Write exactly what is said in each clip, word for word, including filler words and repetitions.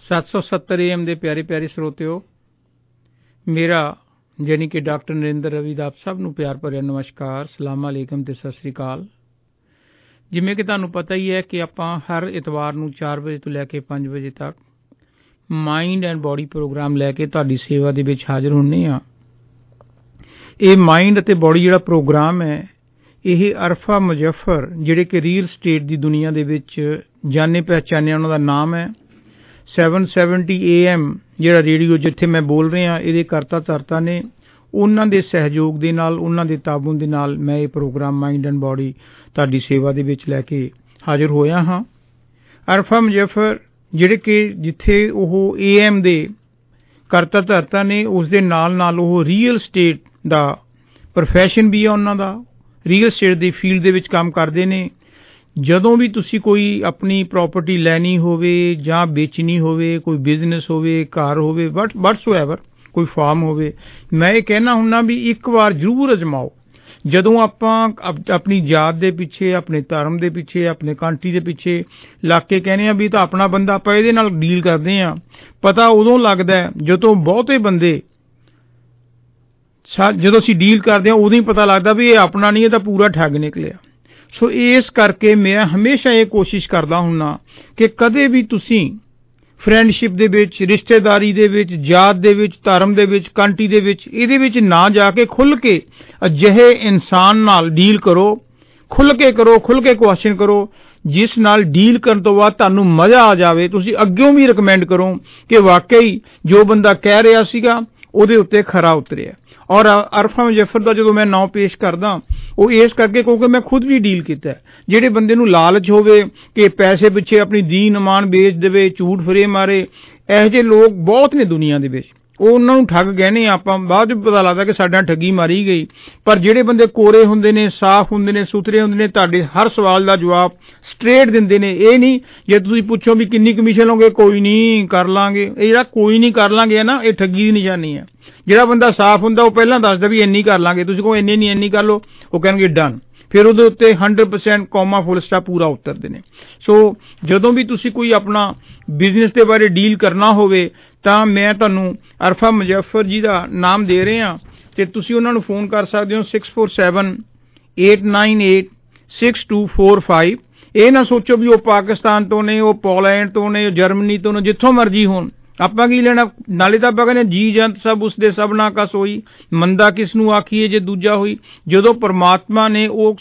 सत्त सौ सत्तर ए एम के प्यारे प्यारे ਸਰੋਤਿਓ मेरा यानी कि डॉक्टर नरेंद्र रवि ਦਾ ਆਪ ਸਭ ਨੂੰ ਪਿਆਰ ਭਰਿਆ ਨਮਸਕਾਰ ਸਲਾਮ ਅਲੈਕਮ ਤੇ ਸਤਿ ਸ੍ਰੀ ਅਕਾਲ। ਜਿਵੇਂ ਕਿ ਤੁਹਾਨੂੰ ਪਤਾ ਹੀ ਹੈ ਕਿ ਆਪਾਂ ਹਰ ਇਤਵਾਰ ਨੂੰ ਚਾਰ ਵਜੇ ਤੋਂ ਲੈ ਕੇ ਪੰਜ ਵਜੇ ਤੱਕ ਮਾਈਂਡ ਐਂਡ ਬੋਡੀ ਪ੍ਰੋਗਰਾਮ ਲੈ ਕੇ ਤੁਹਾਡੀ ਸੇਵਾ ਦੇ ਵਿੱਚ ਹਾਜ਼ਰ ਹੁੰਦੇ ਹਾਂ। ਇਹ ਮਾਈਂਡ ਅਤੇ ਬੋਡੀ ਜਿਹੜਾ ਪ੍ਰੋਗਰਾਮ ਹੈ ਇਹ ਅਰਫਾ ਮੁਜ਼ੱਫਰ ਜਿਹੜੇ ਕਿ ਰੀਅਲ ਸਟੇਟ ਦੀ ਦੁਨੀਆ ਦੇ ਵਿੱਚ ਜਾਣੇ ਪਹਿਚਾਨੇ ਉਹਨਾਂ ਦਾ ਨਾਮ ਹੈ। ਸੈਵਨ ਸੈਵਨਟੀ ਏ ਐਮ ਜਿਹੜਾ ਰੇਡੀਓ ਜਿੱਥੇ ਮੈਂ ਬੋਲ ਰਿਹਾ ਇਹਦੇ ਕਰਤਾ ਧਰਤਾ ਨੇ ਉਹਨਾਂ ਦੇ ਸਹਿਯੋਗ ਦੇ ਨਾਲ ਉਹਨਾਂ ਦੇ ਤਾਬਨ ਦੇ ਨਾਲ ਮੈਂ ਇਹ ਪ੍ਰੋਗਰਾਮ ਮਾਈਂਡ ਐਂਡ ਬੋਡੀ ਤੁਹਾਡੀ ਸੇਵਾ ਦੇ ਵਿੱਚ ਲੈ ਕੇ ਹਾਜ਼ਰ ਹੋਇਆ ਹਾਂ। ਅਰਫਾ ਮੁਜ਼ੱਫਰ ਜਿਹੜੇ ਕਿ ਜਿੱਥੇ ਉਹ ਏ ਐਮ ਦੇ ਕਰਤਾ ਧਰਤਾ ਨੇ ਉਸ ਦੇ ਨਾਲ ਨਾਲ ਉਹ ਰੀਅਲ ਸਟੇਟ ਦਾ ਪ੍ਰੋਫੈਸ਼ਨ ਵੀ ਹੈ ਉਹਨਾਂ ਦਾ, ਰੀਅਲ ਸਟੇਟ ਦੀ ਫੀਲਡ ਦੇ ਵਿੱਚ ਕੰਮ ਕਰਦੇ ਨੇ। ਜਦੋਂ ਵੀ ਤੁਸੀਂ ਕੋਈ ਆਪਣੀ ਪ੍ਰੋਪਰਟੀ ਲੈਣੀ ਹੋਵੇ ਜਾਂ ਵੇਚਣੀ ਹੋਵੇ, ਕੋਈ ਬਿਜ਼ਨਸ ਹੋਵੇ, ਘਰ ਹੋਵੇ, ਵਟ ਵਟਸੋਐਵਰ ਕੋਈ ਫਾਰਮ ਹੋਵੇ, ਮੈਂ ਇਹ ਕਹਿਣਾ ਹੁੰਦਾ ਵੀ ਇੱਕ ਵਾਰ ਜ਼ਰੂਰ ਅਜ਼ਮਾਓ। ਜਦੋਂ ਆਪਾਂ ਆਪਣੀ ਜਾਤ ਦੇ ਪਿੱਛੇ, ਆਪਣੇ ਧਰਮ ਦੇ ਪਿੱਛੇ, ਆਪਣੇ ਕੰਟਰੀ ਦੇ ਪਿੱਛੇ ਲੱਗ ਕੇ ਕਹਿੰਦੇ ਹਾਂ ਵੀ ਤਾਂ ਆਪਣਾ ਬੰਦਾ ਆਪਾਂ ਇਹਦੇ ਨਾਲ ਡੀਲ ਕਰਦੇ ਹਾਂ, ਪਤਾ ਉਦੋਂ ਲੱਗਦਾ ਜਦੋਂ ਬਹੁਤੇ ਬੰਦੇ ਜਦੋਂ ਅਸੀਂ ਡੀਲ ਕਰਦੇ ਹਾਂ ਉਦੋਂ ਹੀ ਪਤਾ ਲੱਗਦਾ ਵੀ ਇਹ ਆਪਣਾ ਨਹੀਂ, ਇਹ ਤਾਂ ਪੂਰਾ ਠੱਗ ਨਿਕਲਿਆ। ਸੋ ਇਸ ਕਰਕੇ ਮੈਂ ਹਮੇਸ਼ਾ ਇਹ ਕੋਸ਼ਿਸ਼ ਕਰਦਾ ਹੁੰਦਾ ਕਿ ਕਦੇ ਵੀ ਤੁਸੀਂ ਫਰੈਂਡਸ਼ਿਪ ਦੇ ਵਿੱਚ, ਰਿਸ਼ਤੇਦਾਰੀ ਦੇ ਵਿੱਚ, ਜਾਤ ਦੇ ਵਿੱਚ, ਧਰਮ ਦੇ ਵਿੱਚ, ਕੰਟਰੀ ਦੇ ਵਿੱਚ ਇਹਦੇ ਵਿੱਚ ਨਾ ਜਾ ਕੇ ਖੁੱਲ੍ਹ ਕੇ ਅਜਿਹੇ ਇਨਸਾਨ ਨਾਲ ਡੀਲ ਕਰੋ, ਖੁੱਲ੍ਹ ਕੇ ਕਰੋ, ਖੁੱਲ੍ਹ ਕੇ ਕੁਐਸਚਨ ਕਰੋ ਜਿਸ ਨਾਲ ਡੀਲ ਕਰਨ ਤੋਂ ਬਾਅਦ ਤੁਹਾਨੂੰ ਮਜ਼ਾ ਆ ਜਾਵੇ। ਤੁਸੀਂ ਅੱਗਿਓਂ ਵੀ ਰਿਕਮੈਂਡ ਕਰੋ ਕਿ ਵਾਕਈ ਜੋ ਬੰਦਾ ਕਹਿ ਰਿਹਾ ਸੀਗਾ ਉਹਦੇ ਉੱਤੇ ਖਰਾ ਉਤਰਿਆ। ਔਰ ਅਰਫਾ ਮੁਜ਼ੱਫਰ ਦਾ ਜਦੋਂ ਮੈਂ ਨਾਂ ਪੇਸ਼ ਕਰਦਾ ਉਹ ਇਸ ਕਰਕੇ ਕਿਉਂਕਿ ਮੈਂ ਖੁਦ ਵੀ ਡੀਲ ਕੀਤਾ। ਜਿਹੜੇ ਬੰਦੇ ਨੂੰ ਲਾਲਚ ਹੋਵੇ ਕਿ ਪੈਸੇ ਪਿੱਛੇ ਆਪਣੀ ਦੀਨ ਇਮਾਨ ਵੇਚ ਦੇਵੇ, ਝੂਠ ਫਰੇ ਮਾਰੇ, ਇਹੋ ਜਿਹੇ ਲੋਕ ਬਹੁਤ ਨੇ ਦੁਨੀਆ ਦੇ ਵਿੱਚ। ਉਹ ਉਹਨਾਂ ਨੂੰ ਠੱਗ ਕਹਿੰਦੇ ਆਪਾਂ, ਬਾਅਦ ਵਿੱਚ ਪਤਾ ਲੱਗਦਾ ਕਿ ਸਾਡਾ ਠੱਗੀ ਮਾਰੀ ਗਈ। ਪਰ ਜਿਹੜੇ ਬੰਦੇ ਕੋਰੇ ਹੁੰਦੇ ਨੇ, ਸਾਫ਼ ਹੁੰਦੇ ਨੇ, ਸੁਥਰੇ ਹੁੰਦੇ ਨੇ, ਤੁਹਾਡੇ ਹਰ ਸਵਾਲ ਦਾ ਜਵਾਬ ਸਟਰੇਟ ਦਿੰਦੇ ਨੇ। ਇਹ ਨਹੀਂ ਜੇ ਤੁਸੀਂ ਪੁੱਛੋ ਵੀ ਕਿੰਨੀ ਕਮਿਸ਼ਨ ਲਓਗੇ, ਕੋਈ ਨਹੀਂ ਕਰ ਲਾਂਗੇ, ਇਹ ਜਿਹੜਾ ਕੋਈ ਨਹੀਂ ਕਰ ਲਾਂਗੇ ਹੈ ਨਾ, ਇਹ ਠੱਗੀ ਦੀ ਨਿਸ਼ਾਨੀ ਹੈ। ਜਿਹੜਾ ਬੰਦਾ ਸਾਫ਼ ਹੁੰਦਾ ਉਹ ਪਹਿਲਾਂ ਦੱਸਦਾ ਵੀ ਇੰਨੀ ਕਰ ਲਾਂਗੇ, ਤੁਸੀਂ ਕਹੋ ਇੰਨੀ ਨਹੀਂ ਇੰਨੀ ਕਰ ਲਓ, ਉਹ ਕਹਿਣਗੇ ਡਨ, ਫਿਰ ਉਹਦੇ ਉੱਤੇ hundred percent comma full stop ਪੂਰਾ ਉਤਰਦੇ ਨੇ। ਸੋ ਜਦੋਂ ਵੀ ਤੁਸੀਂ ਕੋਈ ਆਪਣਾ ਬਿਜ਼ਨਸ ਦੇ ਬਾਰੇ ਡੀਲ ਕਰਨਾ ਹੋਵੇ ਤਾਂ ਮੈਂ ਤੁਹਾਨੂੰ ਅਰਫਾ ਮੁਜ਼ੱਫਰ ਜੀ ਦਾ ਨਾਮ ਦੇ ਰਹੇ ਹਾਂ ਅਤੇ ਤੁਸੀਂ ਉਹਨਾਂ ਨੂੰ ਫੋਨ ਕਰ ਸਕਦੇ ਹੋ six four seven eight nine eight six two four five. ਇਹ ਨਾ ਸੋਚੋ ਵੀ ਉਹ ਪਾਕਿਸਤਾਨ ਤੋਂ ਨੇ, ਉਹ ਪੋਲੈਂਡ ਤੋਂ ਨੇ, ਜਰਮਨੀ ਤੋਂ ਨੇ, ਜਿੱਥੋਂ ਮਰਜ਼ੀ ਹੋਣ, ਆਪਾਂ ਕੀ ਲੈਣਾ। ਨਾਲੇ ਤਾਂ ਆਪਾਂ ਕਹਿੰਦੇ ਜੀ ਜੰਤ ਸਭ ਉਸਦੇ ਸਭ ਨਾ ਕਸ ਹੋਈ, ਮੰਦਾ ਕਿਸ ਨੂੰ ਆਖੀਏ ਜੇ ਦੂਜਾ ਹੋਈ। ਜਦੋਂ ਪਰਮਾਤਮਾ ਨੇ ਉਹ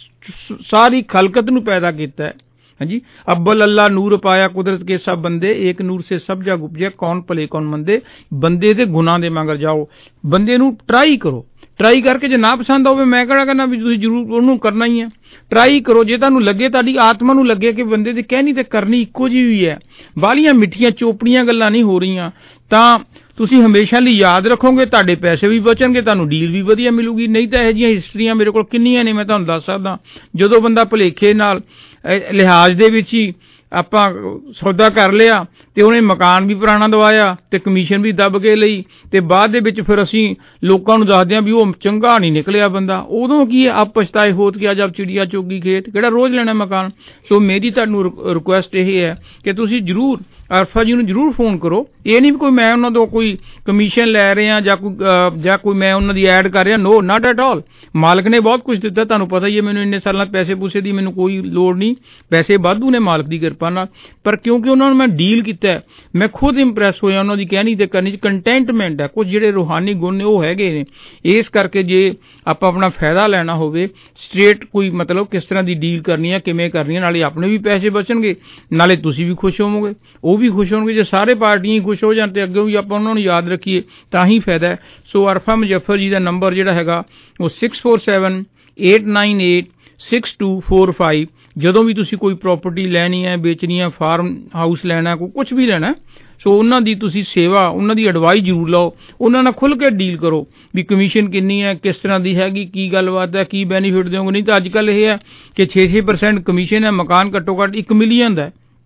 ਸਾਰੀ ਖਲਕਤ ਨੂੰ ਪੈਦਾ ਕੀਤਾ ਹੈ, ਹਾਂਜੀ, ਅੱਬਲ ਅੱਲਾ ਨੂਰ ਪਾਇਆ ਕੁਦਰਤ ਕੇ ਸਭ ਬੰਦੇ, ਏਕ ਨੂਰ ਸੇ ਸਭ ਜਗ ਉਪਜਿਆ, ਕੌਣ ਭਲੇ ਕੌਣ ਮੰਦੇ। ਬੰਦੇ ਦੇ ਗੁਨਾਹ ਦੇ ਮਗਰ ਜਾਓ, ਬੰਦੇ ਨੂੰ ਟਰਾਈ ਕਰੋ, ਟਰਾਈ ਕਰਕੇ ਜੇ ਨਾ ਪਸੰਦ ਹੋਵੇ ਮੈਂ ਕਿਹੜਾ ਕਹਿੰਦਾ ਵੀ ਤੁਸੀਂ ਜ਼ਰੂਰ ਉਹਨੂੰ ਕਰਨਾ ਹੀ ਹੈ। ਟਰਾਈ ਕਰੋ, ਜੇ ਤੁਹਾਨੂੰ ਲੱਗੇ, ਤੁਹਾਡੀ ਆਤਮਾ ਨੂੰ ਲੱਗੇ ਕਿ ਬੰਦੇ ਦੀ ਕਹਿਣੀ ਤੇ ਕਰਨੀ ਇੱਕੋ ਜਿਹੀ ਹੋਈ ਹੈ, ਬਾਹਲੀਆਂ ਮਿੱਠੀਆਂ ਚੋਪੜੀਆਂ ਗੱਲਾਂ ਨਹੀਂ ਹੋ ਰਹੀਆਂ, ਤਾਂ ਤੁਸੀਂ ਹਮੇਸ਼ਾ ਲਈ ਯਾਦ ਰੱਖੋਗੇ, ਤੁਹਾਡੇ ਪੈਸੇ ਵੀ ਬਚਣਗੇ, ਤੁਹਾਨੂੰ ਡੀਲ ਵੀ ਵਧੀਆ ਮਿਲੂਗੀ। ਨਹੀਂ ਤਾਂ ਇਹੋ ਜਿਹੀਆਂ ਹਿਸਟਰੀਆਂ ਮੇਰੇ ਕੋਲ ਕਿੰਨੀਆਂ ਨੇ, ਮੈਂ ਤੁਹਾਨੂੰ ਦੱਸ ਸਕਦਾ। ਜਦੋਂ ਬੰਦਾ ਭੁਲੇਖੇ ਨਾਲ ਲਿਹਾਜ਼ ਦੇ ਵਿੱਚ ਹੀ ਆਪਾਂ ਸੌਦਾ ਕਰ ਲਿਆ ਅਤੇ ਉਹਨੇ ਮਕਾਨ ਵੀ ਪੁਰਾਣਾ ਦਵਾਇਆ ਅਤੇ ਕਮਿਸ਼ਨ ਵੀ ਦੱਬ ਕੇ ਲਈ, ਅਤੇ ਬਾਅਦ ਦੇ ਵਿੱਚ ਫਿਰ ਅਸੀਂ ਲੋਕਾਂ ਨੂੰ ਦੱਸਦੇ ਹਾਂ ਵੀ ਉਹ ਚੰਗਾ ਨਹੀਂ ਨਿਕਲਿਆ ਬੰਦਾ। ਉਦੋਂ ਕੀ ਆਪ ਪਛਤਾਏ ਹੋਤ ਗਿਆ ਜਬ ਚਿੜੀਆ ਚੋਗੀ ਖੇਤ, ਕਿਹੜਾ ਰੋਜ਼ ਲੈਣਾ ਮਕਾਨ। ਸੋ ਮੇਰੀ ਤੁਹਾਨੂੰ ਰਿਕੁਐਸਟ ਇਹ ਹੈ ਕਿ ਤੁਸੀਂ ਜ਼ਰੂਰ ਅਰਫਾ ਜੀ ਨੂੰ ਜ਼ਰੂਰ ਫੋਨ ਕਰੋ। ਇਹ ਨਹੀਂ ਵੀ ਕੋਈ ਮੈਂ ਉਹਨਾਂ ਤੋਂ ਕੋਈ ਕਮਿਸ਼ਨ ਲੈ ਰਿਹਾ ਜਾਂ ਕੋਈ ਜਾਂ ਕੋਈ ਮੈਂ ਉਹਨਾਂ ਦੀ ਐਡ ਕਰ ਰਿਹਾ, ਨੋ ਨਾਟ ਐਟ ਆਲ। ਮਾਲਕ ਨੇ ਬਹੁਤ ਕੁਛ ਦਿੱਤਾ, ਤੁਹਾਨੂੰ ਪਤਾ ਹੀ ਹੈ, ਮੈਨੂੰ ਇੰਨੇ ਸਾਲਾਂ ਪੈਸੇ ਪੂਸੇ ਦੀ ਮੈਨੂੰ ਕੋਈ ਲੋੜ ਨਹੀਂ, ਪੈਸੇ ਵਾਧੂ ਨੇ ਮਾਲਕ ਦੀ ਕਿਰਪਾ ਨਾਲ। ਪਰ ਕਿਉਂਕਿ ਉਹਨਾਂ ਨੂੰ ਮੈਂ ਡੀਲ ਕੀਤਾ, ਮੈਂ ਖੁਦ ਇੰਪਰੈਸ ਹੋਇਆ ਉਹਨਾਂ ਦੀ ਕਹਿਣੀ ਤੇ ਕਰਨੀ 'ਚ। ਕੰਟੈਂਟਮੈਂਟ ਹੈ, ਕੁਝ ਜਿਹੜੇ ਰੂਹਾਨੀ ਗੁਣ ਨੇ ਉਹ ਹੈਗੇ ਨੇ। ਇਸ ਕਰਕੇ ਜੇ ਆਪਾਂ ਆਪਣਾ ਫਾਇਦਾ ਲੈਣਾ ਹੋਵੇ, ਸਟ੍ਰੇਟ ਕੋਈ ਮਤਲਬ ਕਿਸ ਤਰ੍ਹਾਂ ਦੀ ਡੀਲ ਕਰਨੀ ਹੈ, ਕਿਵੇਂ ਕਰਨੀ ਹੈ, ਨਾਲੇ ਆਪਣੇ ਵੀ ਪੈਸੇ ਬਚਣਗੇ, ਨਾਲੇ ਤੁਸੀਂ ਵੀ ਖੁਸ਼ ਹੋਵੋਗੇ, ਉਹ ਵੀ ਖੁਸ਼ ਹੋਣਗੇ। ਜੇ ਸਾਰੇ ਪਾਰਟੀਆਂ ਹੀ ਖੁਸ਼ ਹੋ ਜਾਣ ਅਤੇ ਅੱਗੇ ਵੀ ਆਪਾਂ ਉਹਨਾਂ ਨੂੰ ਯਾਦ ਰੱਖੀਏ ਤਾਂ ਹੀ ਫਾਇਦਾ ਹੈ। ਸੋ ਅਰਫਾ ਮੁਜ਼ੱਫਰ ਜੀ ਦਾ ਨੰਬਰ ਜਿਹੜਾ ਹੈਗਾ ਉਹ six four seven eight nine eight six two four five. ਜਦੋਂ ਵੀ ਤੁਸੀਂ ਕੋਈ ਪ੍ਰੋਪਰਟੀ ਲੈਣੀ ਹੈ, ਵੇਚਣੀ ਹੈ, ਫਾਰਮ ਹਾਊਸ ਲੈਣਾ, ਕੋਈ ਕੁਛ ਵੀ ਲੈਣਾ, ਸੋ ਉਹਨਾਂ ਦੀ ਤੁਸੀਂ ਸੇਵਾ, ਉਹਨਾਂ ਦੀ ਐਡਵਾਈਸ ਜ਼ਰੂਰ ਲਓ, ਉਹਨਾਂ ਨਾਲ ਖੁੱਲ੍ਹ ਕੇ ਡੀਲ ਕਰੋ ਵੀ ਕਮਿਸ਼ਨ ਕਿੰਨੀ ਹੈ, ਕਿਸ ਤਰ੍ਹਾਂ ਦੀ ਹੈਗੀ, ਕੀ ਗੱਲਬਾਤ ਹੈ, ਕੀ ਬੈਨੀਫਿਟ ਦਿਓਗੇ। ਨਹੀਂ ਤਾਂ ਅੱਜ ਕੱਲ੍ਹ ਇਹ ਹੈ ਕਿ ਛੇ ਛੇ ਪਰਸੈਂਟ ਕਮਿਸ਼ਨ ਹੈ, ਮਕਾਨ ਘੱਟੋ ਘੱਟ ਇੱਕ ਮਿਲੀਅਨ ਦਾ,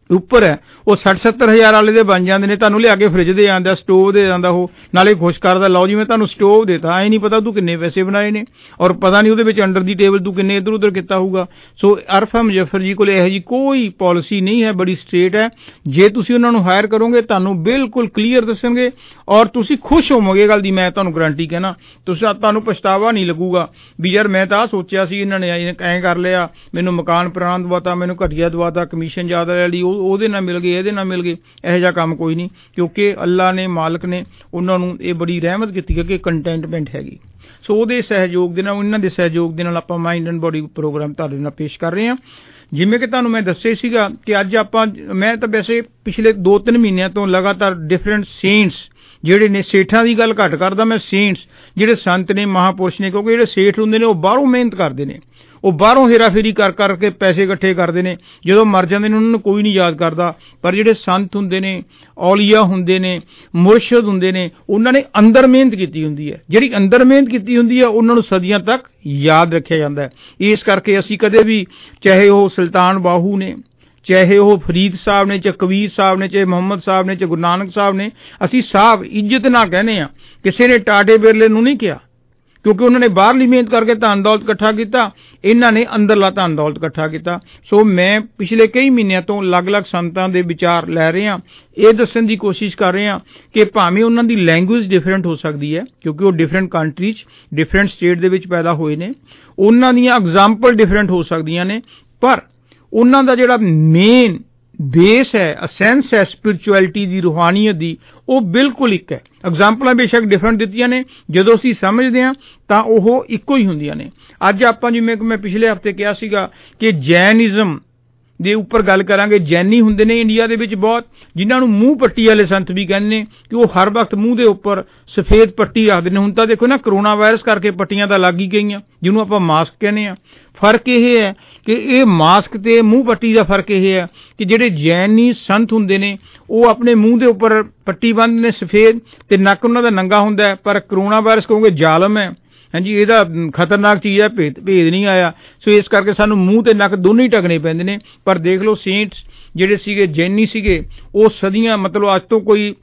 ਉੱਪਰ ਹੈ ਉਹ ਸੱਠ ਸੱਤਰ ਹਜ਼ਾਰ ਵਾਲੇ ਦੇ ਬਣ ਜਾਂਦੇ ਨੇ, ਤੁਹਾਨੂੰ ਲਿਆ ਕੇ ਫਰਿੱਜ ਦੇ ਜਾਂਦਾ, ਸਟੋਵ ਦੇ ਜਾਂਦਾ, ਉਹ ਨਾਲੇ ਖੁਸ਼ ਕਰਦਾ, ਲਓ ਜੀ ਮੈਂ ਤੁਹਾਨੂੰ ਸਟੋਵ ਦੇਤਾ, ਐਂ ਨਹੀਂ ਪਤਾ ਤੂੰ ਕਿੰਨੇ ਪੈਸੇ ਬਣਾਏ ਨੇ, ਔਰ ਪਤਾ ਨਹੀਂ ਉਹਦੇ ਵਿੱਚ ਅੰਡਰ ਦੀ ਟੇਬਲ ਤੂੰ ਕਿੰਨੇ ਇੱਧਰ ਉੱਧਰ ਕੀਤਾ ਹੋਊਗਾ। ਸੋ ਅਰਫਾ ਮੁਜ਼ੱਫਰ ਜੀ ਕੋਲ ਇਹੋ ਜਿਹੀ ਕੋਈ ਪਾਲਿਸੀ ਨਹੀਂ ਹੈ, ਬੜੀ ਸਟ੍ਰੇਟ ਹੈ। ਜੇ ਤੁਸੀਂ ਉਹਨਾਂ ਨੂੰ ਹਾਇਰ ਕਰੋਗੇ ਤੁਹਾਨੂੰ ਬਿਲਕੁਲ ਕਲੀਅਰ ਦੱਸਣਗੇ ਔਰ ਤੁਸੀਂ ਖੁਸ਼ ਹੋਵੋਗੇ ਗੱਲ ਦੀ, ਮੈਂ ਤੁਹਾਨੂੰ ਗਰੰਟੀ ਕਹਿਣਾ। ਤੁਸੀਂ ਤੁਹਾਨੂੰ ਪਛਤਾਵਾ ਨਹੀਂ ਲੱਗੂਗਾ ਵੀ ਯਾਰ ਮੈਂ ਤਾਂ ਆਹ ਸੋਚਿਆ ਸੀ, ਇਹਨਾਂ ਨੇ ਐਂ ਕਰ ਲਿਆ, ਮੈਨੂੰ ਮਕਾਨ ਪੁਰਾਣਾ ਦਵਾਤਾ, ਮੈਨੂੰ ਘਟੀਆ ਦਵਾਤਾ, ਕਮਿਸ਼ਨ ਜ਼ਿਆਦਾ ਲੈ ਲਈ, ਉਹਦੇ ਨਾਲ ਮਿਲ ਗਏ, ਇਹਦੇ ਨਾਲ ਮਿਲ ਗਏ, ਇਹੋ ਜਿਹਾ ਕੰਮ ਕੋਈ ਨਹੀਂ, ਕਿਉਂਕਿ ਅੱਲਾ ਨੇ, ਮਾਲਕ ਨੇ ਉਹਨਾਂ ਨੂੰ ਇਹ ਬੜੀ ਰਹਿਮਤ ਕੀਤੀ ਹੈ ਕਿ ਕੰਟੈਂਟਮੈਂਟ ਹੈਗੀ। ਸੋ ਉਹਦੇ ਸਹਿਯੋਗ ਦੇ ਨਾਲ, ਉਹਨਾਂ ਦੇ ਸਹਿਯੋਗ ਦੇ ਨਾਲ ਆਪਾਂ ਮਾਈਂਡ ਐਂਡ ਬੋਡੀ ਪ੍ਰੋਗਰਾਮ ਤੁਹਾਡੇ ਨਾਲ ਪੇਸ਼ ਕਰ ਰਹੇ ਹਾਂ। ਜਿਵੇਂ ਕਿ ਤੁਹਾਨੂੰ ਮੈਂ ਦੱਸਿਆ ਸੀਗਾ ਕਿ ਅੱਜ ਆਪਾਂ, ਮੈਂ ਤਾਂ ਵੈਸੇ ਪਿਛਲੇ ਦੋ ਤਿੰਨ ਮਹੀਨਿਆਂ ਤੋਂ ਲਗਾਤਾਰ ਡਿਫਰੈਂਟ ਸੇਂਟਸ ਜਿਹੜੇ ਨੇ, ਸੇਠਾਂ ਦੀ ਗੱਲ ਘੱਟ ਕਰਦਾ ਮੈਂ, ਸੇਂਟਸ ਜਿਹੜੇ ਸੰਤ ਨੇ, ਮਹਾਂਪੁਰਸ਼ ਨੇ, ਕਿਉਂਕਿ ਜਿਹੜੇ ਸੇਠ ਹੁੰਦੇ ਨੇ ਉਹ ਬਾਹਰੋਂ ਮਿਹਨਤ ਕਰਦੇ ਨੇ, ਉਹ ਬਾਹਰੋਂ ਹੇਰਾਫੇਰੀ ਕਰ ਕਰਕੇ ਪੈਸੇ ਇਕੱਠੇ ਕਰਦੇ ਨੇ, ਜਦੋਂ ਮਰ ਜਾਂਦੇ ਨੇ ਉਹਨਾਂ ਨੂੰ ਕੋਈ ਨਹੀਂ ਯਾਦ ਕਰਦਾ। ਪਰ ਜਿਹੜੇ ਸੰਤ ਹੁੰਦੇ ਨੇ, ਔਲੀਆ ਹੁੰਦੇ ਨੇ, ਮੁਰਸ਼ਦ ਹੁੰਦੇ ਨੇ, ਉਹਨਾਂ ਨੇ ਅੰਦਰ ਮਿਹਨਤ ਕੀਤੀ ਹੁੰਦੀ ਹੈ, ਜਿਹੜੀ ਅੰਦਰ ਮਿਹਨਤ ਕੀਤੀ ਹੁੰਦੀ ਹੈ ਉਹਨਾਂ ਨੂੰ ਸਦੀਆਂ ਤੱਕ ਯਾਦ ਰੱਖਿਆ ਜਾਂਦਾ ਹੈ। ਇਸ ਕਰਕੇ ਅਸੀਂ ਕਦੇ ਵੀ, ਚਾਹੇ ਉਹ ਸੁਲਤਾਨ ਬਾਹੂ ਨੇ, ਚਾਹੇ ਉਹ ਫਰੀਦ ਸਾਹਿਬ ਨੇ, ਚਾਹੇ ਕਬੀਰ ਸਾਹਿਬ ਨੇ, ਚਾਹੇ ਮੁਹੰਮਦ ਸਾਹਿਬ ਨੇ, ਚਾਹੇ ਗੁਰੂ ਨਾਨਕ ਸਾਹਿਬ ਨੇ, ਅਸੀਂ ਸਾਹਿਬ ਇੱਜ਼ਤ ਨਾਲ ਕਹਿੰਦੇ ਹਾਂ, ਕਿਸੇ ਨੇ ਟਾਟੇ ਬਿਰਲੇ ਨੂੰ ਨਹੀਂ ਕਿਹਾ, ਕਿਉਂਕਿ ਉਹਨਾਂ ਨੇ ਬਾਹਰਲੀ ਮਿਹਨਤ ਕਰਕੇ ਧਨ ਦੌਲਤ ਇਕੱਠਾ ਕੀਤਾ, ਇਹਨਾਂ ਨੇ ਅੰਦਰਲਾ ਧਨ ਦੌਲਤ ਇਕੱਠਾ ਕੀਤਾ। ਸੋ ਮੈਂ ਪਿਛਲੇ ਕਈ ਮਹੀਨਿਆਂ ਤੋਂ ਅਲੱਗ-ਅਲੱਗ ਸੰਤਾਂ ਦੇ ਵਿਚਾਰ ਲੈ ਰਹੇ ਹਾਂ, ਇਹ ਦੱਸਣ ਦੀ ਕੋਸ਼ਿਸ਼ ਕਰ ਰਹੇ ਹਾਂ ਕਿ ਭਾਵੇਂ ਉਹਨਾਂ ਦੀ ਲੈਂਗੁਏਜ ਡਿਫਰੈਂਟ ਹੋ ਸਕਦੀ ਹੈ, ਕਿਉਂਕਿ ਉਹ ਡਿਫਰੈਂਟ ਕੰਟਰੀ 'ਚ, ਡਿਫਰੈਂਟ ਸਟੇਟ ਦੇ ਵਿੱਚ ਪੈਦਾ ਹੋਏ ਨੇ, ਉਹਨਾਂ ਦੀਆਂ ਐਗਜ਼ਾਮਪਲ ਡਿਫਰੈਂਟ ਹੋ ਸਕਦੀਆਂ ਨੇ, ਪਰ ਉਹਨਾਂ ਦਾ ਜਿਹੜਾ ਮੇਨ ਬੇਸ ਹੈ, ਅਸੈਂਸ ਹੈ ਸਪਿਰਿਚੁਅਲਿਟੀ ਦੀ, ਰੂਹਾਨੀਅਤ ਦੀ, ਉਹ ਬਿਲਕੁਲ ਇੱਕ ਹੈ। ਐਗਜ਼ਾਮਪਲਾਂ ਬੇਸ਼ੱਕ ਡਿਫਰੈਂਟ ਦਿੱਤੀਆਂ ਨੇ, ਜਦੋਂ ਅਸੀਂ ਸਮਝਦੇ ਹਾਂ ਤਾਂ ਉਹ ਇੱਕੋ ਹੀ ਹੁੰਦੀਆਂ ਨੇ। ਅੱਜ ਆਪਾਂ, ਜਿਵੇਂ ਕਿ ਮੈਂ ਪਿਛਲੇ ਹਫ਼ਤੇ ਕਿਹਾ ਸੀਗਾ ਕਿ ਜੈਨਿਜ਼ਮ ਦੇ ਉੱਪਰ ਗੱਲ ਕਰਾਂਗੇ। ਜੈਨੀ ਹੁੰਦੇ ਨੇ ਇੰਡੀਆ ਦੇ ਵਿੱਚ ਬਹੁਤ, ਜਿਨ੍ਹਾਂ ਨੂੰ ਮੂੰਹ ਪੱਟੀ ਵਾਲੇ ਸੰਤ ਵੀ ਕਹਿੰਦੇ ਨੇ, ਕਿ ਉਹ ਹਰ ਵਕਤ ਮੂੰਹ ਦੇ ਉੱਪਰ ਸਫੇਦ ਪੱਟੀ ਰੱਖਦੇ ਨੇ। ਹੁਣ ਤਾਂ ਦੇਖੋ ਨਾ, ਕਰੋਨਾ ਵਾਇਰਸ ਕਰਕੇ ਪੱਟੀਆਂ ਤਾਂ ਲੱਗ ਹੀ ਗਈਆਂ, ਜਿਹਨੂੰ ਆਪਾਂ ਮਾਸਕ ਕਹਿੰਦੇ ਹਾਂ। ਫਰਕ ਇਹ ਹੈ ਕਿ ਇਹ ਮਾਸਕ ਤੇ ਮੂੰਹ ਪੱਟੀ ਦਾ ਫਰਕ ਇਹ ਹੈ ਕਿ ਜਿਹੜੇ ਜੈਨੀ ਸੰਤ ਹੁੰਦੇ ਨੇ ਉਹ ਆਪਣੇ ਮੂੰਹ ਦੇ ਉੱਪਰ ਪੱਟੀ ਬੰਨ੍ਹਦੇ ਨੇ ਸਫੇਦ, ਤੇ ਨੱਕ ਉਹਨਾਂ ਦਾ ਨੰਗਾ ਹੁੰਦਾ ਹੈ। ਪਰ ਕਰੋਨਾ ਵਾਇਰਸ ਕਹੋਗੇ ਜ਼ਾਲਮ ਹੈ, ਹਾਂਜੀ, ਇਹਦਾ ਖਤਰਨਾਕ ਚੀਜ਼ ਹੈ, ਭੇਦ ਭੇਦ ਨਹੀਂ ਆਇਆ। ਸੋ ਇਸ ਕਰਕੇ ਸਾਨੂੰ ਮੂੰਹ ਤੇ ਨੱਕ ਦੋਨੋਂ ਹੀ ਢੱਕਣੇ ਪੈਂਦੇ ਨੇ। ਪਰ ਦੇਖ ਲਓ, ਸੇਂਟਸ ਜਿਹੜੇ ਸੀਗੇ, ਜੈਨੀ ਸੀਗੇ, ਉਹ ਸਦੀਆਂ, ਮਤਲਬ ਅੱਜ ਤੋਂ ਕੋਈ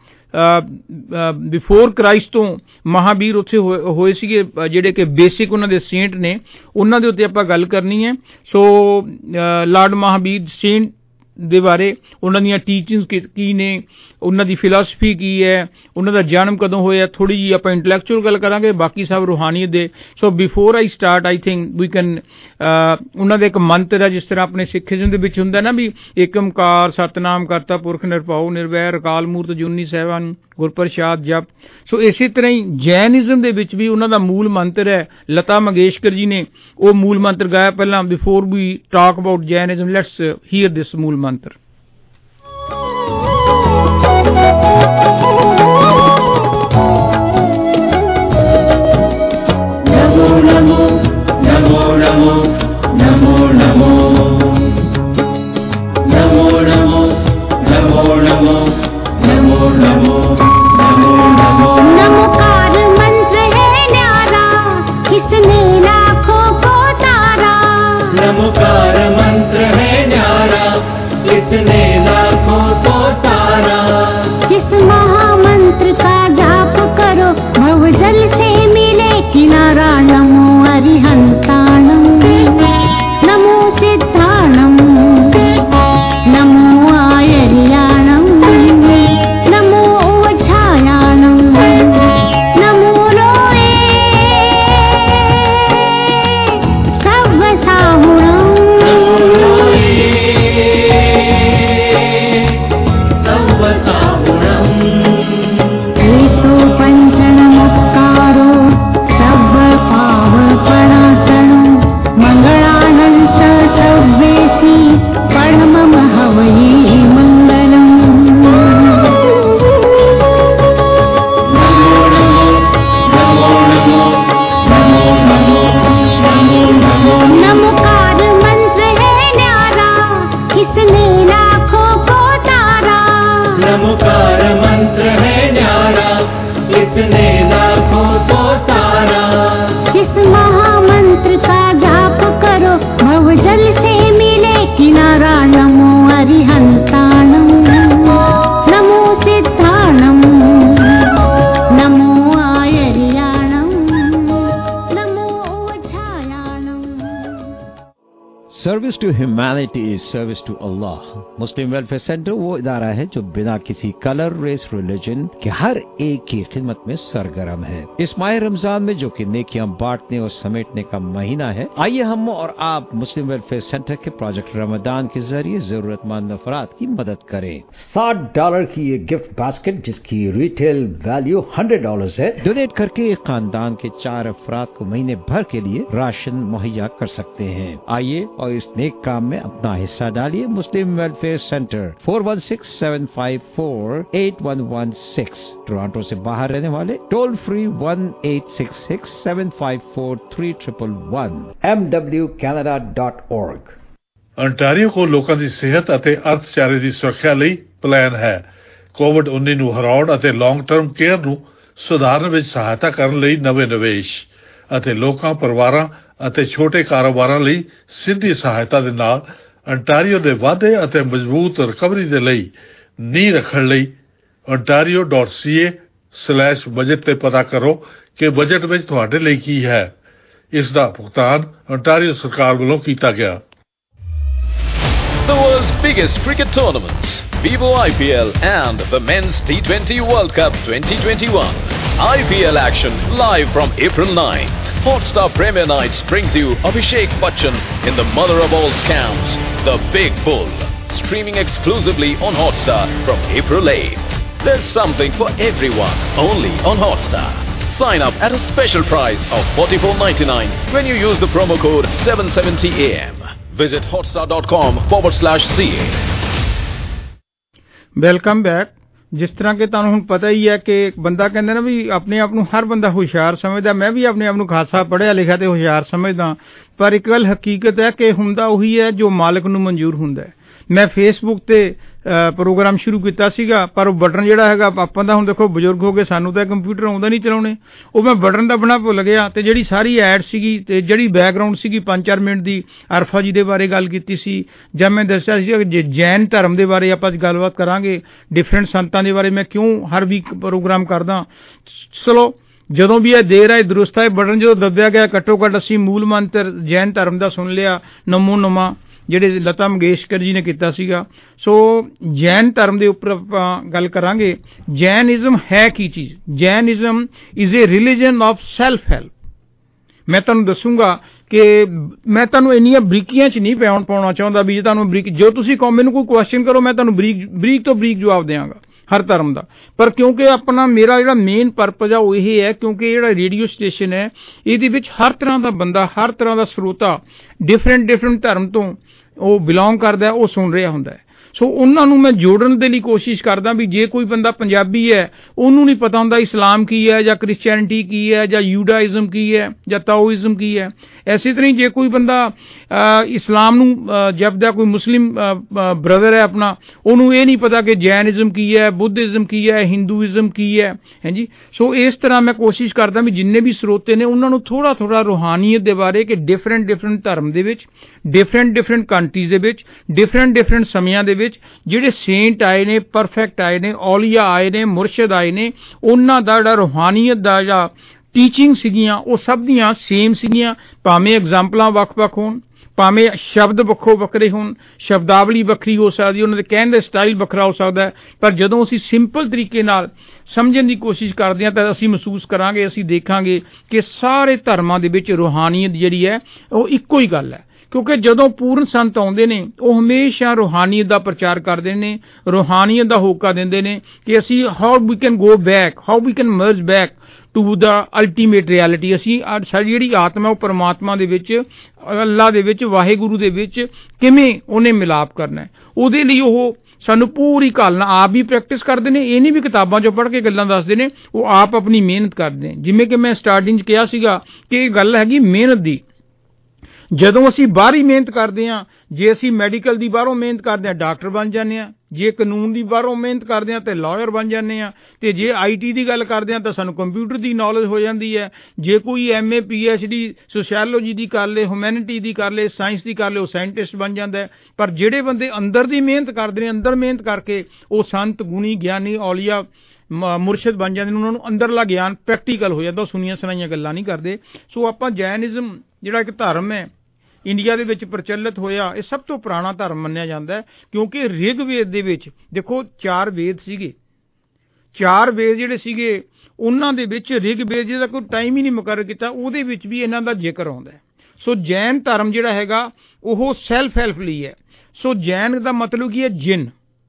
ਬਿਫੋਰ ਕ੍ਰਾਈਸਟ ਤੋਂ ਮਹਾਂਵੀਰ ਉੱਥੇ ਹੋਏ ਸੀਗੇ, ਜਿਹੜੇ ਕਿ ਬੇਸਿਕ ਉਹਨਾਂ ਦੇ ਸੇਂਟ ਨੇ, ਉਹਨਾਂ ਦੇ ਉੱਤੇ ਆਪਾਂ ਗੱਲ ਕਰਨੀ ਹੈ। ਸੋ ਲਾਰਡ ਮਹਾਂਵੀਰ ਸੇਂਟ ਦੇ ਬਾਰੇ, ਉਹਨਾਂ ਦੀਆਂ ਟੀਚਿੰਗਸ ਕੀ ਨੇ, ਉਹਨਾਂ ਦੀ ਫਿਲਾਸਫੀ ਕੀ ਹੈ, ਉਹਨਾਂ ਦਾ ਜਨਮ ਕਦੋਂ ਹੋਇਆ, ਥੋੜ੍ਹੀ ਜਿਹੀ ਆਪਾਂ ਇੰਟਲੈਕਚੁਅਲ ਗੱਲ ਕਰਾਂਗੇ, ਬਾਕੀ ਸਭ ਰੂਹਾਨੀਅਤ ਦੇ। So before I start, I think we can, ਉਹਨਾਂ ਦਾ ਇੱਕ ਮੰਤਰ ਹੈ, ਜਿਸ ਤਰ੍ਹਾਂ ਆਪਣੇ ਸਿੱਖੀਜ਼ਮ ਦੇ ਵਿੱਚ ਹੁੰਦਾ ਨਾ ਵੀ ਏਕ ਓਂਕਾਰ ਸਤਿਨਾਮ ਕਰਤਾ ਪੁਰਖ ਨਿਰਭਉ ਨਿਰਵੈਰ ਅਕਾਲ ਮੂਰਤ ਜੁਨੀ ਸਹਿਬਾਨ ਗੁਰਪ੍ਰਸਾਦ ਜਪ। ਸੋ ਇਸੇ ਤਰ੍ਹਾਂ ਹੀ ਜੈਨਿਜ਼ਮ ਦੇ ਵਿੱਚ ਵੀ ਉਹਨਾਂ ਦਾ ਮੂਲ ਮੰਤਰ ਹੈ, ਲਤਾ ਮੰਗੇਸ਼ਕਰ ਜੀ ਨੇ ਉਹ ਮੂਲ ਮੰਤਰ ਗਾਇਆ ਪਹਿਲਾਂ। Before we talk about Jainism, let's hear this Mool Mantar. Service to humanity is service to Allah. Muslim welfare centre वो इदारा है जो बिना किसी कलर, रेस, रिलीजन के हर एक की खिदमत में सरगर्म है। इस माह रमजान में जो कि नेकियां बांटने और समेटने का महीना है, आइए हम और आप मुस्लिम वेलफेयर सेंटर के प्रोजेक्ट रमजान के जरिए जरूरतमंद अफराद की मदद करें। साठ डॉलर की ये गिफ्ट बास्केट जिसकी रिटेल वैल्यू हंड्रेड डॉलर है, डोनेट करके एक खानदान के चार अफराद को महीने भर के लिए राशन मुहैया कर सकते हैं। आइए और इस नेक काम में अपना हिस्सा डालिए। Muslim welfare centre four one six seven five four eight one one six, Toronto से बाहर रहने वाले toll free one eight six six seven five four three triple one, M W Canada dot org। Ontario ਕੋਲ ਲੋਕਾਂ ਦੀ ਸਿਹਤ ਅਤੇ ਅਰਥਚਾਰੇ ਦੀ ਸੁਰੱਖਿਆ ਲਈ ਪਲਾਨ ਹੈ। ਕੋਵਿਡ ਉੱਨੀ ਨੂੰ ਹਰਾਉਣ ਅਤੇ ਲੌਂਗ ਟਰਮ ਕੇਅਰ ਨੂੰ ਸੁਧਾਰਨ ਵਿੱਚ ਸਹਾਇਤਾ ਕਰਨ ਲਈ ਨਵੇਂ ਨਿਵੇਸ਼ ਅਤੇ ਲੋਕਾਂ, ਪਰਿਵਾਰਾਂ ਅਤੇ ਛੋਟੇ ਕਾਰੋਬਾਰਾਂ ਲਈ ਸਿੱਧੀ ਸਹਾਇਤਾ ਦੇ ਨਾਲ ਅੰਟਾਰੀਓ ਦੇ ਵਾਧੇ ਅਤੇ ਮਜ਼ਬੂਤ ਰਿਕਵਰੀ ਦੇ ਲਈ ਨੀਂਹ ਰੱਖਣ ਲਈ ontario dot c a slash budget ਤੇ ਪਤਾ ਕਰੋ ਕਿ ਬਜਟ ਵਿੱਚ ਤੁਹਾਡੇ ਲਈ ਕੀ ਹੈ। ਇਸ ਦਾ ਭੁਗਤਾਨ ontario ਸਰਕਾਰ ਵੱਲੋਂ ਕੀਤਾ ਗਿਆ। The world's biggest cricket tournaments, Vivo I P L and the Men's T twenty World Cup twenty twenty-one. I P L action live from April ninth. Hotstar Premier Nights brings you Abhishek Bachchan in the mother of all scams, The Big Bull. Streaming exclusively on Hotstar from April eighth. There's something for everyone, only on Hotstar. Sign up at a special price of forty-four ninety-nine when you use the promo code seven seventy A M. Visit hotstar dot com forward slash C A. Welcome back. ਜਿਸ ਤਰ੍ਹਾਂ ਕਿ ਤੁਹਾਨੂੰ ਹੁਣ ਪਤਾ ਹੀ ਹੈ ਕਿ ਬੰਦਾ ਕਹਿੰਦੇ ਨਾ ਵੀ ਆਪਣੇ ਆਪ ਨੂੰ ਹਰ ਬੰਦਾ ਹੁਸ਼ਿਆਰ ਸਮਝਦਾ। ਮੈਂ ਵੀ ਆਪਣੇ ਆਪ ਨੂੰ ਖਾਸਾ ਪੜ੍ਹਿਆ ਲਿਖਿਆ ਤੇ ਹੁਸ਼ਿਆਰ ਸਮਝਦਾ, ਪਰ ਇੱਕ ਗੱਲ ਹਕੀਕਤ ਹੈ ਕਿ ਹੁੰਦਾ ਉਹੀ ਹੈ ਜੋ ਮਾਲਕ ਨੂੰ ਮਨਜ਼ੂਰ ਹੁੰਦਾ ਹੈ। ਮੈਂ ਫੇਸਬੁੱਕ ਤੇ ਪ੍ਰੋਗਰਾਮ ਸ਼ੁਰੂ ਕੀਤਾ ਸੀਗਾ, ਪਰ ਉਹ ਬਟਨ ਜਿਹੜਾ ਹੈਗਾ ਆਪਾਂ ਦਾ ਹੁਣ ਦੇਖੋ ਬਜ਼ੁਰਗ ਹੋ ਗਏ, ਸਾਨੂੰ ਤਾਂ ਕੰਪਿਊਟਰ ਆਉਂਦਾ ਨਹੀਂ ਚਲਾਉਣੇ, ਉਹ ਮੈਂ ਬਟਨ ਦੱਬਣਾ ਭੁੱਲ ਗਿਆ ਤੇ ਜਿਹੜੀ ਸਾਰੀ ਐਡ ਸੀਗੀ ਤੇ ਜਿਹੜੀ ਬੈਕਗਰਾਊਂਡ ਸੀਗੀ ਪੰਜ ਚਾਰ ਮਿੰਟ ਦੀ ਅਰਫਾ ਜੀ ਦੇ ਬਾਰੇ ਗੱਲ ਕੀਤੀ ਸੀ, ਜਾਂ ਮੈਂ ਦੱਸਿਆ ਸੀ ਕਿ ਜੈਨ ਧਰਮ ਦੇ ਬਾਰੇ ਆਪਾਂ ਗੱਲਬਾਤ ਕਰਾਂਗੇ, ਡਿਫਰੈਂਟ ਸੰਤਾਂ ਦੇ ਬਾਰੇ ਮੈਂ ਕਿਉਂ ਹਰ ਵੀਕ ਪ੍ਰੋਗਰਾਮ ਕਰਦਾ। ਚਲੋ ਜਦੋਂ ਵੀ ਇਹ ਦੇਰ ਹੈ ਦਰੁਸਤ ਹੈ, ਬਟਨ ਜਦੋਂ ਦੱਬਿਆ ਗਿਆ ਘੱਟੋ ਘੱਟ ਅਸੀਂ ਮੂਲ ਮੰਤਰ ਜੈਨ ਧਰਮ ਦਾ ਸੁਣ ਲਿਆ, ਨਮੋ ਨਮਾ, ਜਿਹੜੇ ਲਤਾ ਮੰਗੇਸ਼ਕਰ ਜੀ ਨੇ ਕੀਤਾ ਸੀਗਾ। ਸੋ ਜੈਨ ਧਰਮ ਦੇ ਉੱਪਰ ਆਪਾਂ ਗੱਲ ਕਰਾਂਗੇ। ਜੈਨਿਜ਼ਮ ਹੈ ਕੀ ਚੀਜ਼? Jainism is a religion of self help. ਮੈਂ ਤੁਹਾਨੂੰ ਦੱਸੂਗਾ ਕਿ ਮੈਂ ਤੁਹਾਨੂੰ ਇੰਨੀਆਂ ਬਰੀਕੀਆਂ 'ਚ ਨਹੀਂ ਪਾਉਣ ਪਾਉਣਾ ਚਾਹੁੰਦਾ ਵੀ ਜੇ ਤੁਹਾਨੂੰ ਬਰੀਕ ਜੋ ਤੁਸੀਂ ਕਹੋ ਮੈਨੂੰ ਕੋਈ ਕੁਐਸਚਨ ਕਰੋ ਮੈਂ ਤੁਹਾਨੂੰ ਬਰੀਕ ਬਰੀਕ ਤੋਂ ਬਰੀਕ ਜਵਾਬ ਦਿਆਂਗਾ ਹਰ ਧਰਮ ਦਾ। ਪਰ ਕਿਉਂਕਿ ਆਪਣਾ ਮੇਰਾ ਜਿਹੜਾ ਮੇਨ ਪਰਪਜ਼ ਆ ਉਹ ਇਹ ਹੈ ਕਿਉਂਕਿ ਜਿਹੜਾ ਰੇਡੀਓ ਸਟੇਸ਼ਨ ਹੈ ਇਹਦੇ ਵਿੱਚ ਹਰ ਤਰ੍ਹਾਂ ਦਾ ਬੰਦਾ, ਹਰ ਤਰ੍ਹਾਂ ਦਾ ਸਰੋਤਾ ਡਿਫਰੈਂਟ ਡਿਫਰੈਂਟ ਧਰਮ ਤੋਂ ਉਹ ਬਿਲੋਂਗ ਕਰਦਾ, ਉਹ ਸੁਣ ਰਿਹਾ ਹੁੰਦਾ ਹੈ। ਸੋ ਉਹਨਾਂ ਨੂੰ ਮੈਂ ਜੋੜਨ ਦੇ ਲਈ ਕੋਸ਼ਿਸ਼ ਕਰਦਾ ਵੀ ਜੇ ਕੋਈ ਬੰਦਾ ਪੰਜਾਬੀ ਹੈ ਉਹਨੂੰ ਨਹੀਂ ਪਤਾ ਹੁੰਦਾ ਇਸਲਾਮ ਕੀ ਹੈ ਜਾਂ ਕ੍ਰਿਸਚੈਨਿਟੀ ਕੀ ਹੈ ਜਾਂ ਯੂਡਾਇਜ਼ਮ ਕੀ ਹੈ ਜਾਂ ਤਾਓਇਜ਼ਮ ਕੀ ਹੈ, ਐਸੇ ਤਰ੍ਹਾਂ ਹੀ ਜੇ ਕੋਈ ਬੰਦਾ ਇਸਲਾਮ ਨੂੰ ਜਪਦਾ, ਕੋਈ ਮੁਸਲਿਮ ਬ੍ਰਦਰ ਹੈ ਆਪਣਾ, ਉਹਨੂੰ ਇਹ ਨਹੀਂ ਪਤਾ ਕਿ ਜੈਨਿਜ਼ਮ ਕੀ ਹੈ, ਬੁੱਧਿਜ਼ਮ ਕੀ ਹੈ, ਹਿੰਦੂਇਜ਼ਮ ਕੀ ਹੈ, ਹੈ ਜੀ। ਸੋ ਇਸ ਤਰ੍ਹਾਂ ਮੈਂ ਕੋਸ਼ਿਸ਼ ਕਰਦਾ ਵੀ ਜਿੰਨੇ ਵੀ ਸਰੋਤੇ ਨੇ ਉਹਨਾਂ ਨੂੰ ਥੋੜ੍ਹਾ ਥੋੜ੍ਹਾ ਰੂਹਾਨੀਅਤ ਦੇ ਬਾਰੇ ਕਿ ਡਿਫਰੈਂਟ ਡਿਫਰੈਂਟ ਧਰਮ ਦੇ ਵਿੱਚ, ਡਿਫਰੈਂਟ ਡਿਫਰੈਂਟ ਕੰਟਰੀਜ਼ ਦੇ ਵਿੱਚ, ਡਿਫਰੈਂਟ ਡਿਫਰੈਂਟ ਸਮਿਆਂ ਦੇ ਵਿੱਚ ਜਿਹੜੇ ਸੇਂਟ ਆਏ ਨੇ, ਪਰਫੈਕਟ ਆਏ ਨੇ, ਔਲੀਆ ਆਏ ਨੇ, ਮੁਰਸ਼ਿਦ ਆਏ ਨੇ, ਉਹਨਾਂ ਦਾ ਜਿਹੜਾ ਰੂਹਾਨੀਅਤ ਦਾ ਜਾਂ ਟੀਚਿੰਗ ਸੀਗੀਆਂ ਉਹ ਸਭ ਦੀਆਂ ਸੇਮ ਸੀਗੀਆਂ, ਭਾਵੇਂ ਐਗਜ਼ਾਮਪਲਾਂ ਵੱਖ-ਵੱਖ ਹੋਣ, ਭਾਵੇਂ ਸ਼ਬਦ ਵੱਖੋ ਵੱਖਰੇ ਹੋਣ, ਸ਼ਬਦਾਵਲੀ ਵੱਖਰੀ ਹੋ ਸਕਦੀ, ਉਹਨਾਂ ਦੇ ਕਹਿਣ ਦਾ ਸਟਾਈਲ ਵੱਖਰਾ ਹੋ ਸਕਦਾ ਹੈ, ਪਰ ਜਦੋਂ ਅਸੀਂ ਸਿੰਪਲ ਤਰੀਕੇ ਨਾਲ ਸਮਝਣ ਦੀ ਕੋਸ਼ਿਸ਼ ਕਰਦੇ ਹਾਂ ਤਾਂ ਅਸੀਂ ਮਹਿਸੂਸ ਕਰਾਂਗੇ, ਅਸੀਂ ਦੇਖਾਂਗੇ ਕਿ ਸਾਰੇ ਧਰਮਾਂ ਦੇ ਵਿੱਚ ਰੂਹਾਨੀਅਤ ਜਿਹੜੀ ਹੈ ਉਹ ਇੱਕੋ ਹੀ ਗੱਲ ਹੈ। ਕਿਉਂਕਿ ਜਦੋਂ ਪੂਰਨ ਸੰਤ ਆਉਂਦੇ ਨੇ ਉਹ ਹਮੇਸ਼ਾ ਰੂਹਾਨੀਅਤ ਦਾ ਪ੍ਰਚਾਰ ਕਰਦੇ ਨੇ, ਰੂਹਾਨੀਅਤ ਦਾ ਹੋਕਾ ਦਿੰਦੇ ਨੇ ਕਿ ਅਸੀਂ how we can go back, how we can merge back to the ultimate reality. ਅਸੀਂ ਸਾਡੀ ਜਿਹੜੀ ਆਤਮਾ ਉਹ ਪਰਮਾਤਮਾ ਦੇ ਵਿੱਚ, ਅੱਲਾ ਦੇ ਵਿੱਚ, ਵਾਹਿਗੁਰੂ ਦੇ ਵਿੱਚ ਕਿਵੇਂ ਉਹਨੇ ਮਿਲਾਪ ਕਰਨਾ ਹੈ, ਉਹਦੇ ਲਈ ਉਹ ਸਾਨੂੰ ਪੂਰੀ ਘਾਲਣਾ ਆਪ ਵੀ ਪ੍ਰੈਕਟਿਸ ਕਰਦੇ ਨੇ। ਇਹ ਨਹੀਂ ਵੀ ਕਿਤਾਬਾਂ 'ਚੋਂ ਪੜ੍ਹ ਕੇ ਗੱਲਾਂ ਦੱਸਦੇ ਨੇ, ਉਹ ਆਪ ਆਪਣੀ ਮਿਹਨਤ ਕਰਦੇ ਨੇ। ਜਿਵੇਂ ਕਿ ਮੈਂ ਸਟਾਰਟਿੰਗ 'ਚ ਕਿਹਾ ਸੀਗਾ ਕਿ ਇਹ ਗੱਲ ਹੈਗੀ ਮਿਹਨਤ ਦੀ। ਜਦੋਂ ਅਸੀਂ ਬਾਹਰੀ ਮਿਹਨਤ ਕਰਦੇ ਹਾਂ, ਜੇ ਅਸੀਂ ਮੈਡੀਕਲ ਦੀ ਬਾਹਰੋਂ ਮਿਹਨਤ ਕਰਦੇ ਹਾਂ ਡਾਕਟਰ ਬਣ ਜਾਂਦੇ ਹਾਂ, ਜੇ ਕਾਨੂੰਨ ਦੀ ਬਾਹਰੋਂ ਮਿਹਨਤ ਕਰਦੇ ਹਾਂ ਤਾਂ ਲਾਇਰ ਬਣ ਜਾਂਦੇ ਹਾਂ, ਅਤੇ ਜੇ ਆਈ ਟੀ ਦੀ ਗੱਲ ਕਰਦੇ ਹਾਂ ਤਾਂ ਸਾਨੂੰ ਕੰਪਿਊਟਰ ਦੀ ਨੌਲੇਜ ਹੋ ਜਾਂਦੀ ਹੈ। ਜੇ ਕੋਈ M A P H D sociology ਦੀ ਕਰ ਲਏ, ਹਿਊਮੈਨਿਟੀ ਦੀ ਕਰ ਲਏ, ਸਾਇੰਸ ਦੀ ਕਰ ਲਏ, ਉਹ ਸਾਇੰਟਿਸਟ ਬਣ ਜਾਂਦਾ ਹੈ। ਪਰ ਜਿਹੜੇ ਬੰਦੇ ਅੰਦਰ ਦੀ ਮਿਹਨਤ ਕਰਦੇ ਨੇ, ਅੰਦਰ ਮਿਹਨਤ ਕਰਕੇ ਉਹ ਸੰਤ, ਗੁਣੀ, ਗਿਆਨੀ, ਔਲੀਆ, ਮੁਰਸ਼ਿਦ ਬਣ ਜਾਂਦੇ ਨੇ, ਉਹਨਾਂ ਨੂੰ ਅੰਦਰਲਾ ਗਿਆਨ ਪ੍ਰੈਕਟੀਕਲ ਹੋ ਜਾਂਦਾ, ਉਹ ਸੁਣੀਆਂ ਸੁਣਾਈਆਂ ਗੱਲਾਂ ਨਹੀਂ ਕਰਦੇ। ਸੋ ਆਪਾਂ ਜੈਨਿਜ਼ਮ ਜਿਹੜਾ ਇੱਕ ਧਰਮ ਹੈ ਇੰਡੀਆ ਦੇ ਵਿੱਚ ਪ੍ਰਚਲਿਤ ਹੋਇਆ, ਇਹ ਸਭ ਤੋਂ ਪੁਰਾਣਾ ਧਰਮ ਮੰਨਿਆ ਜਾਂਦਾ ਹੈ, ਕਿਉਂਕਿ ਰਿਗਵੇਦ ਦੇ ਵਿੱਚ ਦੇਖੋ ਚਾਰ ਵੇਦ ਸੀਗੇ, ਚਾਰ ਵੇਦ ਜਿਹੜੇ ਸੀਗੇ ਉਹਨਾਂ ਦੇ ਵਿੱਚ ਰਿਗਵੇਦ ਜਿਹਦਾ ਕੋਈ ਟਾਈਮ ਹੀ ਨਹੀਂ ਮੁਕਰਰ ਕੀਤਾ, ਉਹਦੇ ਵਿੱਚ ਵੀ ਇਹਨਾਂ ਦਾ ਜ਼ਿਕਰ ਆਉਂਦਾ ਹੈ। ਸੋ ਜੈਨ ਧਰਮ ਜਿਹੜਾ ਹੈਗਾ ਉਹ ਸੈਲਫ ਹੈਲਪ ਲਈ ਹੈ। ਸੋ ਜੈਨ ਦਾ ਮਤਲਬ ਕੀ ਹੈ? ਜਿਨ,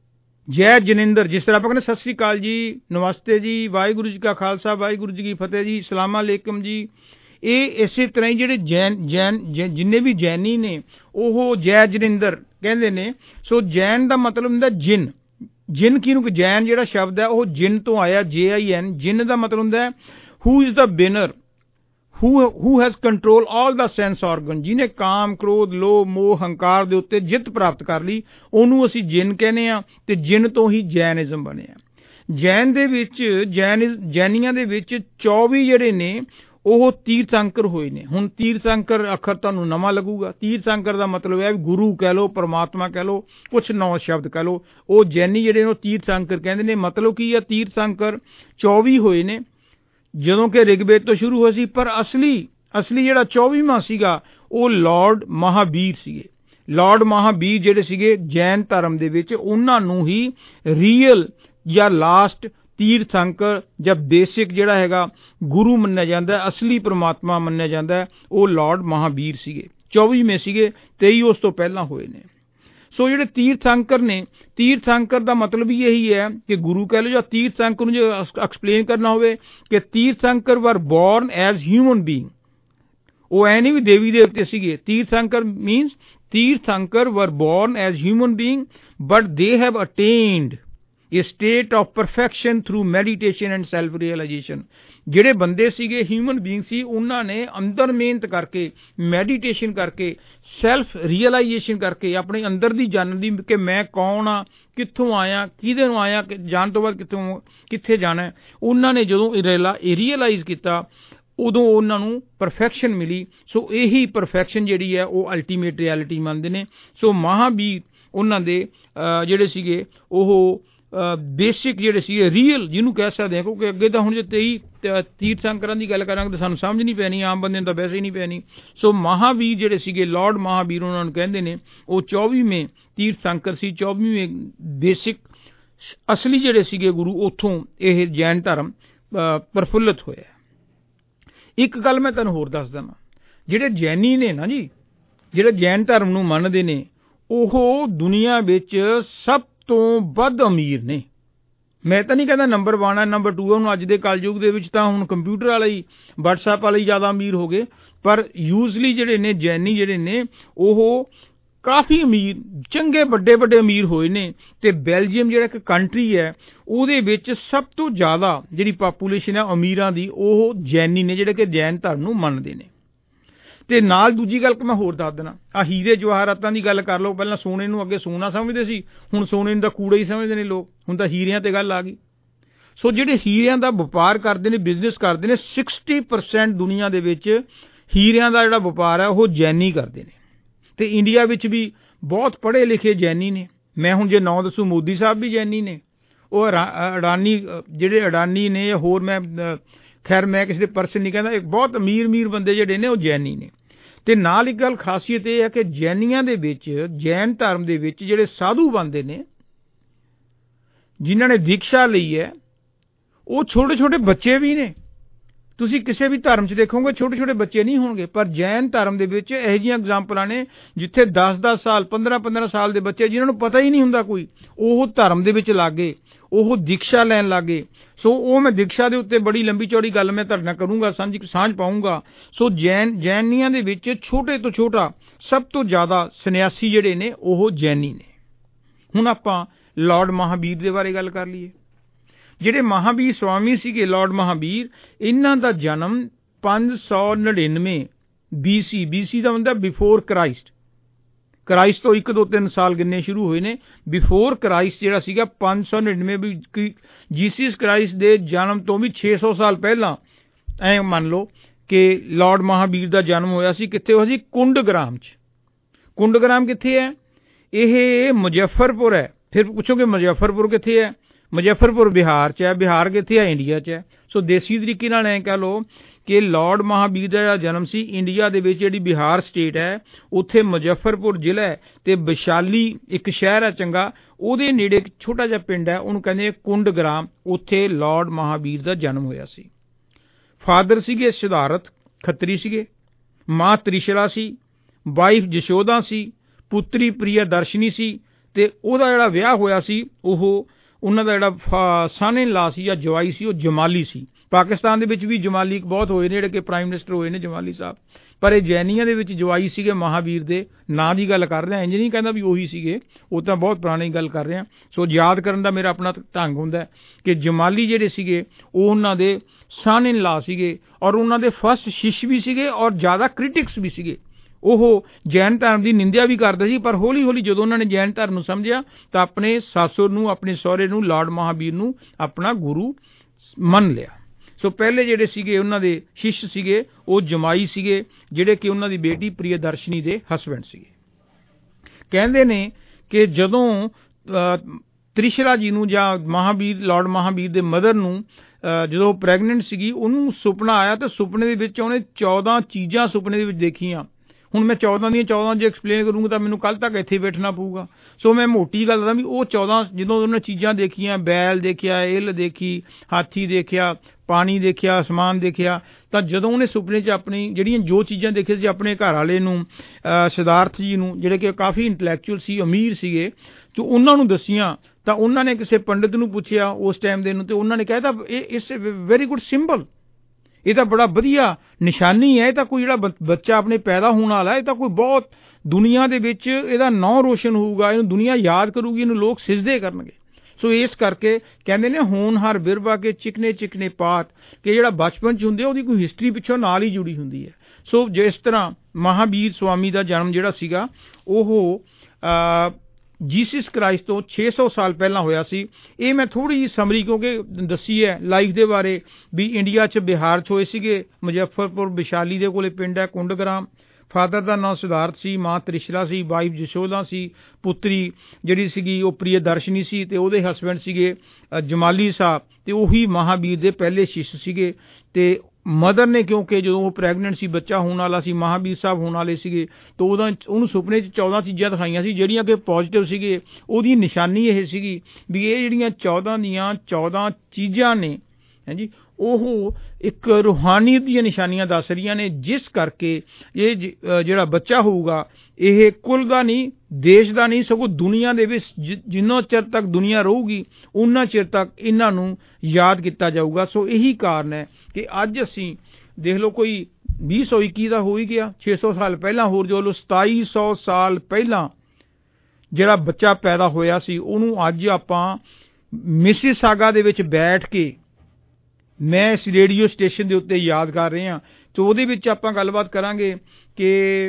ਜੈ ਜਨਿੰਦਰ। ਜਿਸ ਤਰ੍ਹਾਂ ਆਪਾਂ ਕਹਿੰਦੇ ਸਤਿ ਸ੍ਰੀ ਅਕਾਲ ਜੀ, ਨਮਸਤੇ ਜੀ, ਵਾਹਿਗੁਰੂ ਜੀ ਕਾ ਖਾਲਸਾ, ਵਾਹਿਗੁਰੂ ਜੀ ਕੀ ਫਤਿਹ ਜੀ, ਸਲਾਮ ਅਲੈਕਮ ਜੀ, ਇਹ ਇਸੇ ਤਰ੍ਹਾਂ ਹੀ ਜਿਹੜੇ ਜੈਨ ਜੈਨ ਜਿੰਨੇ ਵੀ ਜੈਨੀ ਨੇ ਉਹ ਜੈ ਜਨਿੰਦਰ ਕਹਿੰਦੇ ਨੇ। ਸੋ ਜੈਨ ਦਾ ਮਤਲਬ ਹੁੰਦਾ ਜਿਨ। ਜਿਨ ਕਿਹਨੂੰ? ਜੈਨ ਜਿਹੜਾ ਸ਼ਬਦ ਹੈ ਉਹ ਜਿਨ ਤੋਂ ਆਇਆ, ਜੇ ਆਈ ਐਨ। ਜਿਨ ਦਾ ਮਤਲਬ ਹੁੰਦਾ who is the winner, who who has control all the sense organ, ਜਿਹਨੇ ਕਾਮ, ਕ੍ਰੋਧ, ਲੋਭ, ਮੋਹ, ਹੰਕਾਰ ਦੇ ਉੱਤੇ ਜਿੱਤ ਪ੍ਰਾਪਤ ਕਰ ਲਈ, ਉਹਨੂੰ ਅਸੀਂ ਜਿਨ ਕਹਿੰਦੇ ਹਾਂ, ਤੇ ਜਿਨ ਤੋਂ ਹੀ ਜੈਨਿਜ਼ਮ ਬਣਿਆ। ਜੈਨ ਦੇ ਵਿੱਚ ਜੈਨ ਜੈਨੀਆਂ ਦੇ ਵਿੱਚ ਚੌਵੀ ਜਿਹੜੇ ਨੇ ਉਹ ਤੀਰਥੰਕਰ ਹੋਏ ਨੇ। ਹੁਣ ਤੀਰਥੰਕਰ ਅੱਖਰ ਤੁਹਾਨੂੰ ਨਵਾਂ ਲੱਗੂਗਾ। ਤੀਰਥੰਕਰ ਦਾ ਮਤਲਬ ਹੈ ਗੁਰੂ ਕਹਿ ਲਓ, ਪਰਮਾਤਮਾ ਕਹਿ ਲਓ, ਕੁਛ ਨੌ ਸ਼ਬਦ ਕਹਿ ਲਓ, ਉਹ ਜੈਨੀ ਜਿਹੜੇ ਨੇ ਉਹ ਤੀਰਥੰਕਰ ਕਹਿੰਦੇ ਨੇ। ਮਤਲਬ ਕੀ ਹੈ? ਤੀਰਥੰਕਰ ਚੌਵੀ ਹੋਏ ਨੇ ਜਦੋਂ ਕਿ ਰਿਗਵੇਦ ਤੋਂ ਸ਼ੁਰੂ ਹੋਏ ਸੀ, ਪਰ ਅਸਲੀ ਅਸਲੀ ਜਿਹੜਾ ਚੌਵੀਵਾਂ ਸੀਗਾ ਉਹ ਲਾਰਡ ਮਹਾਬੀਰ ਸੀਗੇ। ਲਾਰਡ ਮਹਾਬੀਰ ਜਿਹੜੇ ਸੀਗੇ ਜੈਨ ਧਰਮ ਦੇ ਵਿੱਚ, ਉਹਨਾਂ ਨੂੰ ਹੀ ਰੀਅਲ ਜਾਂ ਲਾਸਟ ਤੀਰਥੰਕਰ ਜਾਂ ਬੇਸਿਕ ਜਿਹੜਾ ਹੈਗਾ ਗੁਰੂ ਮੰਨਿਆ ਜਾਂਦਾ, ਅਸਲੀ ਪਰਮਾਤਮਾ ਮੰਨਿਆ ਜਾਂਦਾ, ਉਹ ਲਾਰਡ ਮਹਾਬੀਰ ਸੀਗੇ। ਚੌਵੀਵੇਂ ਸੀਗੇ, ਤੇਈ ਉਸ ਤੋਂ ਪਹਿਲਾਂ ਹੋਏ ਨੇ। ਸੋ ਜਿਹੜੇ ਤੀਰਥੰਕਰ ਨੇ, ਤੀਰਥੰਕਰ ਦਾ ਮਤਲਬ ਹੀ ਇਹੀ ਹੈ ਕਿ ਗੁਰੂ ਕਹਿ ਲਓ, ਜਾਂ ਤੀਰਥੰਕਰ ਨੂੰ ਜੇ ਐਕਸਪਲੇਨ ਕਰਨਾ ਹੋਵੇ ਕਿ ਤੀਰਥੰਕਰ were born as human being, ਉਹ ਐ ਨਹੀਂ ਵੀ ਦੇਵੀ ਦੇਵਤੇ ਸੀਗੇ। ਤੀਰਥੰਕਰ means Tirthankar were born as human being but they have attained a state of perfection through meditation and self realization। ਜਿਹੜੇ ਬੰਦੇ ਸੀਗੇ ਹਿਊਮਨ ਬੀਇੰਗ ਸੀ, ਉਹਨਾਂ ਨੇ ਅੰਦਰ ਮਿਹਨਤ ਕਰਕੇ, ਮੈਡੀਟੇਸ਼ਨ ਕਰਕੇ, ਸੈਲਫ ਰੀਅਲਾਈਜੇਸ਼ਨ ਕਰਕੇ, ਆਪਣੇ ਅੰਦਰ ਦੀ ਜਾਣਨ ਦੀ ਕਿ ਮੈਂ ਕੌਣ ਆ, ਕਿੱਥੋਂ ਆਇਆ, ਕਿਹਦੇ ਨੂੰ ਆਇਆ, ਜਾਣ ਤੋਂ ਬਾਅਦ ਕਿੱਥੋਂ ਕਿੱਥੇ ਜਾਣਾ, ਉਹਨਾਂ ਨੇ ਜਦੋਂ ਰੀਅਲਾਈਜ਼ ਕੀਤਾ ਉਦੋਂ ਉਹਨਾਂ ਨੂੰ ਪਰਫੈਕਸ਼ਨ ਮਿਲੀ। ਸੋ ਇਹੀ ਪਰਫੈਕਸ਼ਨ ਜਿਹੜੀ ਹੈ ਉਹ ਅਲਟੀਮੇਟ ਰਿਐਲਿਟੀ ਮੰਨਦੇ ਨੇ। ਸੋ ਮਹਾਬੀਰ ਉਹਨਾਂ ਦੇ ਜਿਹੜੇ ਸੀਗੇ ਉਹ ਬੇਸਿਕ ਜਿਹੜੇ ਸੀਗੇ ਰੀਅਲ ਜਿਹਨੂੰ ਕਹਿ ਸਕਦੇ ਹਾਂ, ਕਿਉਂਕਿ ਅੱਗੇ ਤਾਂ ਹੁਣ ਜੇ ਤੇਈ ਤੀਰਥੰਕਰਾਂ ਦੀ ਗੱਲ ਕਰਾਂਗੇ ਤਾਂ ਸਾਨੂੰ ਸਮਝ ਨਹੀਂ ਪੈਣੀ, ਆਮ ਬੰਦੇ ਨੂੰ ਤਾਂ ਵੈਸੇ ਹੀ ਨਹੀਂ ਪੈਣੀ। ਸੋ ਮਹਾਬੀਰ ਜਿਹੜੇ ਸੀਗੇ, ਲਾਰਡ ਮਹਾਬੀਰ ਉਹਨਾਂ ਨੂੰ ਕਹਿੰਦੇ ਨੇ, ਉਹ ਚੌਵੀਵੇਂ ਤੀਰਥੰਕਰ ਸੀ, ਚੌਵੀਵੇਂ ਬੇਸਿਕ ਅਸਲੀ ਜਿਹੜੇ ਸੀਗੇ ਗੁਰੂ। ਉੱਥੋਂ ਇਹ ਜੈਨ ਧਰਮ ਪ੍ਰਫੁੱਲਤ ਹੋਇਆ। ਇੱਕ ਗੱਲ ਮੈਂ ਤੁਹਾਨੂੰ ਹੋਰ ਦੱਸ ਦੇਵਾਂ, ਜਿਹੜੇ ਜੈਨੀ ਨੇ ਨਾ ਜੀ, ਜਿਹੜੇ ਜੈਨ ਧਰਮ ਨੂੰ ਮੰਨਦੇ ਨੇ, ਉਹ ਦੁਨੀਆ ਵਿੱਚ ਸਭ ਤੋਂ ਵੱਧ ਅਮੀਰ ਨੇ। ਮੈਂ ਤਾਂ ਨਹੀਂ ਕਹਿੰਦਾ ਨੰਬਰ ਵਨ ਹੈ, ਨੰਬਰ ਟੂ ਹੈ। ਹੁਣ ਅੱਜ ਦੇ ਕਲਯੁੱਗ ਦੇ ਵਿੱਚ ਤਾਂ ਹੁਣ ਕੰਪਿਊਟਰ ਵਾਲੇ ਹੀ, ਵਟਸਐਪ ਵਾਲੇ ਹੀ ਜ਼ਿਆਦਾ ਅਮੀਰ ਹੋ ਗਏ, ਪਰ ਯੂਜ਼ਲੀ ਜਿਹੜੇ ਨੇ ਜੈਨੀ ਜਿਹੜੇ ਨੇ ਉਹ ਕਾਫੀ ਅਮੀਰ, ਚੰਗੇ ਵੱਡੇ ਵੱਡੇ ਅਮੀਰ ਹੋਏ ਨੇ। ਤੇ ਬੈਲਜੀਅਮ ਜਿਹੜਾ ਇੱਕ ਕੰਟਰੀ ਹੈ, ਉਹਦੇ ਵਿੱਚ ਸਭ ਤੋਂ ਜ਼ਿਆਦਾ ਜਿਹੜੀ ਪਾਪੂਲੇਸ਼ਨ ਹੈ ਅਮੀਰਾਂ ਦੀ, ਉਹ ਜੈਨੀ ਨੇ, ਜਿਹੜੇ ਕਿ ਜੈਨ ਧਰਮ ਨੂੰ ਮੰਨਦੇ ਨੇ। ਤੇ ਨਾਲ ਦੂਜੀ ਗੱਲ ਮੈਂ ਹੋਰ ਦੱਸ ਦੇਣਾ, ਆ ਹੀਰੇ ਜਵਾਹਰਾਤਾਂ ਦੀ ਗੱਲ ਕਰ ਲਓ। ਪਹਿਲਾਂ ਸੋਨੇ ਨੂੰ ਅੱਗੇ ਸੋਨਾ ਸਮਝਦੇ ਸੀ, ਹੁਣ ਸੋਨੇ ਨੂੰ ਤਾਂ ਕੂੜਾ ਹੀ ਸਮਝਦੇ ਨੇ ਲੋਕ, ਹੁਣ ਤਾਂ ਹੀਰਿਆਂ ਤੇ ਗੱਲ ਆ ਗਈ। ਸੋ ਜਿਹੜੇ ਹੀਰਿਆਂ ਦਾ ਵਪਾਰ ਕਰਦੇ ਨੇ, ਬਿਜ਼ਨਸ ਕਰਦੇ ਨੇ, ਸਿਕਸਟੀ ਪਰਸੈਂਟ ਦੁਨੀਆ ਦੇ ਵਿੱਚ ਹੀਰਿਆਂ ਦਾ ਜਿਹੜਾ ਵਪਾਰ ਹੈ ਉਹ ਜੈਨੀ ਕਰਦੇ ਨੇ। ਤੇ ਇੰਡੀਆ ਵਿੱਚ ਵੀ ਬਹੁਤ ਪੜ੍ਹੇ ਲਿਖੇ ਜੈਨੀ ਨੇ। ਮੈਂ ਹੁਣ ਜੇ ਨਾਂ ਦੱਸੂ, ਮੋਦੀ ਸਾਹਿਬ ਵੀ ਜੈਨੀ ਨੇ, ਉਹ ਅਡਾਨੀ ਜਿਹੜੇ ਅਡਾਨੀ ਨੇ, ਜਾਂ ਹੋਰ ਮੈਂ ਖੈਰ ਮੈਂ ਕਿਸੇ ਦੇ ਪਰਸਨ ਨਹੀਂ ਕਹਿੰਦਾ, ਇੱਕ ਬਹੁਤ ਅਮੀਰ ਅਮੀਰ ਬੰਦੇ ਜਿਹੜੇ ਨੇ ਉਹ ਜੈਨੀ ਨੇ। ਤੇ ਨਾਲ ਇੱਕ ਗੱਲ ਖਾਸੀਅਤ ਇਹ ਹੈ ਕਿ ਜੈਨੀਆਂ ਦੇ ਵਿੱਚ, ਜੈਨ ਧਰਮ ਦੇ ਵਿੱਚ ਜਿਹੜੇ ਸਾਧੂ ਬਣਦੇ ਨੇ, ਜਿਨ੍ਹਾਂ ਨੇ ਦੀਕਸ਼ਾ ਲਈ ਹੈ, ਉਹ ਛੋਟੇ ਛੋਟੇ ਬੱਚੇ ਵੀ ਨੇ। ਤੁਸੀਂ ਕਿਸੇ ਵੀ ਧਰਮ 'ਚ ਦੇਖੋਗੇ ਛੋਟੇ ਛੋਟੇ ਬੱਚੇ ਨਹੀਂ ਹੋਣਗੇ, ਪਰ ਜੈਨ ਧਰਮ ਦੇ ਵਿੱਚ ਇਹੋ ਜਿਹੀਆਂ ਐਗਜ਼ਾਮਪਲਾਂ ਨੇ ਜਿੱਥੇ ਦਸ ਦਸ ਸਾਲ, ਪੰਦਰਾਂ ਪੰਦਰਾਂ ਸਾਲ ਦੇ ਬੱਚੇ, ਜਿਨ੍ਹਾਂ ਨੂੰ ਪਤਾ ਹੀ ਨਹੀਂ ਹੁੰਦਾ ਕੋਈ, ਉਹ ਧਰਮ ਦੇ ਵਿੱਚ ਲੱਗ ਗਏ, ਉਹ ਦੀਕਸ਼ਾ ਲੈਣ ਲੱਗ ਗਏ। ਸੋ ਉਹ ਮੈਂ ਦੀਕਸ਼ਾ ਦੇ ਉੱਤੇ ਬੜੀ ਲੰਬੀ ਚੌੜੀ ਗੱਲ ਮੈਂ ਤੁਹਾਡੇ ਨਾਲ ਕਰੂੰਗਾ, ਸਾਂਝ ਸਾਂਝ ਪਾਊਂਗਾ। ਸੋ ਜੈਨ ਜੈਨੀਆਂ ਦੇ ਵਿੱਚ ਛੋਟੇ ਤੋਂ ਛੋਟਾ ਸਭ ਤੋਂ ਜ਼ਿਆਦਾ ਸੰਨਿਆਸੀ ਜਿਹੜੇ ਨੇ ਉਹ ਜੈਨੀ ਨੇ। ਹੁਣ ਆਪਾਂ ਲਾਰਡ ਮਹਾਬੀਰ ਦੇ ਬਾਰੇ ਗੱਲ ਕਰ ਲਈਏ। ਜਿਹੜੇ ਮਹਾਬੀਰ ਸਵਾਮੀ ਸੀਗੇ, ਲਾਰਡ ਮਹਾਬੀਰ, ਇਹਨਾਂ ਦਾ ਜਨਮ ਪੰਜ ਸੌ ਨੜਿਨਵੇਂ ਬੀ ਸੀ, ਬੀ ਸੀ ਦਾ ਹੁੰਦਾ ਬਿਫੋਰ ਕਰਾਈਸਟ। ਕਰਾਈਸਟ ਤੋਂ ਇੱਕ ਦੋ ਤਿੰਨ ਸਾਲ ਗਿਣਨੇ ਸ਼ੁਰੂ ਹੋਏ ਨੇ। ਬਿਫੋਰ ਕਰਾਈਸਟ ਜਿਹੜਾ ਸੀਗਾ ਪੰਜ ਸੌ ਨੜਿਨਵੇਂ, ਵੀ ਜੀਸਸ ਕਰਾਈਸਟ ਦੇ ਜਨਮ ਤੋਂ ਵੀ ਛੇ ਸੌ ਸਾਲ ਪਹਿਲਾਂ ਐ ਮੰਨ ਲਓ ਕਿ ਲਾਰਡ ਮਹਾਬੀਰ ਦਾ ਜਨਮ ਹੋਇਆ ਸੀ। ਕਿੱਥੇ ਹੋਇਆ ਸੀ? ਕੁੰਡਗ੍ਰਾਮ 'ਚ। ਕੁੰਡਗ੍ਰਾਮ ਕਿੱਥੇ ਹੈ? ਇਹ ਮੁਜ਼ੱਫਰਪੁਰ ਹੈ। ਫਿਰ ਪੁੱਛੋਗੇ ਮੁਜ਼ੱਫਰਪੁਰ ਕਿੱਥੇ ਹੈ? ਮੁਜ਼ੱਫਰਪੁਰ ਬਿਹਾਰ 'ਚ ਹੈ। ਬਿਹਾਰ ਕਿੱਥੇ ਹੈ? ਇੰਡੀਆ 'ਚ ਹੈ। ਸੋ ਦੇਸੀ ਤਰੀਕੇ ਨਾਲ ਐਂ ਕਹਿ ਲਓ ਕਿ ਲਾਰਡ ਮਹਾਬੀਰ ਦਾ ਜਿਹੜਾ ਜਨਮ ਸੀ ਇੰਡੀਆ ਦੇ ਵਿੱਚ, ਜਿਹੜੀ ਬਿਹਾਰ ਸਟੇਟ ਹੈ, ਉੱਥੇ ਮੁਜ਼ੱਫਰਪੁਰ ਜ਼ਿਲ੍ਹਾ ਹੈ ਅਤੇ ਵਿਸ਼ਾਲੀ ਇੱਕ ਸ਼ਹਿਰ ਹੈ ਚੰਗਾ, ਉਹਦੇ ਨੇੜੇ ਇੱਕ ਛੋਟਾ ਜਿਹਾ ਪਿੰਡ ਹੈ, ਉਹਨੂੰ ਕਹਿੰਦੇ ਕੁੰਡਗ੍ਰਾਮ। ਉੱਥੇ ਲਾਰਡ ਮਹਾਬੀਰ ਦਾ ਜਨਮ ਹੋਇਆ ਸੀ। ਫਾਦਰ ਸੀਗੇ ਸਿਧਾਰਥ, ਖੱਤਰੀ ਸੀਗੇ। ਮਾਂ ਤ੍ਰਿਸ਼ਲਾ ਸੀ, ਵਾਈਫ ਜਸ਼ੋਦਾ ਸੀ, ਪੁੱਤਰੀ ਪ੍ਰਿਆ ਦਰਸ਼ਨੀ ਸੀ, ਅਤੇ ਉਹਦਾ ਜਿਹੜਾ ਵਿਆਹ ਹੋਇਆ ਸੀ ਉਹ ਉਹਨਾਂ ਦਾ ਜਿਹੜਾ ਸਨ ਇਨ ਲਾ ਸੀ ਜਾਂ ਜਵਾਈ ਸੀ ਉਹ ਜਮਾਲੀ ਸੀ। ਪਾਕਿਸਤਾਨ ਦੇ ਵਿੱਚ ਵੀ ਜਮਾਲੀ ਬਹੁਤ ਹੋਏ ਨੇ, ਜਿਹੜੇ ਕਿ ਪ੍ਰਾਈਮ ਮਿਨਿਸਟਰ ਹੋਏ ਨੇ ਜਮਾਲੀ ਸਾਹਿਬ, ਪਰ ਇਹ ਜੈਨੀਆਂ ਦੇ ਵਿੱਚ ਜਵਾਈ ਸੀਗੇ ਮਹਾਬੀਰ ਦੇ। ਨਾਂ ਦੀ ਗੱਲ ਕਰ ਰਿਹਾ, ਇੰਜ ਨਹੀਂ ਕਹਿੰਦਾ ਵੀ ਉਹੀ ਸੀਗੇ, ਉਹ ਤਾਂ ਬਹੁਤ ਪੁਰਾਣੀ ਗੱਲ ਕਰ ਰਿਹਾ। ਸੋ ਯਾਦ ਕਰਨ ਦਾ ਮੇਰਾ ਆਪਣਾ ਢੰਗ ਹੁੰਦਾ ਕਿ ਜਮਾਲੀ ਜਿਹੜੇ ਸੀਗੇ ਉਹ ਉਹਨਾਂ ਦੇ ਸਨ ਇਨ ਲਾ ਸੀਗੇ, ਔਰ ਉਹਨਾਂ ਦੇ ਫਸਟ ਸ਼ਿਸ਼ ਵੀ ਸੀਗੇ, ਔਰ ਜ਼ਿਆਦਾ ਕ੍ਰਿਟਿਕਸ ਵੀ ਸੀਗੇ। ਉਹ ਜੈਨ ਧਰਮ ਦੀ ਨਿੰਦਿਆ ਵੀ ਕਰਦੇ ਸੀ, ਪਰ ਹੌਲੀ ਹੌਲੀ ਜਦੋਂ ਉਹਨਾਂ ਨੇ ਜੈਨ ਧਰਮ ਨੂੰ ਸਮਝਿਆ ਤਾਂ ਆਪਣੇ ਸੱਸੁਰ ਨੂੰ, ਆਪਣੇ ਸਹੁਰੇ ਨੂੰ, ਲਾਰਡ ਮਹਾਬੀਰ ਨੂੰ ਆਪਣਾ ਗੁਰੂ ਮੰਨ ਲਿਆ। ਸੋ ਪਹਿਲੇ ਜਿਹੜੇ ਸੀਗੇ ਉਹਨਾਂ ਦੇ ਸ਼ਿਸ਼ ਸੀਗੇ ਉਹ ਜਮਾਈ ਸੀਗੇ, ਜਿਹੜੇ ਕਿ ਉਹਨਾਂ ਦੀ ਬੇਟੀ ਪ੍ਰਿਯਦਰਸ਼ਨੀ ਦੇ ਹਸਬੈਂਡ ਸੀਗੇ। ਕਹਿੰਦੇ ਨੇ ਕਿ ਜਦੋਂ ਤ੍ਰਿਸ਼ਲਾ ਜੀ ਨੂੰ ਜਾਂ ਮਹਾਬੀਰ ਲਾਰਡ ਮਹਾਬੀਰ ਦੇ ਮਦਰ ਨੂੰ ਜਦੋਂ ਉਹ ਪ੍ਰੈਗਨੈਂਟ ਸੀਗੀ, ਉਹਨੂੰ ਸੁਪਨਾ ਆਇਆ ਤੇ ਸੁਪਨੇ ਦੇ ਵਿੱਚ ਉਹਨੇ ਚੌਦਾਂ ਚੀਜ਼ਾਂ ਸੁਪਨੇ ਦੇ ਵਿੱਚ ਦੇਖੀਆਂ। ਹੁਣ ਮੈਂ ਚੌਦਾਂ ਦੀਆਂ ਚੌਦਾਂ ਜੇ ਐਕਸਪਲੇਨ ਕਰੂੰਗਾ ਤਾਂ ਮੈਨੂੰ ਕੱਲ੍ਹ ਤੱਕ ਇੱਥੇ ਬੈਠਣਾ ਪਊਗਾ। ਸੋ ਮੈਂ ਮੋਟੀ ਗੱਲ ਦੱਸਾਂ ਵੀ ਉਹ ਚੌਦਾਂ ਜਦੋਂ ਉਹਨਾਂ ਚੀਜ਼ਾਂ ਦੇਖੀਆਂ, ਬੈਲ ਦੇਖਿਆ, ਇੱਲ ਦੇਖੀ, ਹਾਥੀ ਦੇਖਿਆ, ਪਾਣੀ ਦੇਖਿਆ, ਅਸਮਾਨ ਦੇਖਿਆ, ਤਾਂ ਜਦੋਂ ਉਹਨੇ ਸੁਪਨੇ 'ਚ ਆਪਣੀ ਜਿਹੜੀਆਂ ਜੋ ਚੀਜ਼ਾਂ ਦੇਖੀਆਂ ਸੀ ਆਪਣੇ ਘਰ ਵਾਲੇ ਨੂੰ, ਸਿਧਾਰਥ ਜੀ ਨੂੰ, ਜਿਹੜੇ ਕਿ ਕਾਫੀ ਇੰਟਲੈਕਚੁਅਲ ਸੀ, ਅਮੀਰ ਸੀਗੇ, ਜੋ ਉਹਨਾਂ ਨੂੰ ਦੱਸੀਆਂ, ਤਾਂ ਉਹਨਾਂ ਨੇ ਕਿਸੇ ਪੰਡਿਤ ਨੂੰ ਪੁੱਛਿਆ ਉਸ ਟਾਈਮ ਦੇ ਨੂੰ, ਤੇ ਉਹਨਾਂ ਨੇ ਕਹਿਤਾ ਇਹ it's a very good symbol, ਇਹ ਤਾਂ ਬੜਾ ਵਧੀਆ ਨਿਸ਼ਾਨੀ ਹੈ, ਇਹ ਤਾਂ ਕੋਈ ਜਿਹੜਾ ਬੱਚਾ ਆਪਣੇ ਪੈਦਾ ਹੋਣ ਵਾਲਾ, ਇਹ ਤਾਂ ਕੋਈ ਬਹੁਤ ਦੁਨੀਆ ਦੇ ਵਿੱਚ ਇਹਦਾ ਨਾਂ ਰੋਸ਼ਨ ਹੋਊਗਾ, ਇਹਨੂੰ ਦੁਨੀਆ ਯਾਦ ਕਰੂਗੀ, ਇਹਨੂੰ ਲੋਕ ਸਿਜਦੇ ਕਰਨਗੇ। ਸੋ ਇਸ ਕਰਕੇ ਕਹਿੰਦੇ ਨੇ ਹੋਣਹਾਰ ਬਿਰਬਾ ਕੇ ਚਿਕਨੇ ਚਿਕਨੇ ਪਾਤ, ਕਿ ਜਿਹੜਾ ਬਚਪਨ 'ਚ ਹੁੰਦੇ ਉਹਦੀ ਕੋਈ ਹਿਸਟਰੀ ਪਿੱਛੋਂ ਨਾਲ ਹੀ ਜੁੜੀ ਹੁੰਦੀ ਹੈ। ਸੋ ਜਿਸ ਤਰ੍ਹਾਂ ਮਹਾਬੀਰ ਸਵਾਮੀ ਦਾ ਜਨਮ ਜਿਹੜਾ ਸੀਗਾ ਉਹ ਜੀਸਸ ਕ੍ਰਾਈਸਟ ਤੋਂ ਛੇ ਸੌ ਸਾਲ ਪਹਿਲਾਂ ਹੋਇਆ ਸੀ। ਇਹ ਮੈਂ ਥੋੜ੍ਹੀ ਜਿਹੀ ਸਮਰੀ ਕਿਉਂਕਿ ਦੱਸੀ ਹੈ ਲਾਈਫ ਦੇ ਬਾਰੇ ਵੀ ਇੰਡੀਆ 'ਚ ਬਿਹਾਰ 'ਚ ਹੋਏ ਸੀਗੇ। ਮੁਜ਼ੱਫਰਪੁਰ ਵਿਸ਼ਾਲੀ ਦੇ ਕੋਲੇ ਪਿੰਡ ਹੈ ਕੁੰਡਗ੍ਰਾਮ। ਫਾਦਰ ਦਾ ਨਾਂ ਸਿਧਾਰਥ ਸੀ, ਮਾਂ ਤ੍ਰਿਸ਼ਲਾ ਸੀ, ਵਾਈਫ ਜਸ਼ੋਦਾ ਸੀ, ਪੁੱਤਰੀ ਜਿਹੜੀ ਸੀਗੀ ਉਹ ਪ੍ਰਿਯਦਰਸ਼ਨੀ ਸੀ, ਅਤੇ ਉਹਦੇ ਹਸਬੈਂਡ ਸੀਗੇ ਜਮਾਲੀ ਸਾਹਿਬ, ਅਤੇ ਉਹੀ ਮਹਾਬੀਰ ਦੇ ਪਹਿਲੇ ਸ਼ਿਸ਼ ਸੀਗੇ। ਅਤੇ ਮਦਰ ਨੇ ਕਿਉਂਕਿ ਜਦੋਂ ਉਹ ਪ੍ਰੈਗਨੈਂਟ ਸੀ, ਬੱਚਾ ਹੋਣ ਵਾਲਾ ਸੀ, ਮਹਾਬੀਰ ਸਾਹਿਬ ਹੋਣ ਵਾਲੇ ਸੀਗੇ, ਤਾਂ ਉਹਦਾ ਉਹਨੂੰ ਸੁਪਨੇ 'ਚ ਚੌਦਾਂ ਚੀਜ਼ਾਂ ਦਿਖਾਈਆਂ ਸੀ ਜਿਹੜੀਆਂ ਕਿ ਪੋਜ਼ੀਟਿਵ ਸੀਗੇ। ਉਹਦੀ ਨਿਸ਼ਾਨੀ ਇਹ ਸੀਗੀ ਵੀ ਇਹ ਜਿਹੜੀਆਂ ਚੌਦਾਂ ਦੀਆਂ ਚੌਦਾਂ ਚੀਜ਼ਾਂ ਨੇ ਹਾਂਜੀ, ਉਹ ਇੱਕ ਰੂਹਾਨੀਅਤ ਦੀਆਂ ਨਿਸ਼ਾਨੀਆਂ ਦੱਸ ਰਹੀਆਂ ਨੇ, ਜਿਸ ਕਰਕੇ ਇਹ ਜਿਹੜਾ ਬੱਚਾ ਹੋਊਗਾ ਇਹ ਕੁਲ ਦਾ ਨਹੀਂ, ਦੇਸ਼ ਦਾ ਨਹੀਂ, ਸਗੋਂ ਦੁਨੀਆ ਦੇ ਵਿੱਚ ਜਿੰਨਾ ਚਿਰ ਤੱਕ ਦੁਨੀਆ ਰਹੂਗੀ ਉਨਾ ਚਿਰ ਤੱਕ ਇਹਨਾਂ ਨੂੰ ਯਾਦ ਕੀਤਾ ਜਾਊਗਾ। ਸੋ ਇਹੀ ਕਾਰਨ ਹੈ ਕਿ ਅੱਜ ਅਸੀਂ ਦੇਖ ਲਓ ਕੋਈ ਵੀਹ ਸੌ ਇੱਕੀ ਦਾ ਹੋ ਹੀ ਗਿਆ, ਛੇ ਸੌ ਸਾਲ ਪਹਿਲਾਂ ਹੋਰ ਜੋ ਲਓ ਸਤਾਈ ਸੌ ਸਾਲ ਪਹਿਲਾਂ ਜਿਹੜਾ ਬੱਚਾ ਪੈਦਾ ਹੋਇਆ ਸੀ ਉਹਨੂੰ ਅੱਜ ਆਪਾਂ ਮਿਸੀਸਾਗਾ ਦੇ ਵਿੱਚ ਬੈਠ ਕੇ ਮੈਂ ਇਸ ਰੇਡੀਓ ਸਟੇਸ਼ਨ ਦੇ ਉੱਤੇ ਯਾਦ ਕਰ ਰਹੇ ਹਾਂ। ਤਾਂ ਉਹਦੇ ਵਿੱਚ ਆਪਾਂ ਗੱਲਬਾਤ ਕਰਾਂਗੇ ਕਿ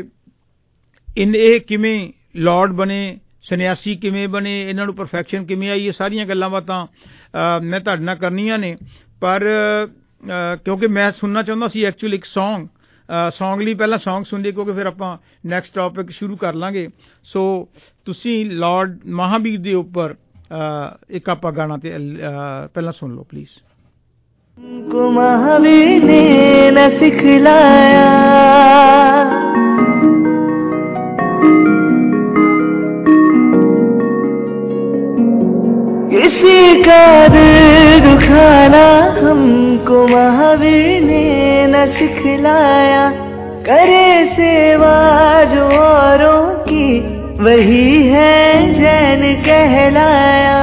ਇਨ ਇਹ ਕਿਵੇਂ ਲਾਰਡ ਬਣੇ, ਸੰਨਿਆਸੀ ਕਿਵੇਂ ਬਣੇ, ਇਹਨਾਂ ਨੂੰ ਪਰਫੈਕਸ਼ਨ ਕਿਵੇਂ ਆਈ, ਇਹ ਸਾਰੀਆਂ ਗੱਲਾਂ ਬਾਤਾਂ ਮੈਂ ਤੁਹਾਡੇ ਨਾਲ ਕਰਨੀਆਂ ਨੇ। ਪਰ ਕਿਉਂਕਿ ਮੈਂ ਸੁਣਨਾ ਚਾਹੁੰਦਾ ਸੀ ਐਕਚੁਅਲੀ ਇੱਕ ਸੌਂਗ ਸੌਂਗ ਲਈ ਪਹਿਲਾਂ ਸੌਂਗ ਸੁਣੀਏ, ਕਿਉਂਕਿ ਫਿਰ ਆਪਾਂ ਨੈਕਸਟ ਟੌਪਿਕ ਸ਼ੁਰੂ ਕਰ ਲਾਂਗੇ। ਸੋ ਤੁਸੀਂ ਲਾਰਡ ਮਹਾਬੀਰ ਦੇ ਉੱਪਰ ਇੱਕ ਆਪਾਂ ਗਾਣਾ ਤੇ ਪਹਿਲਾਂ ਸੁਣ ਲਓ ਪਲੀਜ਼। को महावीर ने न सिखलाया, किसी का दिल दुखाना हमको महावीर ने न सिखलाया, करे सेवा जो औरों की वही है जैन कहलाया,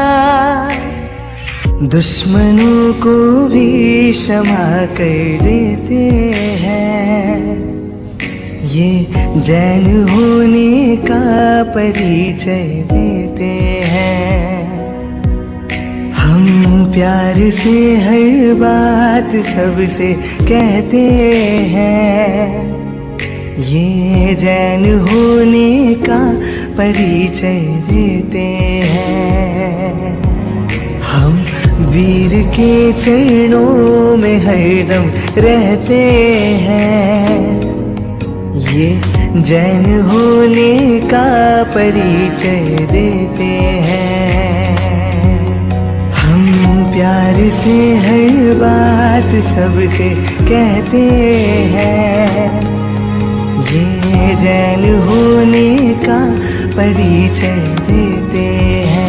दुश्मनों को भी क्षमा कर देते हैं, ये जैन होने का परिचय देते हैं, हम प्यार से हर बात सबसे कहते हैं, ये जैन होने का परिचय देते हैं, हम वीर के चरणों में हरदम रहते हैं, ये जैन होने का परिचय देते हैं, हम प्यार से हर बात सबसे कहते हैं, ये जैन होने का परिचय देते हैं।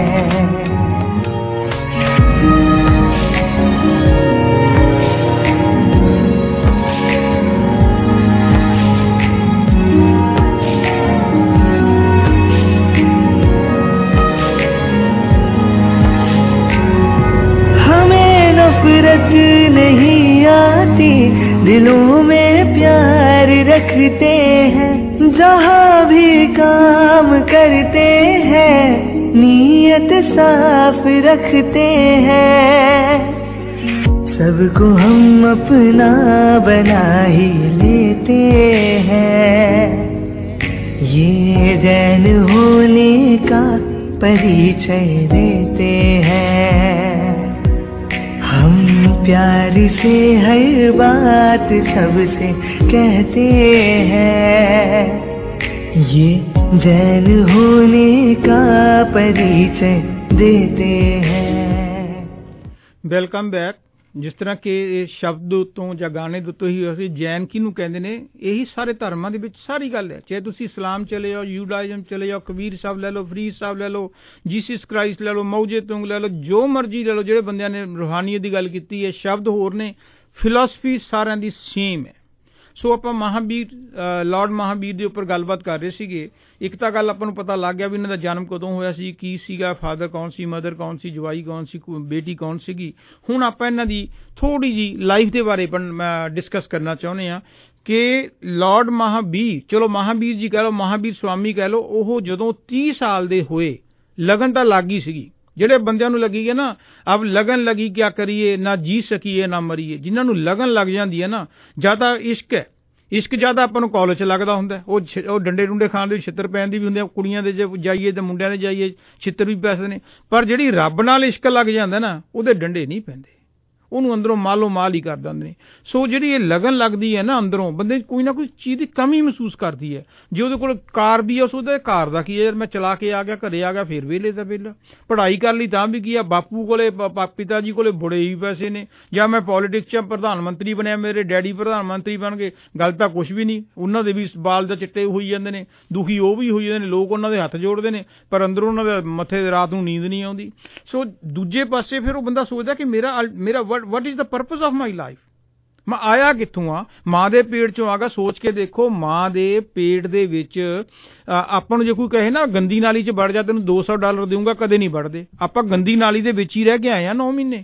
नहीं आती, दिलों में प्यार रखते हैं, जहाँ भी काम करते हैं नीयत साफ रखते हैं। सबको हम अपना बना ही लेते हैं, ये जैन होने का परिचय देते हैं। हम प्यार से हर बात सबसे कहते हैं, ये जैन होने का परिचय देते हैं। Welcome back. जिस तर੍ਹਾਂ ਕਿ ਇਹ ਸ਼ਬਦ ਉੱਤੋਂ ਜਾਂ ਗਾਣੇ ਦੇ ਉੱਤੋਂ ਹੀ ਅਸੀਂ ਜੈਨ ਕਿਹਨੂੰ ਕਹਿੰਦੇ ਨੇ, ਇਹੀ ਸਾਰੇ ਧਰਮਾਂ ਦੇ ਵਿੱਚ ਸਾਰੀ ਗੱਲ ਹੈ। ਚਾਹੇ ਤੁਸੀਂ ਇਸਲਾਮ ਚਲੇ ਜਾਓ, ਯੂਡਾਇਜ਼ਮ ਚਲੇ ਜਾਓ, ਕਬੀਰ ਸਾਹਿਬ ਲੈ ਲਓ, ਫਰੀਦ ਸਾਹਿਬ ਲੈ ਲਓ, ਜੀਸਸ ਕ੍ਰਾਈਸਟ ਲੈ ਲਓ, ਮੌਜੇ ਤੁੰਗ ਲੈ ਲਓ, ਜੋ ਮਰਜ਼ੀ ਲੈ ਲਓ, ਜਿਹੜੇ ਬੰਦਿਆਂ ਨੇ ਰੂਹਾਨੀਅਤ ਦੀ ਗੱਲ ਕੀਤੀ ਹੈ, ਸ਼ਬਦ ਹੋਰ ਨੇ, ਫਿਲਾਸਫੀ ਸਾਰਿਆਂ ਦੀ ਸੇਮ ਹੈ। ਸੋ ਆਪਾਂ ਮਹਾਂਵੀਰ ਲਾਰਡ ਮਹਾਂਵੀਰ ਦੇ ਉੱਪਰ ਗੱਲਬਾਤ ਕਰ ਰਹੇ ਸੀਗੇ। ਇੱਕ ਤਾਂ ਗੱਲ ਆਪਾਂ ਨੂੰ ਪਤਾ ਲੱਗ ਗਿਆ ਵੀ ਇਹਨਾਂ ਦਾ ਜਨਮ ਕਦੋਂ ਹੋਇਆ ਸੀ, ਕੀ ਸੀਗਾ, ਫਾਦਰ ਕੌਣ ਸੀ, ਮਦਰ ਕੌਣ ਸੀ, ਜਵਾਈ ਕੌਣ ਸੀ, ਬੇਟੀ ਕੌਣ ਸੀਗੀ। ਹੁਣ ਆਪਾਂ ਇਹਨਾਂ ਦੀ ਥੋੜ੍ਹੀ ਜਿਹੀ ਲਾਈਫ ਦੇ ਬਾਰੇ ਡਿਸਕਸ ਕਰਨਾ ਚਾਹੁੰਦੇ ਹਾਂ ਕਿ ਲਾਰਡ ਮਹਾਂਵੀਰ, ਚਲੋ ਮਹਾਂਵੀਰ ਜੀ ਕਹਿ ਲਓ, ਮਹਾਂਵੀਰ ਸਵਾਮੀ ਕਹਿ ਲਓ, ਉਹ ਜਦੋਂ ਤੀਹ ਸਾਲ ਦੇ ਹੋਏ, ਲਗਨ ਤਾਂ ਲੱਗ ਗਈ ਸੀਗੀ। ਜਿਹੜੇ ਬੰਦਿਆਂ ਨੂੰ ਲੱਗੀ ਹੈ ਨਾ, ਅਬ ਲਗਨ ਲੱਗੀ ਕਿਆ ਕਰੀਏ, ਨਾ ਜੀ ਸਕੀਏ ਨਾ ਮਰੀਏ, ਜਿਨ੍ਹਾਂ ਨੂੰ ਲਗਨ ਲੱਗ ਜਾਂਦੀ ਹੈ ਨਾ, ਜਾਂ ਤਾਂ ਇਸ਼ਕ ਹੈ। ਇਸ਼ਕ ਜ਼ਿਆਦਾ ਆਪਾਂ ਨੂੰ ਕਾਲਜ 'ਚ ਲੱਗਦਾ ਹੁੰਦਾ, ਉਹ ਉਹ ਡੰਡੇ ਡੁੰਡੇ ਖਾਣ ਦੇ ਛਿੱਤਰ ਪੈਣ ਦੀ ਵੀ ਹੁੰਦੀ ਆ, ਕੁੜੀਆਂ ਦੇ ਜੇ ਜਾਈਏ ਤੇ ਮੁੰਡਿਆਂ ਦੇ ਜਾਈਏ ਛਿੱਤਰ ਵੀ ਪੈਸੇ ਨੇ। ਪਰ ਜਿਹੜੀ ਰੱਬ ਨਾਲ ਇਸ਼ਕ ਲੱਗ ਜਾਂਦਾ ਨਾ, ਉਹਦੇ ਡੰਡੇ ਨਹੀਂ ਪੈਂਦੇ, ਉਹਨੂੰ ਅੰਦਰੋਂ ਮਾਲੋ ਮਾਲ ਹੀ ਕਰ ਦਿੰਦੇ ਨੇ। ਸੋ ਜਿਹੜੀ ਇਹ ਲਗਨ ਲੱਗਦੀ ਹੈ ਨਾ ਅੰਦਰੋਂ, ਬੰਦੇ ਕੋਈ ਨਾ ਕੋਈ ਚੀਜ਼ ਦੀ ਕਮੀ ਮਹਿਸੂਸ ਕਰਦੀ ਹੈ। ਜੇ ਉਹਦੇ ਕੋਲ ਕਾਰ ਵੀ ਆ, ਉਹਦੇ ਕਾਰ ਦਾ ਕੀ ਹੈ, ਯਾਰ ਮੈਂ ਚਲਾ ਕੇ ਆ ਗਿਆ, ਘਰੇ ਆ ਗਿਆ, ਫਿਰ ਵਿਹਲੇ ਦਾ ਵਿਹਲਾ। ਪੜ੍ਹਾਈ ਕਰ ਲਈ ਤਾਂ ਵੀ ਕੀ ਆ, ਬਾਪੂ ਕੋਲੇ ਪਿਤਾ ਜੀ ਕੋਲੇ ਬੜੇ ਹੀ ਪੈਸੇ ਨੇ, ਜਾਂ ਮੈਂ ਪੋਲੀਟਿਕਸ 'ਚ ਪ੍ਰਧਾਨ ਮੰਤਰੀ ਬਣਿਆ, ਮੇਰੇ ਡੈਡੀ ਪ੍ਰਧਾਨ ਮੰਤਰੀ ਬਣ ਗਏ, ਗੱਲ ਤਾਂ ਕੁਛ ਵੀ ਨਹੀਂ। ਉਹਨਾਂ ਦੇ ਵੀ ਬਾਲ ਦਾ ਚਿੱਟੇ ਹੋਈ ਜਾਂਦੇ ਨੇ, ਦੁਖੀ ਉਹ ਵੀ ਹੋਈ ਜਾਂਦੇ ਨੇ, ਲੋਕ ਉਹਨਾਂ ਦੇ ਹੱਥ ਜੋੜਦੇ ਨੇ, ਪਰ ਅੰਦਰੋਂ ਉਹਨਾਂ ਦੇ ਮੱਥੇ ਰਾਤ ਨੂੰ ਨੀਂਦ ਨਹੀਂ ਆਉਂਦੀ। ਸੋ ਦੂਜੇ ਪਾਸੇ ਫਿਰ ਉਹ ਬੰਦਾ ਸੋਚਦਾ ਕਿ ਮੇਰਾ ਮੇਰਾ what is the purpose of my life, ਮੈਂ ਆਇਆ ਕਿੱਥੋਂ ਆ, ਮਾਂ ਦੇ ਪੇਟ ਚੋਂ ਆ ਗਿਆ। ਸੋਚ ਕੇ ਦੇਖੋ, ਮਾਂ ਦੇ ਪੇਟ ਦੇ ਵਿੱਚ ਆਪਾਂ ਨੂੰ ਜੇ ਕੋਈ ਕਹੇ ਨਾ ਗੰਦੀ ਨਾਲੀ 'ਚ ਵੜ ਜਾ, ਤੈਨੂੰ ਦੋ ਸੌ ਡਾਲਰ ਦੇਊਂਗਾ, ਕਦੇ ਨਹੀਂ ਵੜਦੇ। ਆਪਾਂ ਗੰਦੀ ਨਾਲੀ ਦੇ ਵਿੱਚ ਹੀ ਰਹਿ ਕੇ ਆਏ ਆ ਨੌ ਮਹੀਨੇ।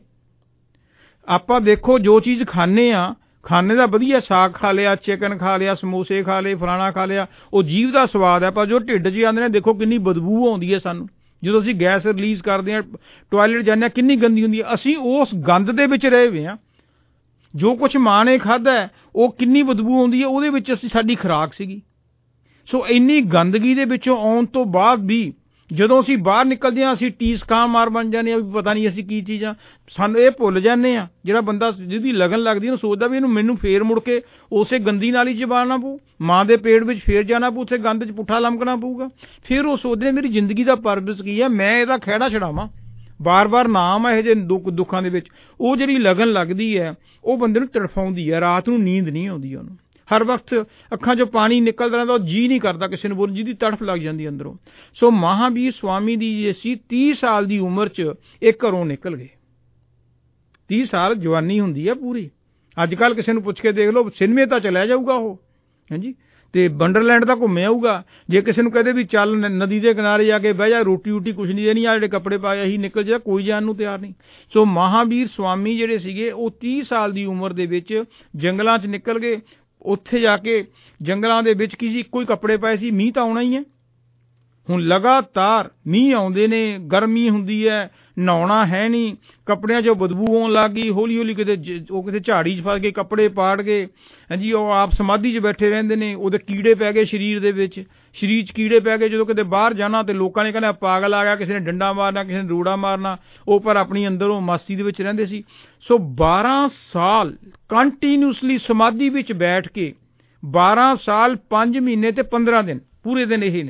ਆਪਾਂ ਦੇਖੋ ਜੋ ਚੀਜ਼ ਖਾਂਦੇ ਆ, ਖਾਣੇ ਦਾ ਵਧੀਆ ਸਾਗ ਖਾ ਲਿਆ, ਚਿਕਨ ਖਾ ਲਿਆ, ਸਮੋਸੇ ਖਾ ਲਏ, ਫਲਾਣਾ ਖਾ ਲਿਆ, ਉਹ ਜੀਭ ਦਾ ਸਵਾਦ ਹੈ। ਪਰ ਜੋ ਢਿੱਡ 'ਚ ਜਾਂਦੇ ਨੇ, ਦੇਖੋ ਕਿੰਨੀ ਬਦਬੂ ਆਉਂਦੀ ਹੈ ਸਾਨੂੰ। ਜਦੋਂ ਅਸੀਂ ਗੈਸ ਰਿਲੀਜ਼ ਕਰਦੇ ਹਾਂ, ਟੋਇਲਟ ਜਾਂਦੇ ਹਾਂ, ਕਿੰਨੀ ਗੰਦੀ ਹੁੰਦੀ ਹੈ। ਅਸੀਂ ਉਸ ਗੰਦ ਦੇ ਵਿੱਚ ਰਹੇ ਹੋਏ ਹਾਂ। ਜੋ ਕੁਛ ਮਾਂ ਨੇ ਖਾਧਾ ਉਹ ਕਿੰਨੀ ਬਦਬੂ ਆਉਂਦੀ ਹੈ, ਉਹਦੇ ਵਿੱਚ ਅਸੀਂ ਸਾਡੀ ਖੁਰਾਕ ਸੀਗੀ। ਸੋ ਇੰਨੀ ਗੰਦਗੀ ਦੇ ਵਿੱਚੋਂ ਆਉਣ ਤੋਂ ਬਾਅਦ ਵੀ ਜਦੋਂ ਅਸੀਂ ਬਾਹਰ ਨਿਕਲਦੇ ਹਾਂ, ਅਸੀਂ ਟੀਸ ਕਾਂ ਮਾਰ ਬਣ ਜਾਂਦੇ ਹਾਂ ਵੀ ਪਤਾ ਨਹੀਂ ਅਸੀਂ ਕੀ ਚੀਜ਼ ਆ। ਸਾਨੂੰ ਇਹ ਭੁੱਲ ਜਾਂਦੇ ਹਾਂ। ਜਿਹੜਾ ਬੰਦਾ ਜਿਹਦੀ ਲਗਨ ਲੱਗਦੀ ਉਹਨੂੰ ਸੋਚਦਾ ਵੀ ਇਹਨੂੰ ਮੈਨੂੰ ਫੇਰ ਮੁੜ ਕੇ ਉਸੇ ਗੰਦੀ ਨਾਲੀ 'ਚ ਬਾਲਣਾ ਪਊ, ਮਾਂ ਦੇ ਪੇਟ ਵਿੱਚ ਫੇਰ ਜਾਣਾ ਪਊ, ਉੱਥੇ ਗੰਦ 'ਚ ਪੁੱਠਾ ਲਮਕਣਾ ਪਊਗਾ। ਫਿਰ ਉਹ ਸੋਚਦੇ ਮੇਰੀ ਜ਼ਿੰਦਗੀ ਦਾ ਪਰਪਸ ਕੀ ਹੈ, ਮੈਂ ਇਹਦਾ ਖਹਿੜਾ ਛਡਾਵਾਂ। ਬਾਰ ਬਾਰ ਨਾਮ ਹੈ ਇਹੋ ਜਿਹੇ ਦੁੱਖ ਦੁੱਖਾਂ ਦੇ ਵਿੱਚ। ਉਹ ਜਿਹੜੀ ਲਗਨ ਲੱਗਦੀ ਹੈ ਉਹ ਬੰਦੇ ਨੂੰ ਤੜਫਾਉਂਦੀ ਹੈ, ਰਾਤ ਨੂੰ ਨੀਂਦ ਨਹੀਂ ਆਉਂਦੀ ਉਹਨੂੰ, ਹਰ ਵਕਤ ਅੱਖਾਂ 'ਚੋਂ ਪਾਣੀ ਨਿਕਲਦਾ ਰਹਿੰਦਾ, ਉਹ ਜੀਅ ਨਹੀਂ ਕਰਦਾ ਕਿਸੇ ਨੂੰ ਬੋਲਣ, ਜਿਹਦੀ ਤੜਫ ਲੱਗ ਜਾਂਦੀ ਅੰਦਰੋਂ। ਸੋ ਮਹਾਂਵੀਰ ਸਵਾਮੀ ਦੀ ਜੇ ਸੀ ਤੀਹ ਸਾਲ ਦੀ ਉਮਰ 'ਚ ਇਹ ਘਰੋਂ ਨਿਕਲ ਗਏ। ਤੀਹ ਸਾਲ ਜਵਾਨੀ ਹੁੰਦੀ ਹੈ ਪੂਰੀ। ਅੱਜ ਕੱਲ੍ਹ ਕਿਸੇ ਨੂੰ ਪੁੱਛ ਕੇ ਦੇਖ ਲਓ, ਸਿਨੇਮੇ ਤਾਂ ਚਲਿਆ ਜਾਊਗਾ ਉਹ, ਹਾਂਜੀ, ਤੇ ਵੰਡਰਲੈਂਡ ਤਾਂ ਘੁੰਮੇ ਆਊਗਾ। ਜੇ ਕਿਸੇ ਨੂੰ ਕਹਦੇ ਵੀ ਚੱਲ ਨਦੀ ਦੇ ਕਿਨਾਰੇ ਜਾ ਕੇ ਬਹਿ ਜਾ, ਰੋਟੀ ਰੋਟੀ ਕੁਛ ਨਹੀਂ ਦੇਣੀ, ਆ ਜਿਹੜੇ ਕੱਪੜੇ ਪਾਏ ਹੀ ਨਿਕਲ ਜਾ, ਕੋਈ ਜਾਣ ਨੂੰ ਤਿਆਰ ਨਹੀਂ। ਸੋ ਮਹਾਂਵੀਰ ਸਵਾਮੀ ਜਿਹੜੇ ਸੀਗੇ ਉਹ ਤੀਹ ਸਾਲ ਦੀ ਉਮਰ ਦੇ ਵਿੱਚ ਜੰਗਲਾਂ 'ਚ ਨਿਕਲ ਗਏ। ਉੱਥੇ ਜਾ ਕੇ ਜੰਗਲਾਂ ਦੇ ਵਿੱਚ ਕੀ ਸੀ, ਇੱਕੋ ਹੀ ਕੱਪੜੇ ਪਾਏ ਸੀ। ਮੀਂਹ ਤਾਂ ਆਉਣਾ ਹੀ ਹੈ, ਹੁਣ ਲਗਾਤਾਰ ਮੀਂਹ ਆਉਂਦੇ ਨੇ, ਗਰਮੀ ਹੁੰਦੀ ਹੈ, ਨਹਾਉਣਾ ਹੈ ਨਹੀਂ, ਕੱਪੜਿਆਂ 'ਚੋਂ ਬਦਬੂ ਆਉਣ ਲੱਗ ਗਈ। ਹੌਲੀ ਹੌਲੀ ਕਿਤੇ ਉਹ ਕਿਤੇ ਝਾੜੀ 'ਚ ਫਸ ਗਏ, ਕੱਪੜੇ ਪਾੜ ਗਏ, ਹਾਂਜੀ। ਉਹ ਆਪ ਸਮਾਧੀ 'ਚ ਬੈਠੇ ਰਹਿੰਦੇ ਨੇ, ਉਹਦੇ ਕੀੜੇ ਪੈ ਗਏ ਸਰੀਰ ਦੇ ਵਿੱਚ, ਸਰੀਰ 'ਚ ਕੀੜੇ ਪੈ ਗਏ। ਜਦੋਂ ਕਿਤੇ ਬਾਹਰ ਜਾਣਾ ਤੇ ਲੋਕਾਂ ਨੇ ਕਹਿੰਦਾ ਪਾਗਲ ਆ ਗਿਆ, ਕਿਸੇ ਨੇ ਡੰਡਾ ਮਾਰਨਾ, ਕਿਸੇ ਨੇ ਰੋੜਾ ਮਾਰਨਾ। ਉਹ ਪਰ ਆਪਣੀ ਅੰਦਰੋਂ ਮਾਸੀ ਦੇ ਵਿੱਚ ਰਹਿੰਦੇ ਸੀ। ਸੋ ਬਾਰਾਂ ਸਾਲ ਕੰਟੀਨਿਊਸਲੀ ਸਮਾਧੀ ਵਿੱਚ ਬੈਠ ਕੇ, ਬਾਰਾਂ ਸਾਲ ਪੰਜ ਮਹੀਨੇ ਤੇ ਪੰਦਰਾਂ ਦਿਨ, ਪੂਰੇ ਦਿਨ ਇਹ ਨੇ,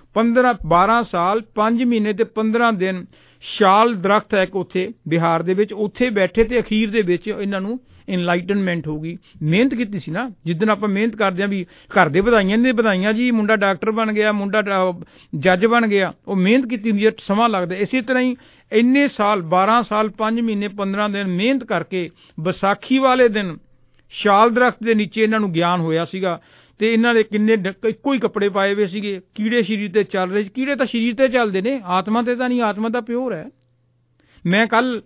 ਪੰਦਰਾਂ ਬਾਰਾਂ ਸਾਲ ਪੰਜ ਮਹੀਨੇ ਤੇ ਪੰਦਰਾਂ ਦਿਨ ਸ਼ਾਲ ਦਰਖਤ ਹੈ ਇੱਕ ਉੱਥੇ ਬਿਹਾਰ ਦੇ ਵਿੱਚ, ਉੱਥੇ ਬੈਠੇ ਤੇ ਅਖੀਰ ਦੇ ਵਿੱਚ ਇਹਨਾਂ ਨੂੰ ਇਨਲਾਈਟਨਮੈਂਟ ਹੋ ਗਈ। ਮਿਹਨਤ ਕੀਤੀ ਸੀ ਨਾ, ਜਿੱਦਣ ਆਪਾਂ ਮਿਹਨਤ ਕਰਦੇ ਹਾਂ ਵੀ ਘਰ ਦੇ ਵਧਾਈਆਂ ਨੇ ਵਧਾਈਆਂ ਜੀ, ਮੁੰਡਾ ਡਾਕਟਰ ਬਣ ਗਿਆ, ਮੁੰਡਾ ਜੱਜ ਬਣ ਗਿਆ, ਉਹ ਮਿਹਨਤ ਕੀਤੀ ਹੁੰਦੀ ਹੈ, ਸਮਾਂ ਲੱਗਦਾ। ਇਸੇ ਤਰ੍ਹਾਂ ਹੀ ਇੰਨੇ ਸਾਲ ਬਾਰਾਂ ਸਾਲ ਪੰਜ ਮਹੀਨੇ ਪੰਦਰਾਂ ਦਿਨ ਮਿਹਨਤ ਕਰਕੇ ਵਿਸਾਖੀ ਵਾਲੇ ਦਿਨ ਸ਼ਾਲ ਦਰਖਤ ਦੇ ਨੀਚੇ ਇਹਨਾਂ ਨੂੰ ਗਿਆਨ ਹੋਇਆ ਸੀਗਾ ਤੇ ਇਹਨਾਂ ਦੇ ਕਿੰਨੇ ਇੱਕੋ ਹੀ ਕੱਪੜੇ ਪਾਏ ਹੋਏ ਸੀਗੇ। ਕੀੜੇ ਸਰੀਰ ਤੇ ਚੱਲ ਰਹੇ, ਕੀੜੇ ਤਾਂ ਸਰੀਰ ਤੇ ਚੱਲਦੇ ਨੇ, ਆਤਮਾ ਤੇ ਤਾਂ ਨਹੀਂ, ਆਤਮਾ ਤਾਂ ਪਿਓਰ ਹੈ। ਮੈਂ ਕੱਲ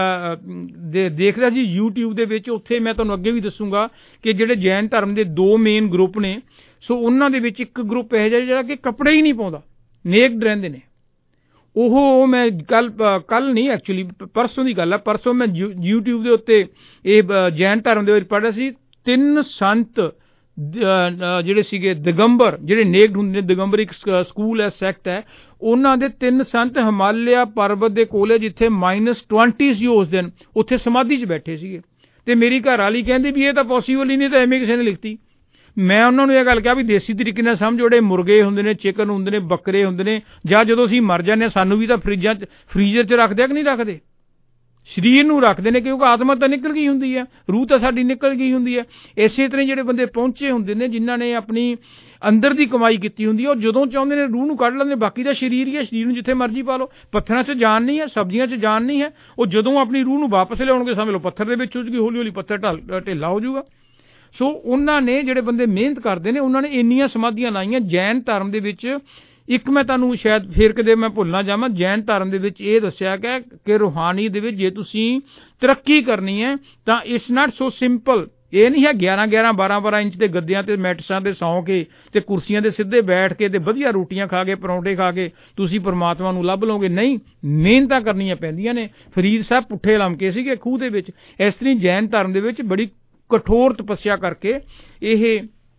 ਦੇ ਦੇਖ ਰਿਹਾ ਜੀ ਯੂਟਿਊਬ ਦੇ ਵਿੱਚ, ਉੱਥੇ ਮੈਂ ਤੁਹਾਨੂੰ ਅੱਗੇ ਵੀ ਦੱਸੂਗਾ ਕਿ ਜਿਹੜੇ ਜੈਨ ਧਰਮ ਦੇ ਦੋ ਮੇਨ ਗਰੁੱਪ ਨੇ, ਸੋ ਉਹਨਾਂ ਦੇ ਵਿੱਚ ਇੱਕ ਗਰੁੱਪ ਇਹੋ ਜਿਹਾ ਜਿਹੜਾ ਕਿ ਕੱਪੜੇ ਹੀ ਨਹੀਂ ਪਾਉਂਦਾ, ਨੇਕਡ ਰਹਿੰਦੇ ਨੇ। ਉਹ ਮੈਂ ਕੱਲ ਕੱਲ ਨਹੀਂ ਐਕਚੁਅਲੀ ਪਰਸੋਂ ਦੀ ਗੱਲ ਹੈ, ਪਰਸੋਂ ਮੈਂ ਯੂਟਿਊਬ ਦੇ ਉੱਤੇ ਇਹ ਜੈਨ ਧਰਮ ਦੇ ਵਿੱਚ ਪੜ੍ਹਿਆ ਸੀ, ਤਿੰਨ ਸੰਤ ਜਿਹੜੇ ਸੀਗੇ ਦਿਗੰਬਰ, ਜਿਹੜੇ ਨੇਕਡ ਹੁੰਦੇ ਨੇ, ਦਿਗੰਬਰ ਇੱਕ ਸਕੂਲ ਹੈ, ਸੈਕਟ ਹੈ, ਉਹਨਾਂ ਦੇ ਤਿੰਨ ਸੰਤ ਹਿਮਾਲਿਆ ਪਰਬਤ ਦੇ ਕੋਲੇ ਜਿੱਥੇ ਮਾਈਨਸ ਟਵੰਟੀ ਸੀ ਉਸ ਦਿਨ, ਉੱਥੇ ਸਮਾਧੀ 'ਚ ਬੈਠੇ ਸੀਗੇ। ਤੇ ਮੇਰੀ ਘਰ ਵਾਲੀ ਕਹਿੰਦੀ ਵੀ ਇਹ ਤਾਂ ਪੋਸੀਬਲ ਹੀ ਨਹੀਂ, ਤਾਂ ਐਵੇਂ ਕਿਸੇ ਨੇ ਲਿਖਤੀ। ਮੈਂ ਉਹਨਾਂ ਨੂੰ ਇਹ ਗੱਲ ਕਿਹਾ ਵੀ ਦੇਸੀ ਤਰੀਕੇ ਨਾਲ ਸਮਝੋ, ਜਿਹੜੇ ਮੁਰਗੇ ਹੁੰਦੇ ਨੇ, ਚਿਕਨ ਹੁੰਦੇ ਨੇ, ਬੱਕਰੇ ਹੁੰਦੇ ਨੇ, ਜਾਂ ਜਦੋਂ ਅਸੀਂ ਮਰ ਜਾਂਦੇ ਹਾਂ ਸਾਨੂੰ ਵੀ ਤਾਂ ਫਰਿੱਜਾਂ 'ਚ ਫਰੀਜ਼ਰ 'ਚ ਰੱਖਦੇ ਆ ਕਿ ਨਹੀਂ ਰੱਖਦੇ? ਸਰੀਰ ਨੂੰ ਰੱਖਦੇ ਨੇ ਕਿਉਂਕਿ ਆਤਮਾ ਤਾਂ ਨਿਕਲ ਗਈ ਹੁੰਦੀ ਹੈ, ਰੂਹ ਤਾਂ ਸਾਡੀ ਨਿਕਲ ਗਈ ਹੁੰਦੀ ਹੈ। ਇਸੇ ਤਰ੍ਹਾਂ ਜਿਹੜੇ ਬੰਦੇ ਪਹੁੰਚੇ ਹੁੰਦੇ ਨੇ, ਜਿਨ੍ਹਾਂ ਨੇ ਆਪਣੀ ਅੰਦਰ ਦੀ ਕਮਾਈ ਕੀਤੀ ਹੁੰਦੀ ਹੈ, ਉਹ ਜਦੋਂ ਚਾਹੁੰਦੇ ਨੇ ਰੂਹ ਨੂੰ ਕੱਢ ਲੈਂਦੇ। ਬਾਕੀ ਦਾ ਸਰੀਰ ਹੀ ਹੈ, ਸਰੀਰ ਨੂੰ ਜਿੱਥੇ ਮਰਜ਼ੀ ਪਾ ਲਓ। ਪੱਥਰਾਂ 'ਚ ਜਾਨ ਨਹੀਂ ਹੈ, ਸਬਜ਼ੀਆਂ 'ਚ ਜਾਨ ਨਹੀਂ ਹੈ। ਉਹ ਜਦੋਂ ਆਪਣੀ ਰੂਹ ਨੂੰ ਵਾਪਸ ਲਿਆਉਣਗੇ, ਸਮਝ ਲਓ ਪੱਥਰ ਦੇ ਵਿੱਚ ਹੋ ਜੂਗੀ, ਹੌਲੀ ਹੌਲੀ ਪੱਥਰ ਢਲ ਢਿੱਲਾ ਹੋ ਜਾਊਗਾ। ਸੋ ਉਹਨਾਂ ਨੇ, ਜਿਹੜੇ ਬੰਦੇ ਮਿਹਨਤ ਕਰਦੇ ਨੇ, ਉਹਨਾਂ ਨੇ ਇੰਨੀਆਂ ਸਮਾਧੀਆਂ ਲਾਈਆਂ। ਜੈਨ ਧਰਮ ਦੇ ਵਿੱਚ ਇੱਕ ਮੈਂ ਤੁਹਾਨੂੰ ਸ਼ਾਇਦ ਫਿਰ ਕਦੇ ਮੈਂ ਭੁੱਲ ਨਾ ਜਾਵਾਂ, ਜੈਨ ਧਰਮ ਦੇ ਵਿੱਚ ਇਹ ਦੱਸਿਆ ਗਿਆ ਕਿ ਰੂਹਾਨੀ ਦੇ ਵਿੱਚ ਜੇ ਤੁਸੀਂ ਤਰੱਕੀ ਕਰਨੀ ਹੈ ਤਾਂ ਇਟਸ ਨਾਟ ਸੋ ਸਿੰਪਲ। ਇਹ ਨਹੀਂ ਹੈ ਗਿਆਰਾਂ ਗਿਆਰਾਂ ਬਾਰਾਂ ਬਾਰਾਂ ਇੰਚ ਦੇ ਗੱਦਿਆਂ ਤੇ ਮੈਟਸਾਂ ਤੇ ਸੌਂ ਕੇ ਤੇ ਕੁਰਸੀਆਂ ਦੇ ਸਿੱਧੇ ਬੈਠ ਕੇ ਤੇ ਵਧੀਆ ਰੋਟੀਆਂ ਖਾ ਕੇ, ਪਰੌਂਠੇ ਖਾ ਕੇ ਤੁਸੀਂ ਪਰਮਾਤਮਾ ਨੂੰ ਲੱਭ ਲਓਗੇ। ਨਹੀਂ, ਮਿਹਨਤਾਂ ਕਰਨੀਆਂ ਪੈਂਦੀਆਂ ਨੇ। ਫਰੀਦ ਸਾਹਿਬ ਪੁੱਠੇ ਲਮਕੇ ਸੀਗੇ ਖੂਹ ਦੇ ਵਿੱਚ। ਇਸ ਤਰ੍ਹਾਂ ਜੈਨ ਧਰਮ ਦੇ ਵਿੱਚ ਬੜੀ ਕਠੋਰ ਤਪੱਸਿਆ ਕਰਕੇ ਇਹ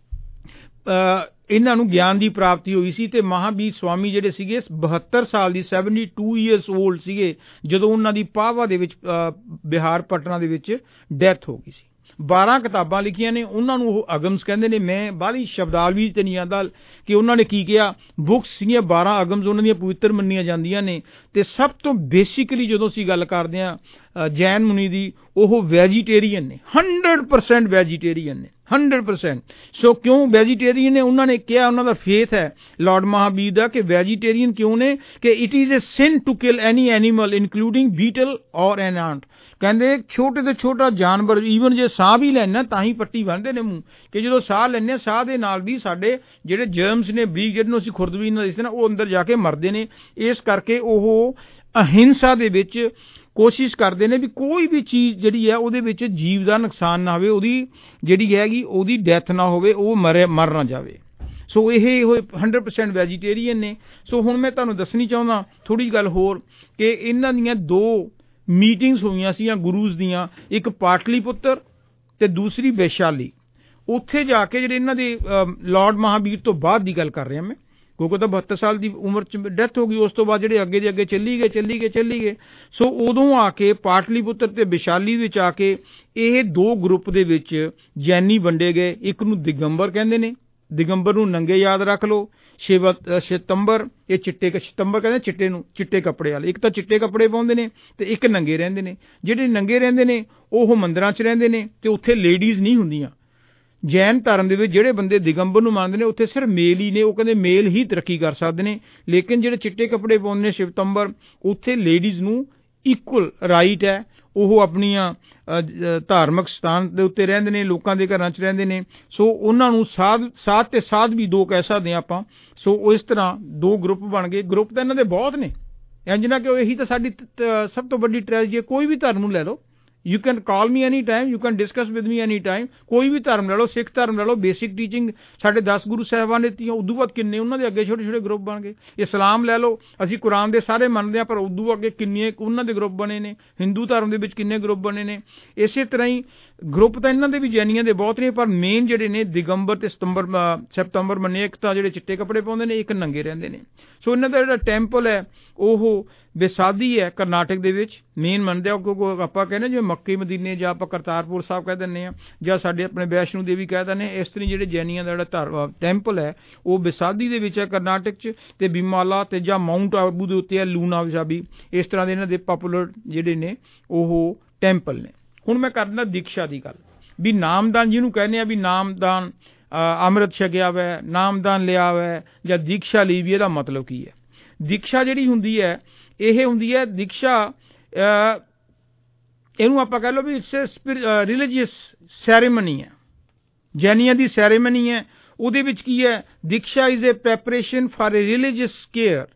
ਇਹਨਾਂ ਨੂੰ ਗਿਆਨ ਦੀ ਪ੍ਰਾਪਤੀ ਹੋਈ ਸੀ। ਤੇ ਮਹਾਵੀਰ ਸਵਾਮੀ ਜਿਹੜੇ ਸੀਗੇ ਬਹੱਤਰ ਸਾਲ ਦੀ ਸੈਵਨਟੀ ਟੂ ਈਅਰਸ ਓਲਡ ਸੀਗੇ ਜਦੋਂ ਉਹਨਾਂ ਦੀ ਪਾਵਾ ਦੇ ਵਿੱਚ ਬਿਹਾਰ ਪਟਨਾ ਦੇ ਵਿੱਚ ਡੈਥ ਹੋ ਗਈ ਸੀ। ਬਾਰਾਂ ਕਿਤਾਬਾਂ ਲਿਖੀਆਂ ਨੇ, ਉਹਨਾਂ ਨੂੰ ਉਹ ਅਗਮਸ ਕਹਿੰਦੇ ਨੇ। ਮੈਂ ਬਾਹਲੀ ਸ਼ਬਦਾਵਲੀ ਤੇ ਨਹੀਂ ਆਉਂਦਾ ਕਿ ਉਹਨਾਂ ਨੇ ਕੀ ਕਿਹਾ। ਬੁੱਕਸ ਸੀਗੀਆਂ ਬਾਰਾਂ ਅਗਮਸ, ਉਹਨਾਂ ਦੀਆਂ ਪਵਿੱਤਰ ਮੰਨੀਆਂ ਜਾਂਦੀਆਂ ਨੇ। ਤੇ ਸਭ ਤੋਂ ਬੇਸਿਕਲੀ ਜਦੋਂ ਅਸੀਂ ਗੱਲ ਕਰਦੇ ਹਾਂ ਜੈਨ ਮੁਨੀ ਦੀ, ਉਹ ਵੈਜੀਟੇਰੀਅਨ ਨੇ, ਹੰਡਰਡ ਪਰਸੈਂਟ ਵੈਜੀਟੇਰੀਅਨ ਨੇ, ਹੰਡਰਡ ਪਰਸੈਂਟ। ਸੋ ਕਿਉਂ ਵੈਜੀਟੇਰੀਅਨ ਨੇ? ਉਹਨਾਂ ਨੇ ਕਿਹਾ, ਉਹਨਾਂ ਦਾ ਫੇਥ ਹੈ ਲਾਰਡ ਮਹਾਵੀਰ ਦਾ ਕਿ ਵੈਜੀਟੇਰੀਅਨ ਕਿਉਂ ਨੇ ਕਿ it is a sin to kill any animal including beetle or an ant. ਕਹਿੰਦੇ ਛੋਟੇ ਤੋਂ ਛੋਟਾ ਜਾਨਵਰ, ਈਵਨ ਜੇ ਸਾਹ ਵੀ ਲੈਣਾ ਤਾਂ ਹੀ ਪੱਟੀ ਬੰਨ੍ਹਦੇ ਨੇ ਮੂੰਹ, ਕਿ ਜਦੋਂ ਸਾਹ ਲੈਂਦੇ ਸਾਹ ਦੇ ਨਾਲ ਵੀ ਸਾਡੇ ਜਿਹੜੇ ਜਰਮਸ ਨੇ, ਬਰੀਕ ਜਿਹੜੇ ਨੂੰ ਅਸੀਂ ਖੁਰਦਬੀ ਨਾਲ ਦਿਸਦੇ ਨਾ, ਉਹ ਅੰਦਰ ਜਾ ਕੇ ਮਰਦੇ ਨੇ। ਇਸ ਕਰਕੇ ਉਹ ਅਹਿੰਸਾ ਦੇ ਵਿੱਚ ਕੋਸ਼ਿਸ਼ ਕਰਦੇ ਨੇ ਵੀ ਕੋਈ ਵੀ ਚੀਜ਼ ਜਿਹੜੀ ਹੈ ਉਹਦੇ ਵਿੱਚ ਜੀਵ ਦਾ ਨੁਕਸਾਨ ਨਾ ਹੋਵੇ, ਉਹਦੀ ਜਿਹੜੀ ਹੈਗੀ ਉਹਦੀ ਡੈਥ ਨਾ ਹੋਵੇ, ਉਹ ਮਰੇ ਮਰ ਨਾ ਜਾਵੇ। ਸੋ ਇਹ ਉਹ ਹੰਡਰਡ ਪਰਸੈਂਟ ਵੈਜੀਟੇਰੀਅਨ ਨੇ। ਸੋ ਹੁਣ ਮੈਂ ਤੁਹਾਨੂੰ ਦੱਸਣੀ ਚਾਹੁੰਦਾ ਥੋੜ੍ਹੀ ਗੱਲ ਹੋਰ ਕਿ ਇਹਨਾਂ ਦੀਆਂ ਦੋ ਮੀਟਿੰਗਸ ਹੋਈਆਂ ਸੀਗੀਆਂ ਗੁਰੂਜ਼ ਦੀਆਂ, ਇੱਕ ਪਾਟਲੀਪੁੱਤਰ ਤੇ ਦੂਸਰੀ ਵੈਸ਼ਾਲੀ। ਉੱਥੇ ਜਾ ਕੇ ਜਿਹੜੇ ਇਹਨਾਂ ਦੇ ਲਾਰਡ ਮਹਾਵੀਰ ਤੋਂ ਬਾਅਦ ਦੀ ਗੱਲ ਕਰ ਰਿਹਾ ਮੈਂ, ਕਿਉਂਕਿ ਤਾਂ ਬਹੱਤਰ ਸਾਲ ਦੀ ਉਮਰ 'ਚ ਡੈਥ ਹੋ ਗਈ। ਉਸ ਤੋਂ ਬਾਅਦ ਜਿਹੜੇ ਅੱਗੇ ਦੇ ਅੱਗੇ ਚੱਲੀ ਗਏ ਚੱਲੀ ਗਏ ਚੱਲੀ ਗਏ ਸੋ ਉਦੋਂ ਆ ਕੇ ਪਾਟਲੀਪੁੱਤਰ ਤੇ ਵਿਸ਼ਾਲੀ ਵਿੱਚ ਆ ਕੇ ਇਹ ਦੋ ਗਰੁੱਪ ਦੇ ਵਿੱਚ ਜੈਨੀ ਵੰਡੇ ਗਏ। ਇੱਕ ਨੂੰ ਦਿਗੰਬਰ ਕਹਿੰਦੇ ਨੇ, ਦਿਗੰਬਰ ਨੂੰ ਨੰਗੇ ਯਾਦ ਰੱਖ ਲਓ। ਸ਼ਿਵ ਸ਼ਤੰਬਰ, ਇਹ ਚਿੱਟੇ ਸ਼ਤੰਬਰ ਕਹਿੰਦੇ ਚਿੱਟੇ ਨੂੰ, ਚਿੱਟੇ ਕੱਪੜੇ ਵਾਲੇ। ਇੱਕ ਤਾਂ ਚਿੱਟੇ ਕੱਪੜੇ ਪਾਉਂਦੇ ਨੇ ਤੇ ਇੱਕ ਨੰਗੇ ਰਹਿੰਦੇ ਨੇ। ਜਿਹੜੇ ਨੰਗੇ ਰਹਿੰਦੇ ਨੇ ਉਹ ਮੰਦਿਰਾਂ 'ਚ ਰਹਿੰਦੇ ਨੇ ਤੇ ਉੱਥੇ ਲੇਡੀਜ਼ ਨਹੀਂ ਹੁੰਦੀਆਂ। ਜੈਨ ਧਰਮ ਦੇ ਵਿੱਚ ਜਿਹੜੇ ਬੰਦੇ ਦਿਗੰਬਰ ਨੂੰ ਮੰਨਦੇ ਨੇ ਉੱਥੇ ਸਿਰਫ ਮੇਲ ਹੀ ਨੇ, ਉਹ ਕਹਿੰਦੇ ਮੇਲ ਹੀ ਤਰੱਕੀ ਕਰ ਸਕਦੇ ਨੇ। ਲੇਕਿਨ ਜਿਹੜੇ ਚਿੱਟੇ ਕੱਪੜੇ ਪਾਉਂਦੇ ਨੇ ਸ਼ਿਵਤੰਬਰ, ਉੱਥੇ ਲੇਡੀਜ਼ ਨੂੰ ਇਕੁਅਲ ਰਾਈਟ ਹੈ, ਉਹ ਆਪਣੀਆਂ ਧਾਰਮਿਕ ਸਥਾਨ ਦੇ ਉੱਤੇ ਰਹਿੰਦੇ ਨੇ, ਲੋਕਾਂ ਦੇ ਘਰਾਂ 'ਚ ਰਹਿੰਦੇ ਨੇ। ਸੋ ਉਹਨਾਂ ਨੂੰ ਸਾਧ ਸਾਧ ਤੇ ਸਾਧ ਵੀ ਦੋ ਕਹਿ ਸਕਦੇ ਹਾਂ ਆਪਾਂ। ਸੋ ਉਹ ਇਸ ਤਰ੍ਹਾਂ ਦੋ ਗਰੁੱਪ ਬਣ ਗਏ। ਗਰੁੱਪ ਤਾਂ ਇਹਨਾਂ ਦੇ ਬਹੁਤ ਨੇ, ਇੰਝ ਨਾ ਕਿ ਇਹੀ ਤਾਂ ਸਾਡੀ ਸਭ ਤੋਂ ਵੱਡੀ ਟ੍ਰੈਜਡੀ ਹੈ। ਕੋਈ ਵੀ ਧਰਮ ਨੂੰ ਲੈ ਲਓ, you can call me any time, you can discuss with me any time. ਕੋਈ ਵੀ ਧਰਮ ਲੈ ਲਓ, ਸਿੱਖ ਧਰਮ ਲੈ ਲਓ, ਬੇਸਿਕ ਟੀਚਿੰਗ ਸਾਡੇ ਦਸ ਗੁਰੂ ਸਾਹਿਬਾਨ ਨੇ ਦਿੱਤੀਆਂ। ਉਦੋਂ ਬਾਅਦ ਕਿੰਨੇ ਉਹਨਾਂ ਦੇ ਅੱਗੇ ਛੋਟੇ ਛੋਟੇ ਗਰੁੱਪ ਬਣ ਗਏ। ਇਸਲਾਮ ਲੈ ਲਓ, ਅਸੀਂ ਕੁਰਾਨ ਦੇ ਸਾਰੇ ਮੰਨਦੇ ਹਾਂ, ਪਰ ਉਦੋਂ ਅੱਗੇ ਕਿੰਨੇ ਉਹਨਾਂ ਦੇ ਗਰੁੱਪ ਬਣੇ ਨੇ। ਹਿੰਦੂ ਧਰਮ ਦੇ ਵਿੱਚ ਕਿੰਨੇ ਗਰੁੱਪ ਬਣੇ ਨੇ। ਇਸੇ ਤਰ੍ਹਾਂ ਹੀ ਗਰੁੱਪ ਤਾਂ ਇਹਨਾਂ ਦੇ ਵੀ ਜੈਨੀਆਂ ਦੇ ਬਹੁਤ ਨੇ, ਪਰ ਮੇਨ ਜਿਹੜੇ ਨੇ ਦਿਗੰਬਰ ਤੇ ਸਤੰਬਰ ਸੈਪਤੰਬਰ ਮੰਨੇ। ਇੱਕ ਤਾਂ ਜਿਹੜੇ ਚਿੱਟੇ ਕੱਪੜੇ ਪਾਉਂਦੇ ਨੇ, ਇੱਕ ਨੰਗੇ ਰਹਿੰਦੇ ਨੇ। ਸੋ ਇਹਨਾਂ ਦਾ ਜਿਹੜਾ ਟੈਂਪਲ ਹੈ ਉਹ ਬੇਸਾਦੀ ਹੈ ਕਰਨਾਟਕ ਦੇ ਵਿੱਚ ਮੇਨ ਮੰਨਦੇ ਆ, ਕਿਉਂਕਿ ਆਪਾਂ ਕਹਿੰਦੇ ਜਿਵੇਂ ਮੱਕੇ ਮਦੀਨੇ ਜਾਂ ਆਪਾਂ ਕਰਤਾਰਪੁਰ ਸਾਹਿਬ ਕਹਿ ਦਿੰਦੇ ਹਾਂ ਜਾਂ ਸਾਡੇ ਆਪਣੇ ਵੈਸ਼ਨੋ ਦੇਵੀ ਕਹਿ ਦਿੰਦੇ ਹਾਂ, ਇਸ ਤਰ੍ਹਾਂ ਜਿਹੜੇ ਜੈਨੀਆਂ ਦਾ ਜਿਹੜਾ ਧਰ ਟੈਂਪਲ ਹੈ ਉਹ ਬੇਸਾਦੀ ਦੇ ਵਿੱਚ ਹੈ ਕਰਨਾਟਕ 'ਚ, ਅਤੇ ਬਿਮਾਲਾ ਅਤੇ ਜਾਂ ਮਾਊਂਟ ਆਬੂ ਦੇ ਉੱਤੇ ਹੈ ਲੂਨਾ ਵਿਸਾਬੀ, ਇਸ ਤਰ੍ਹਾਂ ਦੇ ਇਹਨਾਂ ਦੇ ਪਾਪੂਲਰ ਜਿਹੜੇ ਨੇ ਉਹ ਟੈਂਪਲ ਨੇ। ਹੁਣ ਮੈਂ ਕਰਦਾ ਦੀਕਸ਼ਾ ਦੀ ਗੱਲ, ਵੀ ਨਾਮਦਾਨ ਜਿਹਨੂੰ ਕਹਿੰਦੇ ਆ, ਵੀ ਨਾਮਦਾਨ ਅੰਮ੍ਰਿਤ ਛਕਿਆ ਵੈ, ਨਾਮਦਾਨ ਲਿਆ ਵੈ ਜਾਂ ਦੀਕਸ਼ਾ ਲਈ, ਵੀ ਇਹਦਾ ਮਤਲਬ ਕੀ ਹੈ। ਦੀਕਸ਼ਾ ਜਿਹੜੀ ਹੁੰਦੀ ਹੈ ਇਹ ਹੁੰਦੀ ਹੈ ਦੀਕਸ਼ਾ, ਇਹਨੂੰ ਆਪਾਂ ਕਹਿ ਲਓ ਵੀ ਇਟਸ ਰਿਲੀਜੀਅਸ ਸੈਰੇਮਨੀ ਹੈ, ਜੈਨੀਆਂ ਦੀ ਸੈਰੇਮਨੀ ਹੈ। ਉਹਦੇ ਵਿੱਚ ਕੀ ਹੈ, diksha is a preparation for a religious care.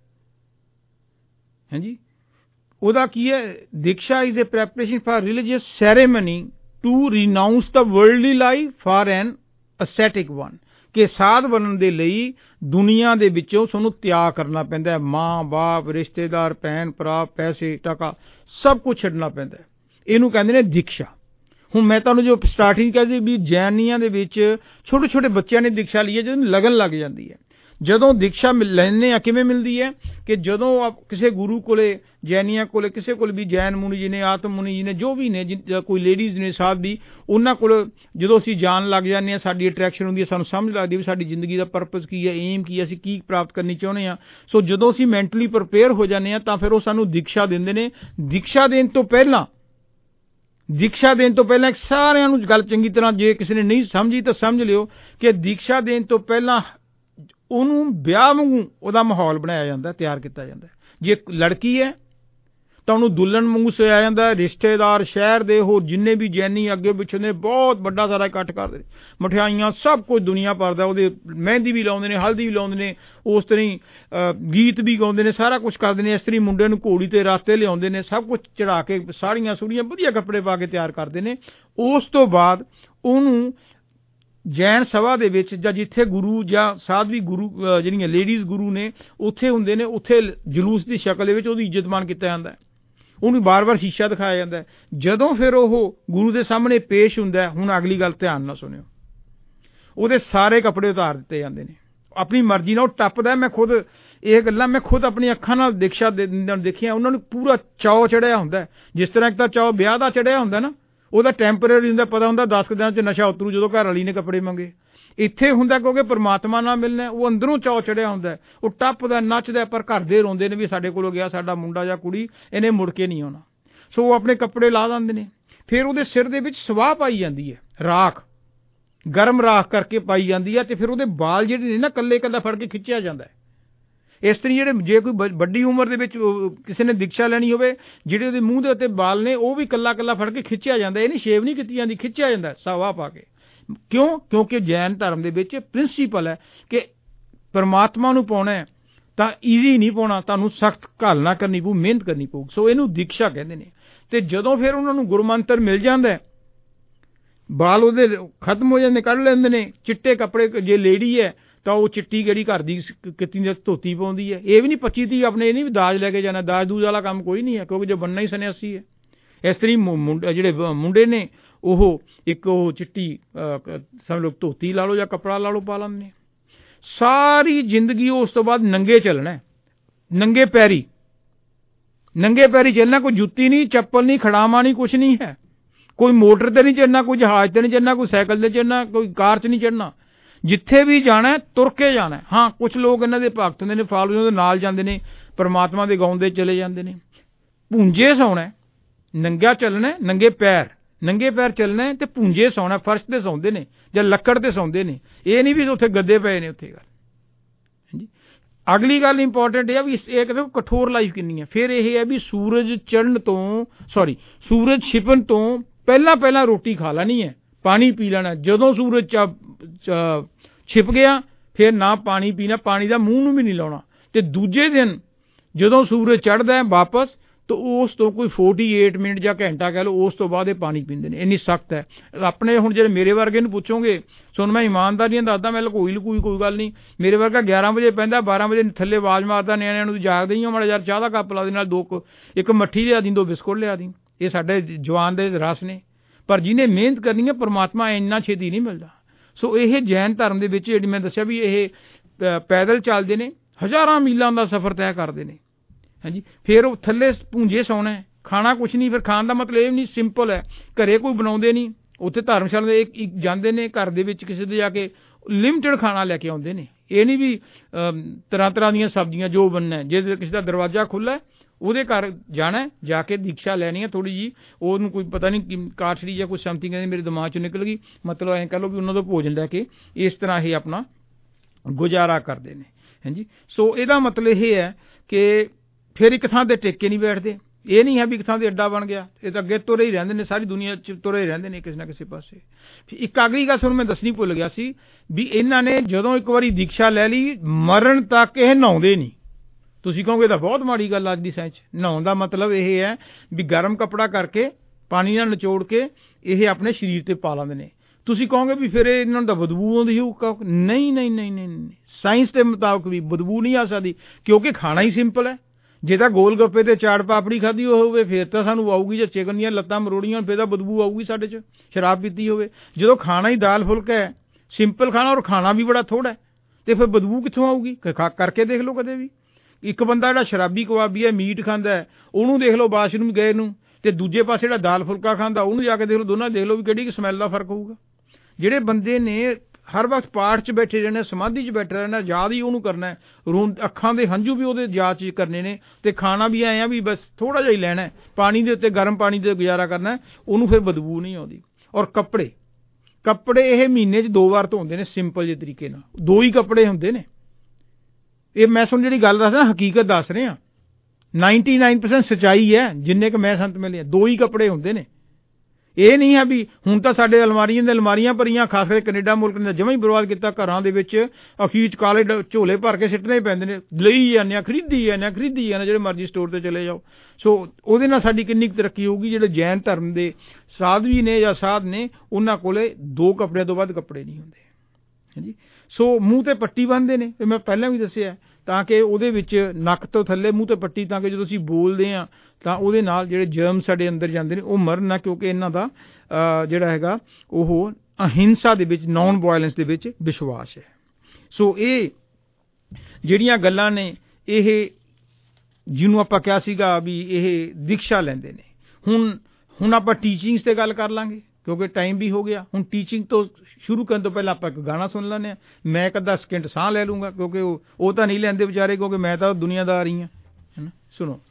ਹਾਂਜੀ, ਉਹਦਾ ਕੀ ਹੈ, diksha is a preparation for religious ceremony to renounce the worldly life for an ascetic one, ਕਿ ਸਾਧ ਬਣਨ ਦੇ ਲਈ ਦੁਨੀਆ ਦੇ ਵਿੱਚੋਂ ਤੁਹਾਨੂੰ ਤਿਆਗ ਕਰਨਾ ਪੈਂਦਾ ਹੈ, ਮਾਂ ਬਾਪ, ਰਿਸ਼ਤੇਦਾਰ, ਭੈਣ ਭਰਾ, ਪੈਸੇ ਟਕਾ, ਸਭ ਕੁਝ ਛੱਡਣਾ ਪੈਂਦਾ ਹੈ। ਇਹਨੂੰ ਕਹਿੰਦੇ ਨੇ ਦੀਕਸ਼ਾ। ਹੁਣ ਮੈਂ ਤੁਹਾਨੂੰ ਜੋ ਸਟਾਰਟਿੰਗ ਕਹਿੰਦੀ ਵੀ ਜੈਨੀਆਂ ਦੇ ਵਿੱਚ ਛੋਟੇ ਛੋਟੇ ਬੱਚਿਆਂ ਨੇ ਦੀਕਸ਼ਾ ਲਈ ਹੈ, ਜਦੋਂ ਲਗਨ ਲੱਗ ਜਾਂਦੀ ਹੈ। ਜਦੋਂ ਦੀਕਸ਼ਾ ਲੈਂਦੇ ਆ ਕਿਵੇਂ ਮਿਲਦੀ ਹੈ, ਕਿ ਜਦੋਂ ਕਿਸੇ ਗੁਰੂ ਕੋਲੇ, ਜੈਨੀਆਂ ਕੋਲੇ, ਕਿਸੇ ਕੋਲ ਵੀ ਜੈਨ ਮੁਨੀ ਜੀ ਨੇ, ਆਤਮ ਮੁਨੀ ਜੀ ਨੇ, ਜੋ ਵੀ ਨੇ, ਕੋਈ ਲੇਡੀਜ਼ ਨੇ ਸਾਧ ਦੀ, ਉਹਨਾਂ ਕੋਲ ਜਦੋਂ ਅਸੀਂ ਜਾਣ ਲੱਗ ਜਾਂਦੇ ਹਾਂ, ਸਾਡੀ ਅਟਰੈਕਸ਼ਨ ਹੁੰਦੀ ਹੈ, ਸਾਨੂੰ ਸਮਝ ਲੱਗਦੀ ਵੀ ਸਾਡੀ ਜ਼ਿੰਦਗੀ ਦਾ ਪਰਪਸ ਕੀ ਹੈ, ਏਮ ਕੀ ਹੈ, ਅਸੀਂ ਕੀ ਪ੍ਰਾਪਤ ਕਰਨੀ ਚਾਹੁੰਦੇ ਹਾਂ। ਸੋ ਜਦੋਂ ਅਸੀਂ ਮੈਂਟਲੀ ਪ੍ਰਪੇਅਰ ਹੋ ਜਾਂਦੇ ਹਾਂ ਤਾਂ ਫਿਰ ਉਹ ਸਾਨੂੰ ਦੀਕਸ਼ਾ ਦਿੰਦੇ ਨੇ। ਦੀਕਸ਼ਾ ਦੇਣ ਤੋਂ ਪਹਿਲਾਂ ਦੀਕਸ਼ਾ ਦੇਣ ਤੋਂ ਪਹਿਲਾਂ ਇੱਕ ਸਾਰਿਆਂ ਨੂੰ ਗੱਲ ਚੰਗੀ ਤਰ੍ਹਾਂ, ਜੇ ਕਿਸੇ ਨੇ ਨਹੀਂ ਸਮਝੀ ਤਾਂ ਸਮਝ ਲਿਓ, ਕਿ ਦੀਕਸ਼ਾ ਦੇਣ ਤੋਂ ਪਹਿਲਾਂ ਉਹਨੂੰ ਵਿਆਹ ਵਾਂਗੂ ਉਹਦਾ ਮਾਹੌਲ ਬਣਾਇਆ ਜਾਂਦਾ, ਤਿਆਰ ਕੀਤਾ ਜਾਂਦਾ। ਜੇ ਲੜਕੀ ਹੈ ਤਾਂ ਉਹਨੂੰ ਦੁਲਹਨ ਵਾਂਗੂ ਸਜਾਇਆ ਜਾਂਦਾ। ਰਿਸ਼ਤੇਦਾਰ, ਸ਼ਹਿਰ ਦੇ ਹੋਰ ਜਿੰਨੇ ਵੀ ਜੈਨੀ ਅੱਗੇ ਪਿੱਛੇ ਨੇ ਬਹੁਤ ਵੱਡਾ ਸਾਰਾ ਇਕੱਠ ਕਰਦੇ ਨੇ, ਮਠਿਆਈਆਂ ਸਭ ਕੁਝ ਦੁਨੀਆ ਭਰ ਦਾ, ਉਹਦੇ ਮਹਿੰਦੀ ਵੀ ਲਾਉਂਦੇ ਨੇ, ਹਲਦੀ ਵੀ ਲਾਉਂਦੇ ਨੇ, ਉਸ ਤਰ੍ਹਾਂ ਹੀ ਗੀਤ ਵੀ ਗਾਉਂਦੇ ਨੇ, ਸਾਰਾ ਕੁਛ ਕਰਦੇ ਨੇ। ਇਸ ਤਰ੍ਹਾਂ ਮੁੰਡੇ ਨੂੰ ਘੋੜੀ ਤੇ ਰਾਸਤੇ ਲਿਆਉਂਦੇ ਨੇ, ਸਭ ਕੁਛ ਚੜਾ ਕੇ, ਸਾੜੀਆਂ ਸੂੜੀਆਂ ਵਧੀਆ ਕੱਪੜੇ ਪਾ ਕੇ ਤਿਆਰ ਕਰਦੇ ਨੇ। ਉਸ ਤੋਂ ਬਾਅਦ ਉਹਨੂੰ ਜੈਨ ਸਭਾ ਦੇ ਵਿੱਚ ਜਾਂ ਜਿੱਥੇ ਗੁਰੂ ਜਾਂ ਸਾਧਵੀ ਗੁਰੂ ਜਿਹੜੀਆਂ ਲੇਡੀਜ਼ ਗੁਰੂ ਨੇ ਉੱਥੇ ਹੁੰਦੇ ਨੇ, ਉੱਥੇ ਜਲੂਸ ਦੀ ਸ਼ਕਲ ਦੇ ਵਿੱਚ ਉਹਦੀ ਇੱਜ਼ਤ ਮਾਣ ਕੀਤਾ ਜਾਂਦਾ ਹੈ। ਉਹਨੂੰ ਬਾਰ ਬਾਰ ਸ਼ੀਸ਼ਾ ਦਿਖਾਇਆ ਜਾਂਦਾ ਹੈ। ਜਦੋਂ ਫਿਰ ਉਹ ਗੁਰੂ ਦੇ ਸਾਹਮਣੇ ਪੇਸ਼ ਹੁੰਦਾ, ਹੁਣ ਅਗਲੀ ਗੱਲ ਧਿਆਨ ਨਾਲ ਸੁਣਿਓ, ਉਹਦੇ ਸਾਰੇ ਕੱਪੜੇ ਉਤਾਰ ਦਿੱਤੇ ਜਾਂਦੇ ਨੇ, ਆਪਣੀ ਮਰਜ਼ੀ ਨਾਲ ਉਹ ਟੱਪਦਾ। ਮੈਂ ਖੁਦ ਇਹ ਗੱਲਾਂ ਮੈਂ ਖੁਦ ਆਪਣੀ ਅੱਖਾਂ ਨਾਲ ਦੀਕਸ਼ਾ ਦੇਖੀਆਂ। ਉਹਨਾਂ ਨੂੰ ਪੂਰਾ ਚਾਅ ਚੜਿਆ ਹੁੰਦਾ, ਜਿਸ ਤਰ੍ਹਾਂ ਇੱਕ ਤਾਂ ਚਾਅ ਵਿਆਹ ਦਾ ਚੜਿਆ ਹੁੰਦਾ ਨਾ, ਉਹਦਾ ਟੈਂਪਰੇਰੀ ਹੁੰਦਾ, ਪਤਾ ਹੁੰਦਾ ਦਸ ਕੁ ਦਿਨਾਂ 'ਚ ਨਸ਼ਾ ਉਤਰੂ ਜਦੋਂ ਘਰ ਵਾਲੀ ਨੇ ਕੱਪੜੇ ਮੰਗੇ। ਇੱਥੇ ਹੁੰਦਾ ਕਿਉਂਕਿ ਪਰਮਾਤਮਾ ਨਾਲ ਮਿਲਣਾ, ਉਹ ਅੰਦਰੋਂ ਚਾਅ ਚੜਿਆ ਹੁੰਦਾ, ਉਹ ਟੱਪਦਾ, ਨੱਚਦਾ, ਪਰ ਘਰ ਦੇ ਰੋਂਦੇ ਨੇ ਵੀ ਸਾਡੇ ਕੋਲੋਂ ਗਿਆ ਸਾਡਾ ਮੁੰਡਾ ਜਾਂ ਕੁੜੀ, ਇਹਨੇ ਮੁੜ ਕੇ ਨਹੀਂ ਆਉਣਾ। ਸੋ ਉਹ ਆਪਣੇ ਕੱਪੜੇ ਲਾ ਦਿੰਦੇ ਨੇ। ਫਿਰ ਉਹਦੇ ਸਿਰ ਦੇ ਵਿੱਚ ਸਵਾਹ ਪਾਈ ਜਾਂਦੀ ਹੈ, ਰਾਖ, ਗਰਮ ਰਾਖ ਕਰਕੇ ਪਾਈ ਜਾਂਦੀ ਹੈ, ਅਤੇ ਫਿਰ ਉਹਦੇ ਬਾਲ ਜਿਹੜੇ ਨੇ ਨਾ ਇਕੱਲੇ ਇਕੱਲਾ ਫੜ ਕੇ ਖਿੱਚਿਆ ਜਾਂਦਾ ਹੈ। ਇਸ ਤਰ੍ਹਾਂ ਜਿਹੜੇ ਜੇ ਕੋਈ ਵੱਡੀ ਉਮਰ ਦੇ ਵਿੱਚ ਕਿਸੇ ਨੇ ਦੀਕਸ਼ਾ ਲੈਣੀ ਹੋਵੇ, ਜਿਹੜੇ ਉਹਦੇ ਮੂੰਹ ਦੇ ਉੱਤੇ ਬਾਲ ਨੇ ਉਹ ਵੀ ਇਕੱਲਾ ਇਕੱਲਾ ਫੜ ਕੇ ਖਿੱਚਿਆ ਜਾਂਦਾ। ਇਹ ਨਹੀਂ ਸ਼ੇਵ ਨਹੀਂ ਕੀਤੀ ਜਾਂਦੀ, ਖਿੱਚਿਆ ਜਾਂਦਾ ਸਵਾਹ ਪਾ ਕੇ। ਕਿਉਂ? ਕਿਉਂਕਿ ਜੈਨ ਧਰਮ ਦੇ ਵਿੱਚ ਪ੍ਰਿੰਸੀਪਲ ਹੈ ਕਿ ਪਰਮਾਤਮਾ ਨੂੰ ਪਾਉਣਾ ਹੈ ਤਾਂ ਈਜ਼ੀ ਨਹੀਂ ਪਾਉਣਾ, ਤੁਹਾਨੂੰ ਸਖਤ ਘਾਲਣਾ ਕਰਨੀ ਪਊ, ਮਿਹਨਤ ਕਰਨੀ ਪਊ। ਸੋ ਇਹਨੂੰ ਦੀਕਸ਼ਾ ਕਹਿੰਦੇ ਨੇ। ਅਤੇ ਜਦੋਂ ਫਿਰ ਉਹਨਾਂ ਨੂੰ ਗੁਰਮੰਤਰ ਮਿਲ ਜਾਂਦਾ, ਬਾਲ ਉਹਦੇ ਖਤਮ ਹੋ ਜਾਂਦੇ, ਕੱਢ ਲੈਂਦੇ ਨੇ, ਚਿੱਟੇ ਕੱਪੜੇ, ਜੇ ਲੇਡੀ ਹੈ ਤਾਂ ਉਹ ਚਿੱਟੀ ਕਿਹੜੀ ਘਰ ਦੀ ਕਿੱਤੀ ਦੀ ਧੋਤੀ ਪਾਉਂਦੀ ਹੈ। ਇਹ ਵੀ ਨਹੀਂ ਪੱਚੀ ਤੀਹ ਆਪਣੇ, ਇਹ ਨਹੀਂ ਵੀ ਦਾਜ ਲੈ ਕੇ ਜਾਣਾ, ਦਾਜ ਦੂਜ ਵਾਲਾ ਕੰਮ ਕੋਈ ਨਹੀਂ ਹੈ, ਕਿਉਂਕਿ ਜੋ ਬਣਨਾ ਹੀ ਸੰਨਿਆਸੀ ਹੈ। ਇਸ ਤਰ੍ਹਾਂ ਮੁੰਡੇ ਜਿਹੜੇ ਮੁੰਡੇ ਨੇ ਉਹ ਇੱਕ ਉਹ ਚਿੱਟੀ ਸਮਝ ਲਓ ਧੋਤੀ ਲਾ ਲਓ ਜਾਂ ਕੱਪੜਾ ਲਾ ਲਓ ਪਾ ਲੈਂਦੇ ਨੇ। ਸਾਰੀ ਜ਼ਿੰਦਗੀ ਉਸ ਤੋਂ ਬਾਅਦ ਨੰਗੇ ਚੱਲਣਾ, ਨੰਗੇ ਪੈਰੀ, ਨੰਗੇ ਪੈਰੀ ਚੱਲਣਾ। ਕੋਈ ਜੁੱਤੀ ਨਹੀਂ, ਚੱਪਲ ਨਹੀਂ, ਖੜਾਵਾਂ ਨਹੀਂ, ਕੁਛ ਨਹੀਂ ਹੈ। ਕੋਈ ਮੋਟਰ ਤੇ ਨਹੀਂ ਚੜਨਾ, ਕੋਈ ਜਹਾਜ਼ ਤੇ ਨਹੀਂ ਚੜਨਾ, ਕੋਈ ਸਾਈਕਲ ਤੇ ਚੜਨਾ, ਕੋਈ ਕਾਰ 'ਚ ਨਹੀਂ ਚੜਨਾ। ਜਿੱਥੇ ਵੀ ਜਾਣਾ ਤੁਰ ਕੇ ਜਾਣਾ। ਹਾਂ, ਕੁਛ ਲੋਕ ਇਹਨਾਂ ਦੇ ਭਗਤ ਹੁੰਦੇ ਨੇ, ਫਾਲੋ ਦੇ ਨਾਲ ਜਾਂਦੇ ਨੇ, ਪਰਮਾਤਮਾ ਦੇ ਗਾਉਂਦੇ ਚਲੇ ਜਾਂਦੇ ਨੇ। ਭੁੰਜੇ ਸੌਣਾ, ਨੰਗਾ ਚੱਲਣਾ, ਨੰਗੇ ਪੈਰ, ਨੰਗੇ ਪੈਰ ਚੱਲਣਾ ਤੇ ਭੁੰਜੇ ਸੌਣਾ। ਫਰਸ਼ ਤੇ ਸੌਂਦੇ ਨੇ ਜਾਂ ਲੱਕੜ ਤੇ ਸੌਂਦੇ ਨੇ, ਇਹ ਨਹੀਂ ਵੀ ਉੱਥੇ ਗੱਦੇ ਪਏ ਨੇ ਉੱਥੇ। ਗੱਲ ਹਾਂਜੀ। ਅਗਲੀ ਗੱਲ ਇੰਪੋਰਟੈਂਟ ਇਹ ਆ ਵੀ ਇਹ ਕਹਿੰਦੇ ਕਠੋਰ ਲਾਈਫ ਕਿੰਨੀ ਹੈ। ਫਿਰ ਇਹ ਹੈ ਵੀ ਸੂਰਜ ਚੜ੍ਹਨ ਤੋਂ ਸੌਰੀ ਸੂਰਜ ਛਿਪਣ ਤੋਂ ਪਹਿਲਾਂ ਪਹਿਲਾਂ ਰੋਟੀ ਖਾ ਲੈਣੀ ਹੈ, ਪਾਣੀ ਪੀ ਲੈਣਾ। ਜਦੋਂ ਸੂਰਜ ਚ ਛਿਪ ਗਿਆ ਫਿਰ ਨਾ ਪਾਣੀ ਪੀਣਾ, ਪਾਣੀ ਦਾ ਮੂੰਹ ਨੂੰ ਵੀ ਨਹੀਂ ਲਾਉਣਾ। ਅਤੇ ਦੂਜੇ ਦਿਨ ਜਦੋਂ ਸੂਰਜ ਚੜ੍ਹਦਾ ਹੈ ਵਾਪਸ, ਤਾਂ ਉਸ ਤੋਂ ਕੋਈ ਅਠਤਾਲੀ ਮਿੰਟ ਜਾਂ ਘੰਟਾ ਕਹਿ ਲਓ, ਉਸ ਤੋਂ ਬਾਅਦ ਇਹ ਪਾਣੀ ਪੀਂਦੇ ਨੇ। ਇੰਨੀ ਸਖਤ ਹੈ। ਆਪਣੇ ਹੁਣ ਜਿਹੜੇ ਮੇਰੇ ਵਰਗੇ ਨੂੰ ਪੁੱਛੋਗੇ, ਸੁਣ ਮੈਂ ਇਮਾਨਦਾਰੀਆਂ ਦੱਸਦਾ, ਮੈਂ ਲਕੋਈ ਲਕੋਈ ਕੋਈ ਗੱਲ ਨਹੀਂ। ਮੇਰੇ ਵਰਗਾ ਗਿਆਰਾਂ ਵਜੇ ਪੈਂਦਾ, ਬਾਰਾਂ ਵਜੇ ਥੱਲੇ ਆਵਾਜ਼ ਮਾਰਦਾ ਨਿਆਣਿਆਂ ਨੂੰ, ਜਾਗਦੇ ਹੀ ਹੋ ਮਾੜਾ ਯਾਰ ਚਾਹ ਦਾ ਕੱਪ ਲਾ ਦੇ, ਨਾਲ ਦੋ ਕੁ ਇੱਕ ਮੱਠੀ ਲਿਆ ਦੀ, ਦੋ ਬਿਸਕੁਟ ਲਿਆ ਦੀ। ਇਹ ਸਾਡੇ ਜਵਾਨ ਦੇ ਰਸ ਨੇ। ਪਰ ਜਿਹਨੇ ਮਿਹਨਤ ਕਰਨੀ ਹੈ, ਪਰਮਾਤਮਾ ਇੰਨਾ ਛੇਤੀ ਨਹੀਂ ਮਿਲਦਾ। ਸੋ ਇਹ ਜੈਨ ਧਰਮ ਦੇ ਵਿੱਚ ਜਿਹੜੀ ਮੈਂ ਦੱਸਿਆ ਵੀ ਇਹ ਪੈਦਲ ਚੱਲਦੇ ਨੇ, ਹਜ਼ਾਰਾਂ ਮੀਲਾਂ ਦਾ ਸਫ਼ਰ ਤੈਅ ਕਰਦੇ ਨੇ। है जी। फिर ਉਹ ਥੱਲੇ ਭੁੰਜੇ ਸੌਣਾ ਹੈ, ਖਾਣਾ ਕੁਛ ਨਹੀਂ। ਫਿਰ ਖਾਣ ਦਾ ਮਤਲਬ ਇਹ ਨਹੀਂ, ਸਿੰਪਲ ਹੈ, ਘਰੇ ਕੋਈ ਬਣਾਉਂਦੇ ਨਹੀਂ, ਉੱਥੇ ਧਰਮਸ਼ਾਲਾ ਦੇ ਇੱਕ ਇੱਕ ਜਾਂਦੇ ਨੇ, ਘਰ ਦੇ ਵਿੱਚ ਕਿਸੇ ਦੇ ਜਾ ਕੇ ਲਿਮਟਿਡ ਖਾਣਾ ਲੈ ਕੇ ਆਉਂਦੇ ਨੇ। ਇਹ ਨਹੀਂ ਵੀ ਤਰ੍ਹਾਂ ਤਰ੍ਹਾਂ ਦੀਆਂ ਸਬਜ਼ੀਆਂ ਜੋ ਬਣਨਾ, ਜੇ ਕਿਸੇ ਦਾ ਦਰਵਾਜ਼ਾ ਖੁੱਲ੍ਹਾ ਉਹਦੇ ਘਰ ਜਾਣਾ, ਜਾ ਕੇ ਦੀਕਸ਼ਾ ਲੈਣੀ ਹੈ ਥੋੜ੍ਹੀ ਜਿਹੀ, ਉਹਨੂੰ ਕੋਈ ਪਤਾ ਨਹੀਂ ਕਾਠੜੀ ਜਾਂ ਕੋਈ ਸਮਥਿੰਗ ਕਹਿੰਦੇ ਮੇਰੇ ਦਿਮਾਗ 'ਚੋਂ ਨਿਕਲ ਗਈ, ਮਤਲਬ ਐਂ ਕਹਿ ਲਓ ਵੀ ਉਹਨਾਂ ਤੋਂ ਭੋਜਨ ਲੈ ਕੇ ਇਸ ਤਰ੍ਹਾਂ ਇਹ ਆਪਣਾ ਗੁਜ਼ਾਰਾ ਕਰਦੇ ਨੇ, ਹਾਂਜੀ। ਸੋ ਇਹਦਾ ਮਤਲਬ ਇਹ ਹੈ ਕਿ ਫਿਰ ਇੱਕ ਥਾਂ 'ਤੇ ਟਿੱਕੇ ਨਹੀਂ ਬੈਠਦੇ। ਇਹ ਨਹੀਂ ਹੈ ਵੀ ਇੱਕ ਥਾਂ 'ਤੇ ਅੱਡਾ ਬਣ ਗਿਆ, ਇਹ ਤਾਂ ਅੱਗੇ ਤੁਰੇ ਹੀ ਰਹਿੰਦੇ ਨੇ, ਸਾਰੀ ਦੁਨੀਆ 'ਚ ਤੁਰੇ ਹੀ ਰਹਿੰਦੇ ਨੇ ਕਿਸੇ ਨਾ ਕਿਸੇ ਪਾਸੇ। ਇੱਕ ਅਗਲੀ ਗੱਲ ਤੁਹਾਨੂੰ ਮੈਂ ਦੱਸਣੀ ਭੁੱਲ ਗਿਆ ਸੀ ਵੀ ਇਹਨਾਂ ਨੇ ਜਦੋਂ ਇੱਕ ਵਾਰੀ ਦੀਕਸ਼ਾ ਲੈ ਲਈ, ਮਰਨ ਤੱਕ ਇਹ ਨਹਾਉਂਦੇ ਨਹੀਂ। ਤੁਸੀਂ ਕਹੋਗੇ ਤਾਂ ਬਹੁਤ ਮਾੜੀ ਗੱਲ ਅੱਜ ਦੀ ਸਾਇੰਸ 'ਚ। ਨਹਾਉਣ ਦਾ ਮਤਲਬ ਇਹ ਹੈ ਵੀ ਗਰਮ ਕੱਪੜਾ ਕਰਕੇ ਪਾਣੀ ਨਾਲ ਨਿਚੋੜ ਕੇ ਇਹ ਆਪਣੇ ਸਰੀਰ 'ਤੇ ਪਾ ਲੈਂਦੇ ਨੇ। ਤੁਸੀਂ ਕਹੋਗੇ ਵੀ ਫਿਰ ਇਹਨਾਂ ਨੂੰ ਤਾਂ ਬਦਬੂ ਆਉਂਦੀ ਹੋਊ। ਨਹੀਂ ਨਹੀਂ ਨਹੀਂ ਨਹੀਂ ਨਹੀਂ, ਸਾਇੰਸ ਦੇ ਮੁਤਾਬਕ ਵੀ ਬਦਬੂ ਨਹੀਂ ਆ ਸਕਦੀ, ਕਿਉਂਕਿ ਖਾਣਾ ਹੀ ਸਿੰਪਲ ਹੈ। ਜੇ ਤਾਂ ਗੋਲ ਗੱਪੇ ਤੇ ਚਾਟ ਪਾਪੜੀ ਖਾਧੀ ਹੋਵੇ ਫਿਰ ਤਾਂ ਸਾਨੂੰ ਆਊਗੀ, ਜਾਂ ਚਿਕਨ ਦੀਆਂ ਲੱਤਾਂ ਮਰੋੜੀਆਂ ਫਿਰ ਤਾਂ ਬਦਬੂ ਆਊਗੀ ਸਾਡੇ 'ਚ, ਸ਼ਰਾਬ ਪੀਤੀ ਹੋਵੇ। ਜਦੋਂ ਖਾਣਾ ਹੀ ਦਾਲ ਫੁਲਕਾ ਹੈ, ਸਿੰਪਲ ਖਾਣਾ, ਔਰ ਖਾਣਾ ਵੀ ਬੜਾ ਥੋੜ੍ਹਾ, ਅਤੇ ਫਿਰ ਬਦਬੂ ਕਿੱਥੋਂ ਆਊਗੀ? ਖਾ ਕਰਕੇ ਦੇਖ ਲਓ ਕਦੇ ਵੀ। ਇੱਕ ਬੰਦਾ ਜਿਹੜਾ ਸ਼ਰਾਬੀ ਕਬਾਬੀ ਹੈ, ਮੀਟ ਖਾਂਦਾ ਹੈ, ਉਹਨੂੰ ਦੇਖ ਲਓ ਵਾਸ਼ਰੂਮ ਗਏ ਨੂੰ, ਅਤੇ ਦੂਜੇ ਪਾਸੇ ਜਿਹੜਾ ਦਾਲ ਫੁਲਕਾ ਖਾਂਦਾ ਉਹਨੂੰ ਜਾ ਕੇ ਦੇਖ ਲਓ, ਦੋਨਾਂ ਦੇਖ ਲਓ ਵੀ ਕਿਹੜੀ ਸਮੈਲ ਦਾ ਫਰਕ ਹੋਊਗਾ। ਜਿਹੜੇ ਬੰਦੇ ਨੇ ਹਰ ਵਕਤ ਪਾਠ 'ਚ ਬੈਠੇ ਰਹਿਣਾ, ਸਮਾਧੀ 'ਚ ਬੈਠੇ ਰਹਿਣਾ, ਯਾਦ ਹੀ ਉਹਨੂੰ ਕਰਨਾ, ਰੋਂ ਅੱਖਾਂ ਦੇ ਹੰਝੂ ਵੀ ਉਹਦੇ ਯਾਦ 'ਚ ਕਰਨੇ ਨੇ, ਅਤੇ ਖਾਣਾ ਵੀ ਐਂ ਆ ਵੀ ਬਸ ਥੋੜ੍ਹਾ ਜਿਹਾ ਹੀ ਲੈਣਾ, ਪਾਣੀ ਦੇ ਉੱਤੇ ਗਰਮ ਪਾਣੀ 'ਤੇ ਗੁਜ਼ਾਰਾ ਕਰਨਾ, ਉਹਨੂੰ ਫਿਰ ਬਦਬੂ ਨਹੀਂ ਆਉਂਦੀ। ਔਰ ਕੱਪੜੇ ਕੱਪੜੇ ਇਹ ਮਹੀਨੇ 'ਚ ਦੋ ਵਾਰ ਧੋਂਦੇ ਨੇ ਸਿੰਪਲ ਜਿਹੇ ਤਰੀਕੇ ਨਾਲ, ਦੋ ਹੀ ਕੱਪੜੇ ਹੁੰਦੇ ਨੇ। ਇਹ ਮੈਂ ਤੁਹਾਨੂੰ ਜਿਹੜੀ ਗੱਲ ਦੱਸਦਾ ਹਕੀਕਤ ਦੱਸ ਰਿਹਾ, ਨਾਈਨਟੀ ਨਾਈਨ ਪਰਸੈਂਟ ਸੱਚਾਈ ਹੈ, ਜਿੰਨੇ ਕੁ ਮੈਂ ਸੰਤ ਮਿਲੇ, ਦੋ ਹੀ ਕੱਪੜੇ ਹੁੰਦੇ ਨੇ। ਇਹ ਨਹੀਂ ਹੈ ਵੀ ਹੁਣ ਤਾਂ ਸਾਡੇ ਅਲਮਾਰੀਆਂ ਦੇ ਅਲਮਾਰੀਆਂ ਭਰੀਆਂ, ਖਾਸ ਕਰਕੇ ਕੈਨੇਡਾ ਮੁਲਕ ਨੇ ਜਮਾਂ ਹੀ ਬਰਬਾਦ ਕੀਤਾ। ਘਰਾਂ ਦੇ ਵਿੱਚ ਅਖੀਰ ਕਾਲੇ ਝੋਲੇ ਭਰ ਕੇ ਸਿੱਟਣੇ ਪੈਂਦੇ ਨੇ, ਲਈ ਜਾਂਦੇ ਆ, ਖਰੀਦੀ ਜਾਂਦੇ ਆ, ਖਰੀਦੀ ਜਾਂਦੇ, ਜਿਹੜੇ ਮਰਜ਼ੀ ਸਟੋਰ 'ਤੇ ਚਲੇ ਜਾਓ। ਸੋ ਉਹਦੇ ਨਾਲ ਸਾਡੀ ਕਿੰਨੀ ਕੁ ਤਰੱਕੀ ਹੋਊਗੀ। ਜਿਹੜੇ ਜੈਨ ਧਰਮ ਦੇ ਸਾਧਵੀ ਨੇ ਜਾਂ ਸਾਧ ਨੇ, ਉਹਨਾਂ ਕੋਲੇ ਦੋ ਕੱਪੜਿਆਂ ਤੋਂ ਵੱਧ ਕੱਪੜੇ ਨਹੀਂ ਹੁੰਦੇ, ਹਾਂਜੀ। ਸੋ ਮੂੰਹ 'ਤੇ ਪੱਟੀ ਬੰਨ੍ਹਦੇ ਨੇ, ਇਹ ਮੈਂ ਪਹਿਲਾਂ ਵੀ ਦੱਸਿਆ, ਤਾਂ ਕਿ ਉਹਦੇ ਵਿੱਚ ਨੱਕ ਤੋਂ ਥੱਲੇ ਮੂੰਹ 'ਤੇ ਪੱਟੀ, ਤਾਂ ਕਿ ਜਦੋਂ ਅਸੀਂ ਬੋਲਦੇ ਹਾਂ ਤਾਂ ਉਹਦੇ ਨਾਲ ਜਿਹੜੇ ਜਰਮ ਸਾਡੇ ਅੰਦਰ ਜਾਂਦੇ ਨੇ ਉਹ ਮਰਨ ਨਾ, ਕਿਉਂਕਿ ਇਹਨਾਂ ਦਾ ਜਿਹੜਾ ਹੈਗਾ ਉਹ ਅਹਿੰਸਾ ਦੇ ਵਿੱਚ, ਨੌਨ ਵਾਇਲੈਂਸ ਦੇ ਵਿੱਚ ਵਿਸ਼ਵਾਸ ਹੈ। ਸੋ ਇਹ ਜਿਹੜੀਆਂ ਗੱਲਾਂ ਨੇ, ਇਹ ਜਿਹਨੂੰ ਆਪਾਂ ਕਿਹਾ ਸੀਗਾ ਵੀ ਇਹ ਦੀਕਸ਼ਾ ਲੈਂਦੇ ਨੇ। ਹੁਣ ਹੁਣ ਆਪਾਂ ਟੀਚਿੰਗਸ 'ਤੇ ਗੱਲ ਕਰ ਲਾਂਗੇ, ਕਿਉਂਕਿ ਟਾਈਮ ਵੀ ਹੋ ਗਿਆ। ਹੁਣ ਟੀਚਿੰਗ ਤੋਂ ਸ਼ੁਰੂ ਕਰਨ ਤੋਂ ਪਹਿਲਾਂ ਆਪਾਂ ਇੱਕ ਗਾਣਾ ਸੁਣ ਲੈਂਦੇ ਹਾਂ। ਮੈਂ ਇੱਕ ਅੱਧਾ ਸਕਿੰਟ ਸਾਹ ਲੈ ਲੂੰਗਾ, ਕਿਉਂਕਿ ਉਹ ਉਹ ਤਾਂ ਨਹੀਂ ਲੈਂਦੇ ਵਿਚਾਰੇ, ਕਿਉਂਕਿ ਮੈਂ ਤਾਂ ਦੁਨੀਆਦਾਰ ਹੀ ਹਾਂ, ਹੈ ਨਾ। ਸੁਣੋ।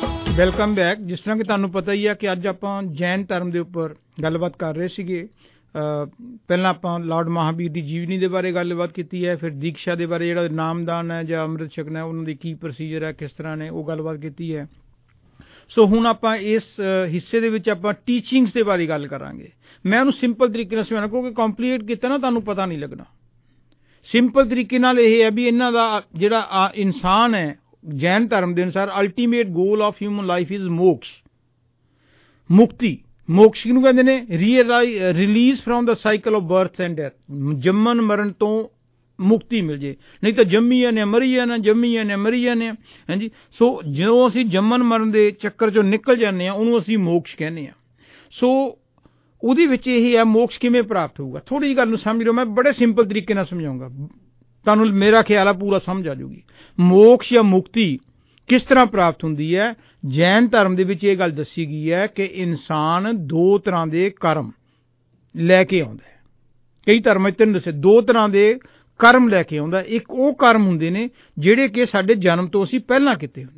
Welcome back. ਜਿਸ ਤਰ੍ਹਾਂ ਕਿ ਤੁਹਾਨੂੰ ਪਤਾ ਹੀ ਹੈ ਕਿ ਅੱਜ ਆਪਾਂ ਜੈਨ ਧਰਮ ਦੇ ਉੱਪਰ ਗੱਲਬਾਤ ਕਰ ਰਹੇ ਸੀਗੇ। ਪਹਿਲਾਂ ਆਪਾਂ ਲਾਰਡ ਮਹਾਬੀਰ ਦੀ ਜੀਵਨੀ ਦੇ ਬਾਰੇ ਗੱਲਬਾਤ ਕੀਤੀ ਹੈ, ਫਿਰ ਦੀਕਸ਼ਾ ਦੇ ਬਾਰੇ ਜਿਹੜਾ ਨਾਮਦਾਨ ਹੈ ਜਾਂ ਅੰਮ੍ਰਿਤ ਛਕਣਾ ਉਹਨਾਂ ਦੀ ਕੀ ਪ੍ਰੋਸੀਜਰ ਹੈ, ਕਿਸ ਤਰ੍ਹਾਂ ਨੇ, ਉਹ ਗੱਲਬਾਤ ਕੀਤੀ ਹੈ। ਸੋ ਹੁਣ ਆਪਾਂ ਇਸ ਹਿੱਸੇ ਦੇ ਵਿੱਚ ਆਪਾਂ ਟੀਚਿੰਗਸ ਦੇ ਬਾਰੇ ਗੱਲ ਕਰਾਂਗੇ। ਮੈਂ ਉਹਨੂੰ ਸਿੰਪਲ ਤਰੀਕੇ ਨਾਲ ਸਮਝਾਉਣਾ, ਕਿਉਂਕਿ ਕੰਪਲੀਕੇਟ ਕੀਤਾ ਨਾ ਤੁਹਾਨੂੰ ਪਤਾ ਨਹੀਂ ਲੱਗਣਾ। ਸਿੰਪਲ ਤਰੀਕੇ ਨਾਲ ਇਹ ਹੈ ਵੀ ਇਹਨਾਂ ਦਾ ਜਿਹੜਾ ਇਨਸਾਨ ਹੈ ਜੈਨ ਧਰਮ ਦੇ ਅਨੁਸਾਰ ultimate goal of human life is moksha, mukti. Moksha ਕਿਹਨੂੰ ਕਹਿੰਦੇ ਨੇ? Release from the cycle of birth and death, ਜੰਮਣ ਮਰਨ ਤੋਂ ਮੁਕਤੀ ਮਿਲ ਜੇ। ਨਹੀਂ ਤਾਂ ਜੰਮੀ ਜਾਂਦੇ ਆ ਮਰੀ ਜਾਂਦੇ, ਜੰਮੀ ਜਾਂਦੇ ਆ ਮਰੀ ਜਾਂਦੇ ਆ। ਹਾਂਜੀ, ਸੋ ਜਦੋਂ ਅਸੀਂ ਜੰਮਣ ਮਰਨ ਦੇ ਚੱਕਰ ਚੋਂ ਨਿਕਲ ਜਾਂਦੇ ਹਾਂ ਉਹਨੂੰ ਅਸੀਂ ਮੋਕਸ਼ ਕਹਿੰਦੇ ਹਾਂ। ਸੋ ਉਹਦੇ ਵਿੱਚ ਇਹ ਹੈ ਮੋਕਸ਼ ਕਿਵੇਂ ਪ੍ਰਾਪਤ ਹੋਊਗਾ। ਥੋੜ੍ਹੀ ਜਿਹੀ ਗੱਲ ਨੂੰ ਸਮਝ ਲਓ, ਮੈਂ ਬੜੇ ਸਿੰਪਲ ਤਰੀਕੇ ਨਾਲ ਸਮਝਾਊਂਗਾ, ਤੁਹਾਨੂੰ ਮੇਰਾ ਖਿਆਲ ਆ ਪੂਰਾ ਸਮਝ ਆ ਜਾਊਗੀ। ਮੋਕਸ਼ ਜਾਂ ਮੁਕਤੀ ਕਿਸ ਤਰ੍ਹਾਂ ਪ੍ਰਾਪਤ ਹੁੰਦੀ ਹੈ? ਜੈਨ ਧਰਮ ਦੇ ਵਿੱਚ ਇਹ ਗੱਲ ਦੱਸੀ ਗਈ ਹੈ ਕਿ ਇਨਸਾਨ ਦੋ ਤਰ੍ਹਾਂ ਦੇ ਕਰਮ ਲੈ ਕੇ ਆਉਂਦਾ ਹੈ। ਕਈ ਧਰਮਾਂ 'ਚ ਤਿੰਨ ਦੱਸੇ, ਦੋ ਤਰ੍ਹਾਂ ਦੇ ਕਰਮ ਲੈ ਕੇ ਆਉਂਦਾ। ਇੱਕ ਉਹ ਕਰਮ ਹੁੰਦੇ ਨੇ ਜਿਹੜੇ ਕਿ ਸਾਡੇ ਜਨਮ ਤੋਂ ਅਸੀਂ ਪਹਿਲਾਂ ਕੀਤੇ ਹੁੰਦੇ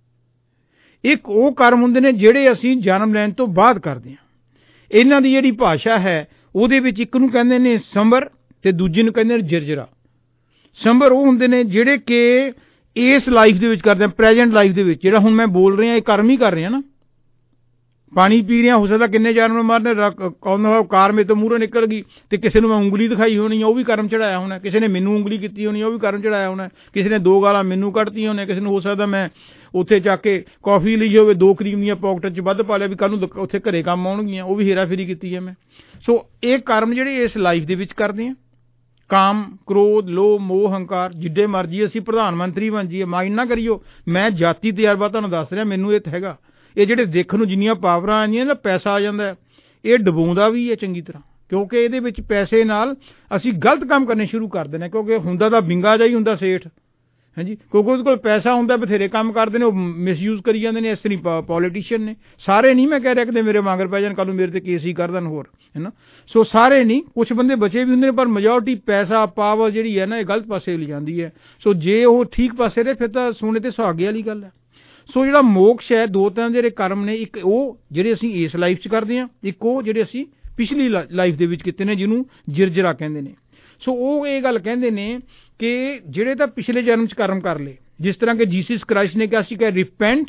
ਨੇ, ਇੱਕ ਉਹ ਕਰਮ ਹੁੰਦੇ ਨੇ ਜਿਹੜੇ ਅਸੀਂ ਜਨਮ ਲੈਣ ਤੋਂ ਬਾਅਦ ਕਰਦੇ ਹਾਂ। ਇਹਨਾਂ ਦੀ ਜਿਹੜੀ ਭਾਸ਼ਾ ਹੈ ਉਹਦੇ ਵਿੱਚ ਇੱਕ ਨੂੰ ਕਹਿੰਦੇ ਨੇ ਸੰਬਰ ਤੇ ਦੂਜੇ ਨੂੰ ਕਹਿੰਦੇ ਨੇ ਜਰਜਰਾ। ਸੰਬਰ ਉਹ ਹੁੰਦੇ ਨੇ ਜਿਹੜੇ ਕਿ ਇਸ ਲਾਈਫ ਦੇ ਵਿੱਚ ਕਰਦੇ ਆ, ਪ੍ਰੈਜੈਂਟ ਲਾਈਫ ਦੇ ਵਿੱਚ। ਜਿਹੜਾ ਹੁਣ ਮੈਂ ਬੋਲ ਰਿਹਾ ਇਹ ਕਰਮ ਹੀ ਕਰ ਰਿਹਾ ਨਾ, ਪਾਣੀ ਪੀ ਰਿਹਾ, ਹੋ ਸਕਦਾ ਕਿੰਨੇ ਜਾਨਵਰ ਮਾਰਨੇ, ਕੌਣ ਕਾਰ ਮੇਰੇ ਤੋਂ ਮੂਹਰੋਂ ਨਿਕਲ ਗਈ ਤੇ ਕਿਸੇ ਨੂੰ ਮੈਂ ਉਂਗਲੀ ਦਿਖਾਈ ਹੋਣੀ ਆ, ਉਹ ਵੀ ਕਰਮ ਚੜਾਇਆ ਹੋਣਾ। ਕਿਸੇ ਨੇ ਮੈਨੂੰ ਉਂਗਲੀ ਕੀਤੀ ਹੋਣੀ, ਉਹ ਵੀ ਕਰਮ ਚੜਾਇਆ ਹੋਣਾ। ਕਿਸੇ ਨੇ ਦੋ ਗਾਲਾਂ ਮੈਨੂੰ ਕੱਢਤੀਆਂ ਹੋਣੇ, ਕਿਸੇ ਨੂੰ ਹੋ ਸਕਦਾ ਮੈਂ ਉੱਥੇ ਜਾ ਕੇ ਕੌਫੀ ਲਈ ਹੋਵੇ, ਦੋ ਕਰੀਮ ਦੀਆਂ ਪੌਕਟਾਂ 'ਚ ਵੱਧ ਪਾ ਲਿਆ ਵੀ ਕੱਲ੍ਹ ਨੂੰ ਉੱਥੇ ਘਰੇ ਕੰਮ ਆਉਣਗੀਆਂ, ਉਹ ਵੀ ਹੇਰਾਫੇਰੀ ਕੀਤੀ ਹੈ ਮੈਂ। ਸੋ ਇਹ ਕਰਮ ਜਿਹੜੇ ਇਸ ਲਾਈਫ ਦੇ ਵਿੱਚ ਕਰਦੇ ਹਾਂ। ਕਾਮ, ਕ੍ਰੋਧ, ਲੋਭ, ਮੋਹ, ਹੰਕਾਰ, ਜਿੱਡੇ ਮਰਜੀ ਅਸੀਂ ਪ੍ਰਧਾਨ ਮੰਤਰੀ ਬਣ ਜਾਈਏ, ਮਾਈਂਡ ਨਾ ਕਰਿਓ। ਮੈਂ ਜਾਤੀ ਤਜਰਬਾ ਤੁਹਾਨੂੰ ਦੱਸ ਰਿਹਾ, ਮੈਨੂੰ ਇਹ ਤਾਂ ਹੈਗਾ। ਇਹ ਜਿਹੜੇ ਦੇਖਣ ਨੂੰ ਜਿੰਨੀਆਂ ਪਾਵਰਾਂ ਆਉਂਦੀਆਂ ਨਾ, ਪੈਸਾ ਆ ਜਾਂਦਾ, ਇਹ ਡੁਬਾਉਂਦਾ ਵੀ ਹੈ ਚੰਗੀ ਤਰ੍ਹਾਂ, ਕਿਉਂਕਿ ਇਹਦੇ ਵਿੱਚ ਪੈਸੇ ਨਾਲ ਅਸੀਂ ਗਲਤ ਕੰਮ ਕਰਨੇ ਸ਼ੁਰੂ ਕਰ ਦਿੰਦੇ, ਕਿਉਂਕਿ ਹੁੰਦਾ ਤਾਂ ਬਿੰਗਾ ਜਿਹਾ ਹੀ ਹੁੰਦਾ ਸੇਠ। ਹਾਂਜੀ, ਕਿਉਂਕਿ ਉਹਦੇ ਕੋਲ ਪੈਸਾ ਹੁੰਦਾ, ਬਥੇਰੇ ਕੰਮ ਕਰਦੇ ਨੇ, ਉਹ ਮਿਸਯੂਜ਼ ਕਰੀ ਜਾਂਦੇ ਨੇ। ਇਸ ਤਰ੍ਹਾਂ ਪੋਲੀਟੀਸ਼ੀਅਨ ਨੇ, ਸਾਰੇ ਨਹੀਂ ਮੈਂ ਕਹਿ ਰਿਹਾ ਕਿਤੇ ਮੇਰੇ ਵਾਂਗਰ ਪੈ ਜਾਣ, ਕੱਲ੍ਹ ਨੂੰ ਮੇਰੇ ਤੇ ਕੇਸ ਹੀ ਕਰ ਦੇਣ ਹੋਰ, ਹੈ ਨਾ। ਸੋ ਸਾਰੇ ਨਹੀਂ, ਕੁਛ ਬੰਦੇ ਬਚੇ ਵੀ ਹੁੰਦੇ ਨੇ, ਪਰ ਮੈਜੋਰਟੀ ਪੈਸਾ ਪਾਵਰ ਜਿਹੜੀ ਹੈ ਨਾ ਇਹ ਗਲਤ ਪਾਸੇ ਲਈ ਜਾਂਦੀ ਹੈ। ਸੋ ਜੇ ਉਹ ਠੀਕ ਪਾਸੇ ਰਹੇ ਫਿਰ ਤਾਂ ਸੋਨੇ ਤੇ ਸੁਹਾਗੇ ਵਾਲੀ ਗੱਲ ਹੈ। ਸੋ ਜਿਹੜਾ ਮੋਕਸ਼ ਹੈ, ਦੋ ਤਰ੍ਹਾਂ ਦੇ ਜਿਹੜੇ ਕਰਮ ਨੇ, ਇੱਕ ਉਹ ਜਿਹੜੇ ਅਸੀਂ ਇਸ ਲਾਈਫ 'ਚ ਕਰਦੇ ਹਾਂ, ਇੱਕ ਉਹ ਜਿਹੜੇ ਅਸੀਂ ਪਿਛਲੀ ਲਾਈਫ ਦੇ ਵਿੱਚ ਕੀਤੇ ਨੇ, ਜਿਹਨੂੰ ਜਰਜਰਾ ਕਹਿੰਦੇ ਨੇ। ਸੋ ਉਹ ਇਹ ਗੱਲ ਕਹਿੰਦੇ ਨੇ ਕਿ ਜਿਹੜੇ ਤਾਂ ਪਿਛਲੇ ਜਨਮ 'ਚ ਕਰਮ ਕਰ ਲਏ, ਜਿਸ ਤਰ੍ਹਾਂ ਕਿ ਜੀਸਸ ਕ੍ਰਾਈਸਟ ਨੇ ਕਿਹਾ ਸੀ ਕਿ repent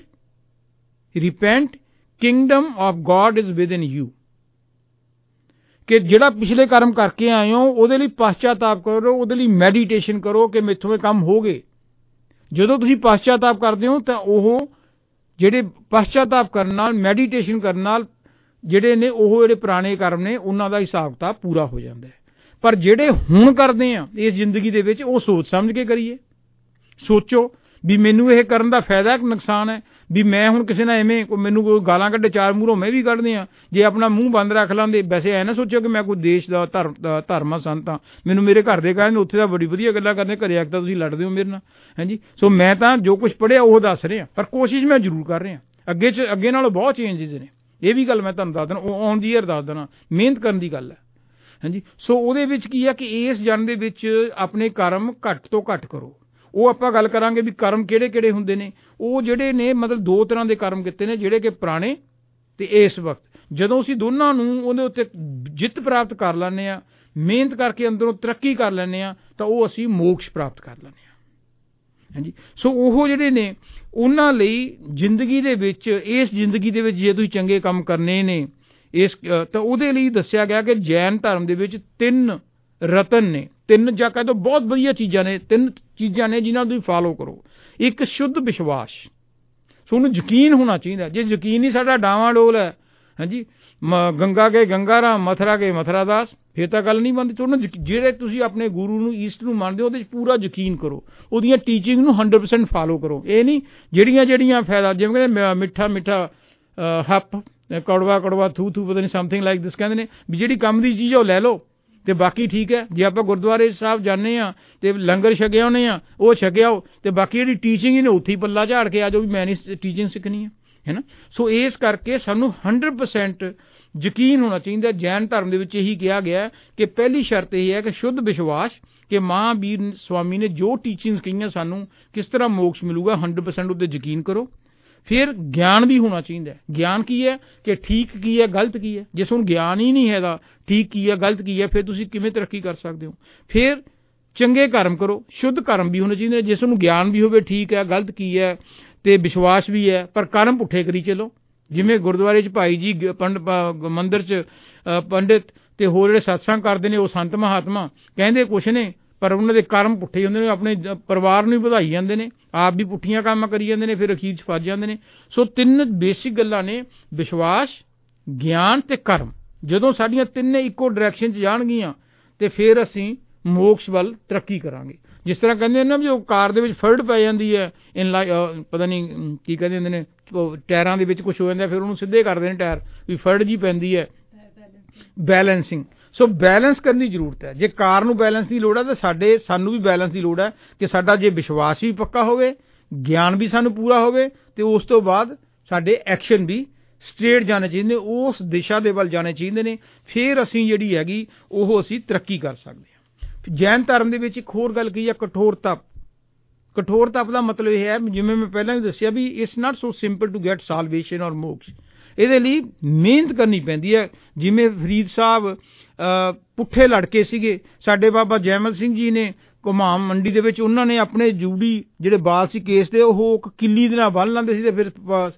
repent kingdom of God is within you, ਕਿ ਜਿਹੜਾ ਪਿਛਲੇ ਕਰਮ ਕਰਕੇ ਆਏ ਹੋ ਉਹਦੇ ਲਈ ਪਛਤਾਤਾਪ ਕਰੋ, ਉਹਦੇ ਲਈ ਮੈਡੀਟੇਸ਼ਨ ਕਰੋ ਕਿ ਮੈਥੋਂ ਇਹ ਕੰਮ ਹੋ ਗਏ। ਜਦੋਂ ਤੁਸੀਂ ਪਛਤਾਤਾਪ ਕਰਦੇ ਹੋ ਤਾਂ ਉਹ ਜਿਹੜੇ ਪਛਤਾਤਾਪ ਕਰਨ ਨਾਲ, ਮੈਡੀਟੇਸ਼ਨ ਕਰਨ ਨਾਲ ਜਿਹੜੇ ਨੇ ਉਹ ਜਿਹੜੇ ਪੁਰਾਣੇ ਕਰਮ ਨੇ ਉਹਨਾਂ ਦਾ ਹਿਸਾਬ ਕਿਤਾਬ ਪੂਰਾ ਹੋ ਜਾਂਦਾ ਹੈ। ਪਰ ਜਿਹੜੇ ਹੁਣ ਕਰਦੇ ਆ ਇਸ ਜ਼ਿੰਦਗੀ ਦੇ ਵਿੱਚ, ਉਹ ਸੋਚ ਸਮਝ ਕੇ ਕਰੀਏ। ਸੋਚੋ ਵੀ ਮੈਨੂੰ ਇਹ ਕਰਨ ਦਾ ਫਾਇਦਾ ਕਿ ਨੁਕਸਾਨ ਹੈ। ਵੀ ਮੈਂ ਹੁਣ ਕਿਸੇ ਨਾਲ ਐਵੇਂ ਮੈਨੂੰ ਕੋਈ ਗਾਲਾਂ ਕੱਢੇ ਚਾਰ ਮੂਹਰੋਂ ਮੈਂ ਵੀ ਕੱਢਦੇ ਹਾਂ, ਜੇ ਆਪਣਾ ਮੂੰਹ ਬੰਦ ਰੱਖ ਲਾਂਦੇ। ਵੈਸੇ ਐ ਨਾ ਸੋਚਿਓ ਕਿ ਮੈਂ ਕੋਈ ਦੇਸ਼ ਦਾ ਧਰਮ ਧਰਮ ਸੰਤ ਹਾਂ, ਮੈਨੂੰ ਮੇਰੇ ਘਰ ਦੇ ਕਹਿੰਦੇ ਉੱਥੇ ਤਾਂ ਬੜੀ ਵਧੀਆ ਗੱਲਾਂ ਕਰਦੇ, ਘਰੇ ਆ ਕੇ ਤਾਂ ਤੁਸੀਂ ਲੜਦੇ ਹੋ ਮੇਰੇ ਨਾਲ। ਹਾਂਜੀ, ਸੋ ਮੈਂ ਤਾਂ ਜੋ ਕੁਛ ਪੜ੍ਹਿਆ ਉਹ ਦੱਸ ਰਿਹਾ, ਪਰ ਕੋਸ਼ਿਸ਼ ਮੈਂ ਜ਼ਰੂਰ ਕਰ ਰਿਹਾ। ਅੱਗੇ 'ਚ ਅੱਗੇ ਨਾਲੋਂ ਬਹੁਤ ਚੇਂਜਿਸ ਨੇ, ਇਹ ਵੀ ਗੱਲ ਮੈਂ ਤੁਹਾਨੂੰ ਦੱਸ ਦੇਣਾ, ਉਹ ਔਨ ਦੀ ਈਅਰ ਦੱਸ ਦੇਣਾ, ਮਿਹਨਤ ਕਰਨ ਦੀ ਗੱਲ ਹੈ। ਹਾਂਜੀ, ਸੋ ਉਹਦੇ ਵਿੱਚ ਕੀ ਹੈ ਕਿ ਇਸ ਜਨਮ ਦੇ ਵਿੱਚ ਆਪਣੇ ਕਰਮ ਘੱਟ ਤੋਂ ਘੱਟ ਕਰੋ। ਉਹ ਆਪਾਂ ਗੱਲ ਕਰਾਂਗੇ ਵੀ ਕਰਮ ਕਿਹੜੇ ਕਿਹੜੇ ਹੁੰਦੇ ਨੇ। ਉਹ ਜਿਹੜੇ ਨੇ ਮਤਲਬ ਦੋ ਤਰ੍ਹਾਂ ਦੇ ਕਰਮ ਕੀਤੇ ਨੇ, ਜਿਹੜੇ ਕਿ ਪੁਰਾਣੇ ਤੇ ਇਸ ਵਕਤ। ਜਦੋਂ ਅਸੀਂ ਦੋਨਾਂ ਨੂੰ ਉਹਦੇ ਉੱਤੇ ਜਿੱਤ ਪ੍ਰਾਪਤ ਕਰ ਲੈਂਦੇ ਹਾਂ, ਮਿਹਨਤ ਕਰਕੇ ਅੰਦਰੋਂ ਤਰੱਕੀ ਕਰ ਲੈਂਦੇ ਹਾਂ, ਤਾਂ ਉਹ ਅਸੀਂ ਮੋਕਸ਼ ਪ੍ਰਾਪਤ ਕਰ ਲੈਂਦੇ ਹਾਂ। ਹਾਂਜੀ, ਸੋ ਉਹ ਜਿਹੜੇ ਨੇ ਉਹਨਾਂ ਲਈ ਜ਼ਿੰਦਗੀ ਦੇ ਵਿੱਚ, ਇਸ ਜ਼ਿੰਦਗੀ ਦੇ ਵਿੱਚ ਜੇ ਤੁਸੀਂ ਚੰਗੇ ਕੰਮ ਕਰਨੇ ਨੇ ਇਸ, ਤਾਂ ਉਹਦੇ ਲਈ ਦੱਸਿਆ ਗਿਆ ਕਿ ਜੈਨ ਧਰਮ ਦੇ ਵਿੱਚ ਤਿੰਨ ਰਤਨ ਨੇ, ਤਿੰਨ ਜਾਂ ਕਹਿ ਦਿਓ ਬਹੁਤ ਵਧੀਆ ਚੀਜ਼ਾਂ ਨੇ, ਤਿੰਨ ਚੀਜ਼ਾਂ ਨੇ ਜਿਨ੍ਹਾਂ ਨੂੰ ਤੁਸੀਂ ਫਾਲੋ ਕਰੋ। ਇੱਕ ਸ਼ੁੱਧ ਵਿਸ਼ਵਾਸ, ਸੋ ਉਹਨੂੰ ਯਕੀਨ ਹੋਣਾ ਚਾਹੀਦਾ। ਜੇ ਯਕੀਨ ਹੀ ਸਾਡਾ ਡਾਵਾਂ ਡੋਲ ਹੈ, ਹਾਂਜੀ, ਗੰਗਾ ਗਏ ਗੰਗਾ ਰਾਮ, ਮਥੁਰਾ ਗਏ ਮਥੁਰਾ ਦਾਸ, ਫਿਰ ਤਾਂ ਗੱਲ ਨਹੀਂ ਬਣਦੀ। ਤੁਹਾਨੂੰ ਜਿਹੜੇ ਤੁਸੀਂ ਆਪਣੇ ਗੁਰੂ ਨੂੰ, ਈਸਟ ਨੂੰ ਮੰਨਦੇ ਹੋ, ਉਹਦੇ 'ਚ ਪੂਰਾ ਯਕੀਨ ਕਰੋ, ਉਹਦੀਆਂ ਟੀਚਿੰਗ ਨੂੰ ਹੰਡਰਡ ਪਰਸੈਂਟ ਫਾਲੋ ਕਰੋ। ਇਹ ਨਹੀਂ ਜਿਹੜੀਆਂ ਜਿਹੜੀਆਂ ਫਾਇਦਾ, ਜਿਵੇਂ ਕਹਿੰਦੇ ਮਿੱਠਾ ਮਿੱਠਾ ਹੱਪ, ਕੜਵਾ ਕੜਵਾ ਥੂ ਥੂ, ਪਤਾ ਨਹੀਂ ਸਮਥਿੰਗ ਲਾਈਕ ਦਿਸ ਕਹਿੰਦੇ ਨੇ, ਵੀ ਜਿਹੜੀ ਕੰਮ ਦੀ ਚੀਜ਼ ਉਹ ਲੈ ਲਓ ਤੇ ਬਾਕੀ ਠੀਕ ਹੈ। ਜੇ ਆਪਾਂ ਗੁਰਦੁਆਰੇ ਸਾਹਿਬ ਜਾਂਦੇ ਹਾਂ ਤੇ ਲੰਗਰ ਛਕਿਆ ਆਉਂਦੇ ਹਾਂ, ਉਹ ਛਕਿਆਓ, ਤੇ ਬਾਕੀ ਜਿਹੜੀ ਟੀਚਿੰਗ ਇਹਨੇ ਉੱਥੇ ਹੀ ਪੱਲਾ ਝਾੜ ਕੇ ਆ ਜਾਓ ਵੀ ਮੈਂ ਨਹੀਂ ਟੀਚਿੰਗ ਸਿੱਖਣੀ ਹੈ, ਹੈ ਨਾ। ਸੋ ਇਸ ਕਰਕੇ ਸਾਨੂੰ ਹੰਡਰਡ ਪਰਸੈਂਟ ਯਕੀਨ ਹੋਣਾ ਚਾਹੀਦਾ। ਜੈਨ ਧਰਮ ਦੇ ਵਿੱਚ ਇਹੀ ਕਿਹਾ ਗਿਆ ਕਿ ਪਹਿਲੀ ਸ਼ਰਤ ਇਹ ਹੈ ਕਿ ਸ਼ੁੱਧ ਵਿਸ਼ਵਾਸ, ਕਿ ਮਹਾਂਵੀਰ ਸਵਾਮੀ ਨੇ ਜੋ ਟੀਚਿੰਗਸ ਕਹੀਆਂ ਸਾਨੂੰ ਕਿਸ ਤਰ੍ਹਾਂ ਮੋਕਸ਼ ਮਿਲੂਗਾ, ਹੰਡਰਡ ਪਰਸੈਂਟ ਉੱਤੇ ਯਕੀਨ ਕਰੋ। ਫਿਰ ਗਿਆਨ ਵੀ ਹੋਣਾ ਚਾਹੀਦਾ। ਗਿਆਨ ਕੀ ਹੈ ਕਿ ਠੀਕ ਕੀ ਹੈ, ਗਲਤ ਕੀ ਹੈ। ਜੇ ਤੁਹਾਨੂੰ ਗਿਆਨ ਹੀ ਨਹੀਂ ਹੈਗਾ ਠੀਕ ਕੀ ਹੈ, ਗਲਤ ਕੀ ਹੈ, ਫਿਰ ਤੁਸੀਂ ਕਿਵੇਂ ਤਰੱਕੀ ਕਰ ਸਕਦੇ ਹੋ। ਫਿਰ ਚੰਗੇ ਕਰਮ ਕਰੋ, ਸ਼ੁੱਧ ਕਰਮ ਵੀ ਹੋਣੇ ਚਾਹੀਦੇ। ਜੇ ਤੁਹਾਨੂੰ ਗਿਆਨ ਵੀ ਹੋਵੇ ਠੀਕ ਹੈ, ਗਲਤ ਕੀ ਹੈ, ਤੇ ਵਿਸ਼ਵਾਸ ਵੀ ਹੈ, ਪਰ ਕਰਮ ਪੁੱਠੇ ਕਰੀ ਚਲੋ। ਜਿਵੇਂ ਗੁਰਦੁਆਰੇ 'ਚ ਭਾਈ ਜੀ ਪੰਡ ਮੰਦਿਰ 'ਚ ਪੰਡਿਤ ਤੇ ਹੋਰ ਜਿਹੜੇ ਸਤਸੰਗ ਕਰਦੇ ਨੇ ਉਹ ਸੰਤ ਮਹਾਤਮਾ ਕਹਿੰਦੇ ਕੁਛ ਨੇ, ਪਰ ਉਹਨਾਂ ਦੇ ਕਰਮ ਪੁੱਠੇ ਹੁੰਦੇ ਨੇ। ਆਪਣੇ ਪਰਿਵਾਰ ਨੂੰ ਵੀ ਵਧਾਈ ਜਾਂਦੇ ਨੇ, ਆਪ ਵੀ ਪੁੱਠੀਆਂ ਕੰਮ ਕਰੀ ਜਾਂਦੇ ਨੇ, ਫਿਰ ਅਖੀਰ 'ਚ ਫਸ ਜਾਂਦੇ ਨੇ। ਸੋ ਤਿੰਨ ਬੇਸਿਕ ਗੱਲਾਂ ਨੇ, ਵਿਸ਼ਵਾਸ, ਗਿਆਨ ਤੇ ਕਰਮ। ਜਦੋਂ ਸਾਡੀਆਂ ਤਿੰਨੇ ਇੱਕੋ ਡਾਇਰੈਕਸ਼ਨ 'ਚ ਜਾਣਗੀਆਂ ਤੇ ਫਿਰ ਅਸੀਂ ਮੋਕਸ਼ ਵੱਲ ਤਰੱਕੀ ਕਰਾਂਗੇ। ਜਿਸ ਤਰ੍ਹਾਂ ਕਹਿੰਦੇ ਨੇ ਨਾ, ਜੋ ਕਾਰ ਦੇ ਵਿੱਚ ਫਲਟ ਪੈ ਜਾਂਦੀ ਹੈ, ਇਨ ਲਾਈ ਪਤਾ ਨਹੀਂ ਕੀ ਕਹਿੰਦੇ ਹੁੰਦੇ ਨੇ, ਟਾਇਰਾਂ ਦੇ ਵਿੱਚ ਕੁਛ ਹੋ ਜਾਂਦਾ, ਫਿਰ ਉਹਨੂੰ ਸਿੱਧੇ ਕਰਦੇ ਨੇ ਟਾਇਰ, ਵੀ ਫਲਟ ਜੀ ਪੈਂਦੀ ਹੈ, ਬੈਲੈਂਸਿੰਗ। ਸੋ ਬੈਲੈਂਸ ਕਰਨ ਦੀ ਜ਼ਰੂਰਤ ਹੈ। ਜੇ ਕਾਰ ਨੂੰ ਬੈਲੈਂਸ ਦੀ ਲੋੜ ਹੈ ਤਾਂ ਸਾਡੇ ਸਾਨੂੰ ਵੀ ਬੈਲੈਂਸ ਦੀ ਲੋੜ ਹੈ ਕਿ ਸਾਡਾ ਜੇ ਵਿਸ਼ਵਾਸ ਵੀ ਪੱਕਾ ਹੋਵੇ, ਗਿਆਨ ਵੀ ਸਾਨੂੰ ਪੂਰਾ ਹੋਵੇ, ਤੇ ਉਸ ਤੋਂ ਬਾਅਦ ਸਾਡੇ ਐਕਸ਼ਨ ਵੀ ਸਟ੍ਰੇਟ ਜਾਣੇ ਚਾਹੀਦੇ ਨੇ, ਉਸ ਦਿਸ਼ਾ ਦੇ ਵੱਲ ਜਾਣੇ ਚਾਹੀਦੇ ਨੇ। ਫਿਰ ਅਸੀਂ ਜਿਹੜੀ ਹੈਗੀ ਉਹ ਅਸੀਂ ਤਰੱਕੀ ਕਰ ਸਕਦੇ ਹਾਂ। ਜੈਨ ਧਰਮ ਦੇ ਵਿੱਚ ਇੱਕ ਹੋਰ ਗੱਲ ਕੀ ਹੈ, ਕਠੋਰ ਤਪ। ਕਠੋਰ ਤਪ ਦਾ ਮਤਲਬ ਇਹ ਹੈ, ਜਿਵੇਂ ਮੈਂ ਪਹਿਲਾਂ ਵੀ ਦੱਸਿਆ, ਵੀ it's not so simple to get salvation or moksha. ਇਹਦੇ ਲਈ ਮਿਹਨਤ ਕਰਨੀ ਪੈਂਦੀ ਹੈ। ਜਿਵੇਂ ਫਰੀਦ ਸਾਹਿਬ ਪੁੱਠੇ ਲੜਕੇ ਸੀਗੇ, ਸਾਡੇ ਬਾਬਾ ਜੈਮਲ ਸਿੰਘ ਜੀ ਨੇ ਘੁਮਾਮ ਮੰਡੀ ਦੇ ਵਿੱਚ, ਉਹਨਾਂ ਨੇ ਆਪਣੇ ਜੂੜੀ ਜਿਹੜੇ ਬਾਲ ਸੀ ਕੇਸ ਦੇ, ਉਹ ਇੱਕ ਕਿੱਲੀ ਦੇ ਨਾਲ ਬੰਨ੍ਹ ਲੈਂਦੇ ਸੀ ਤੇ ਫਿਰ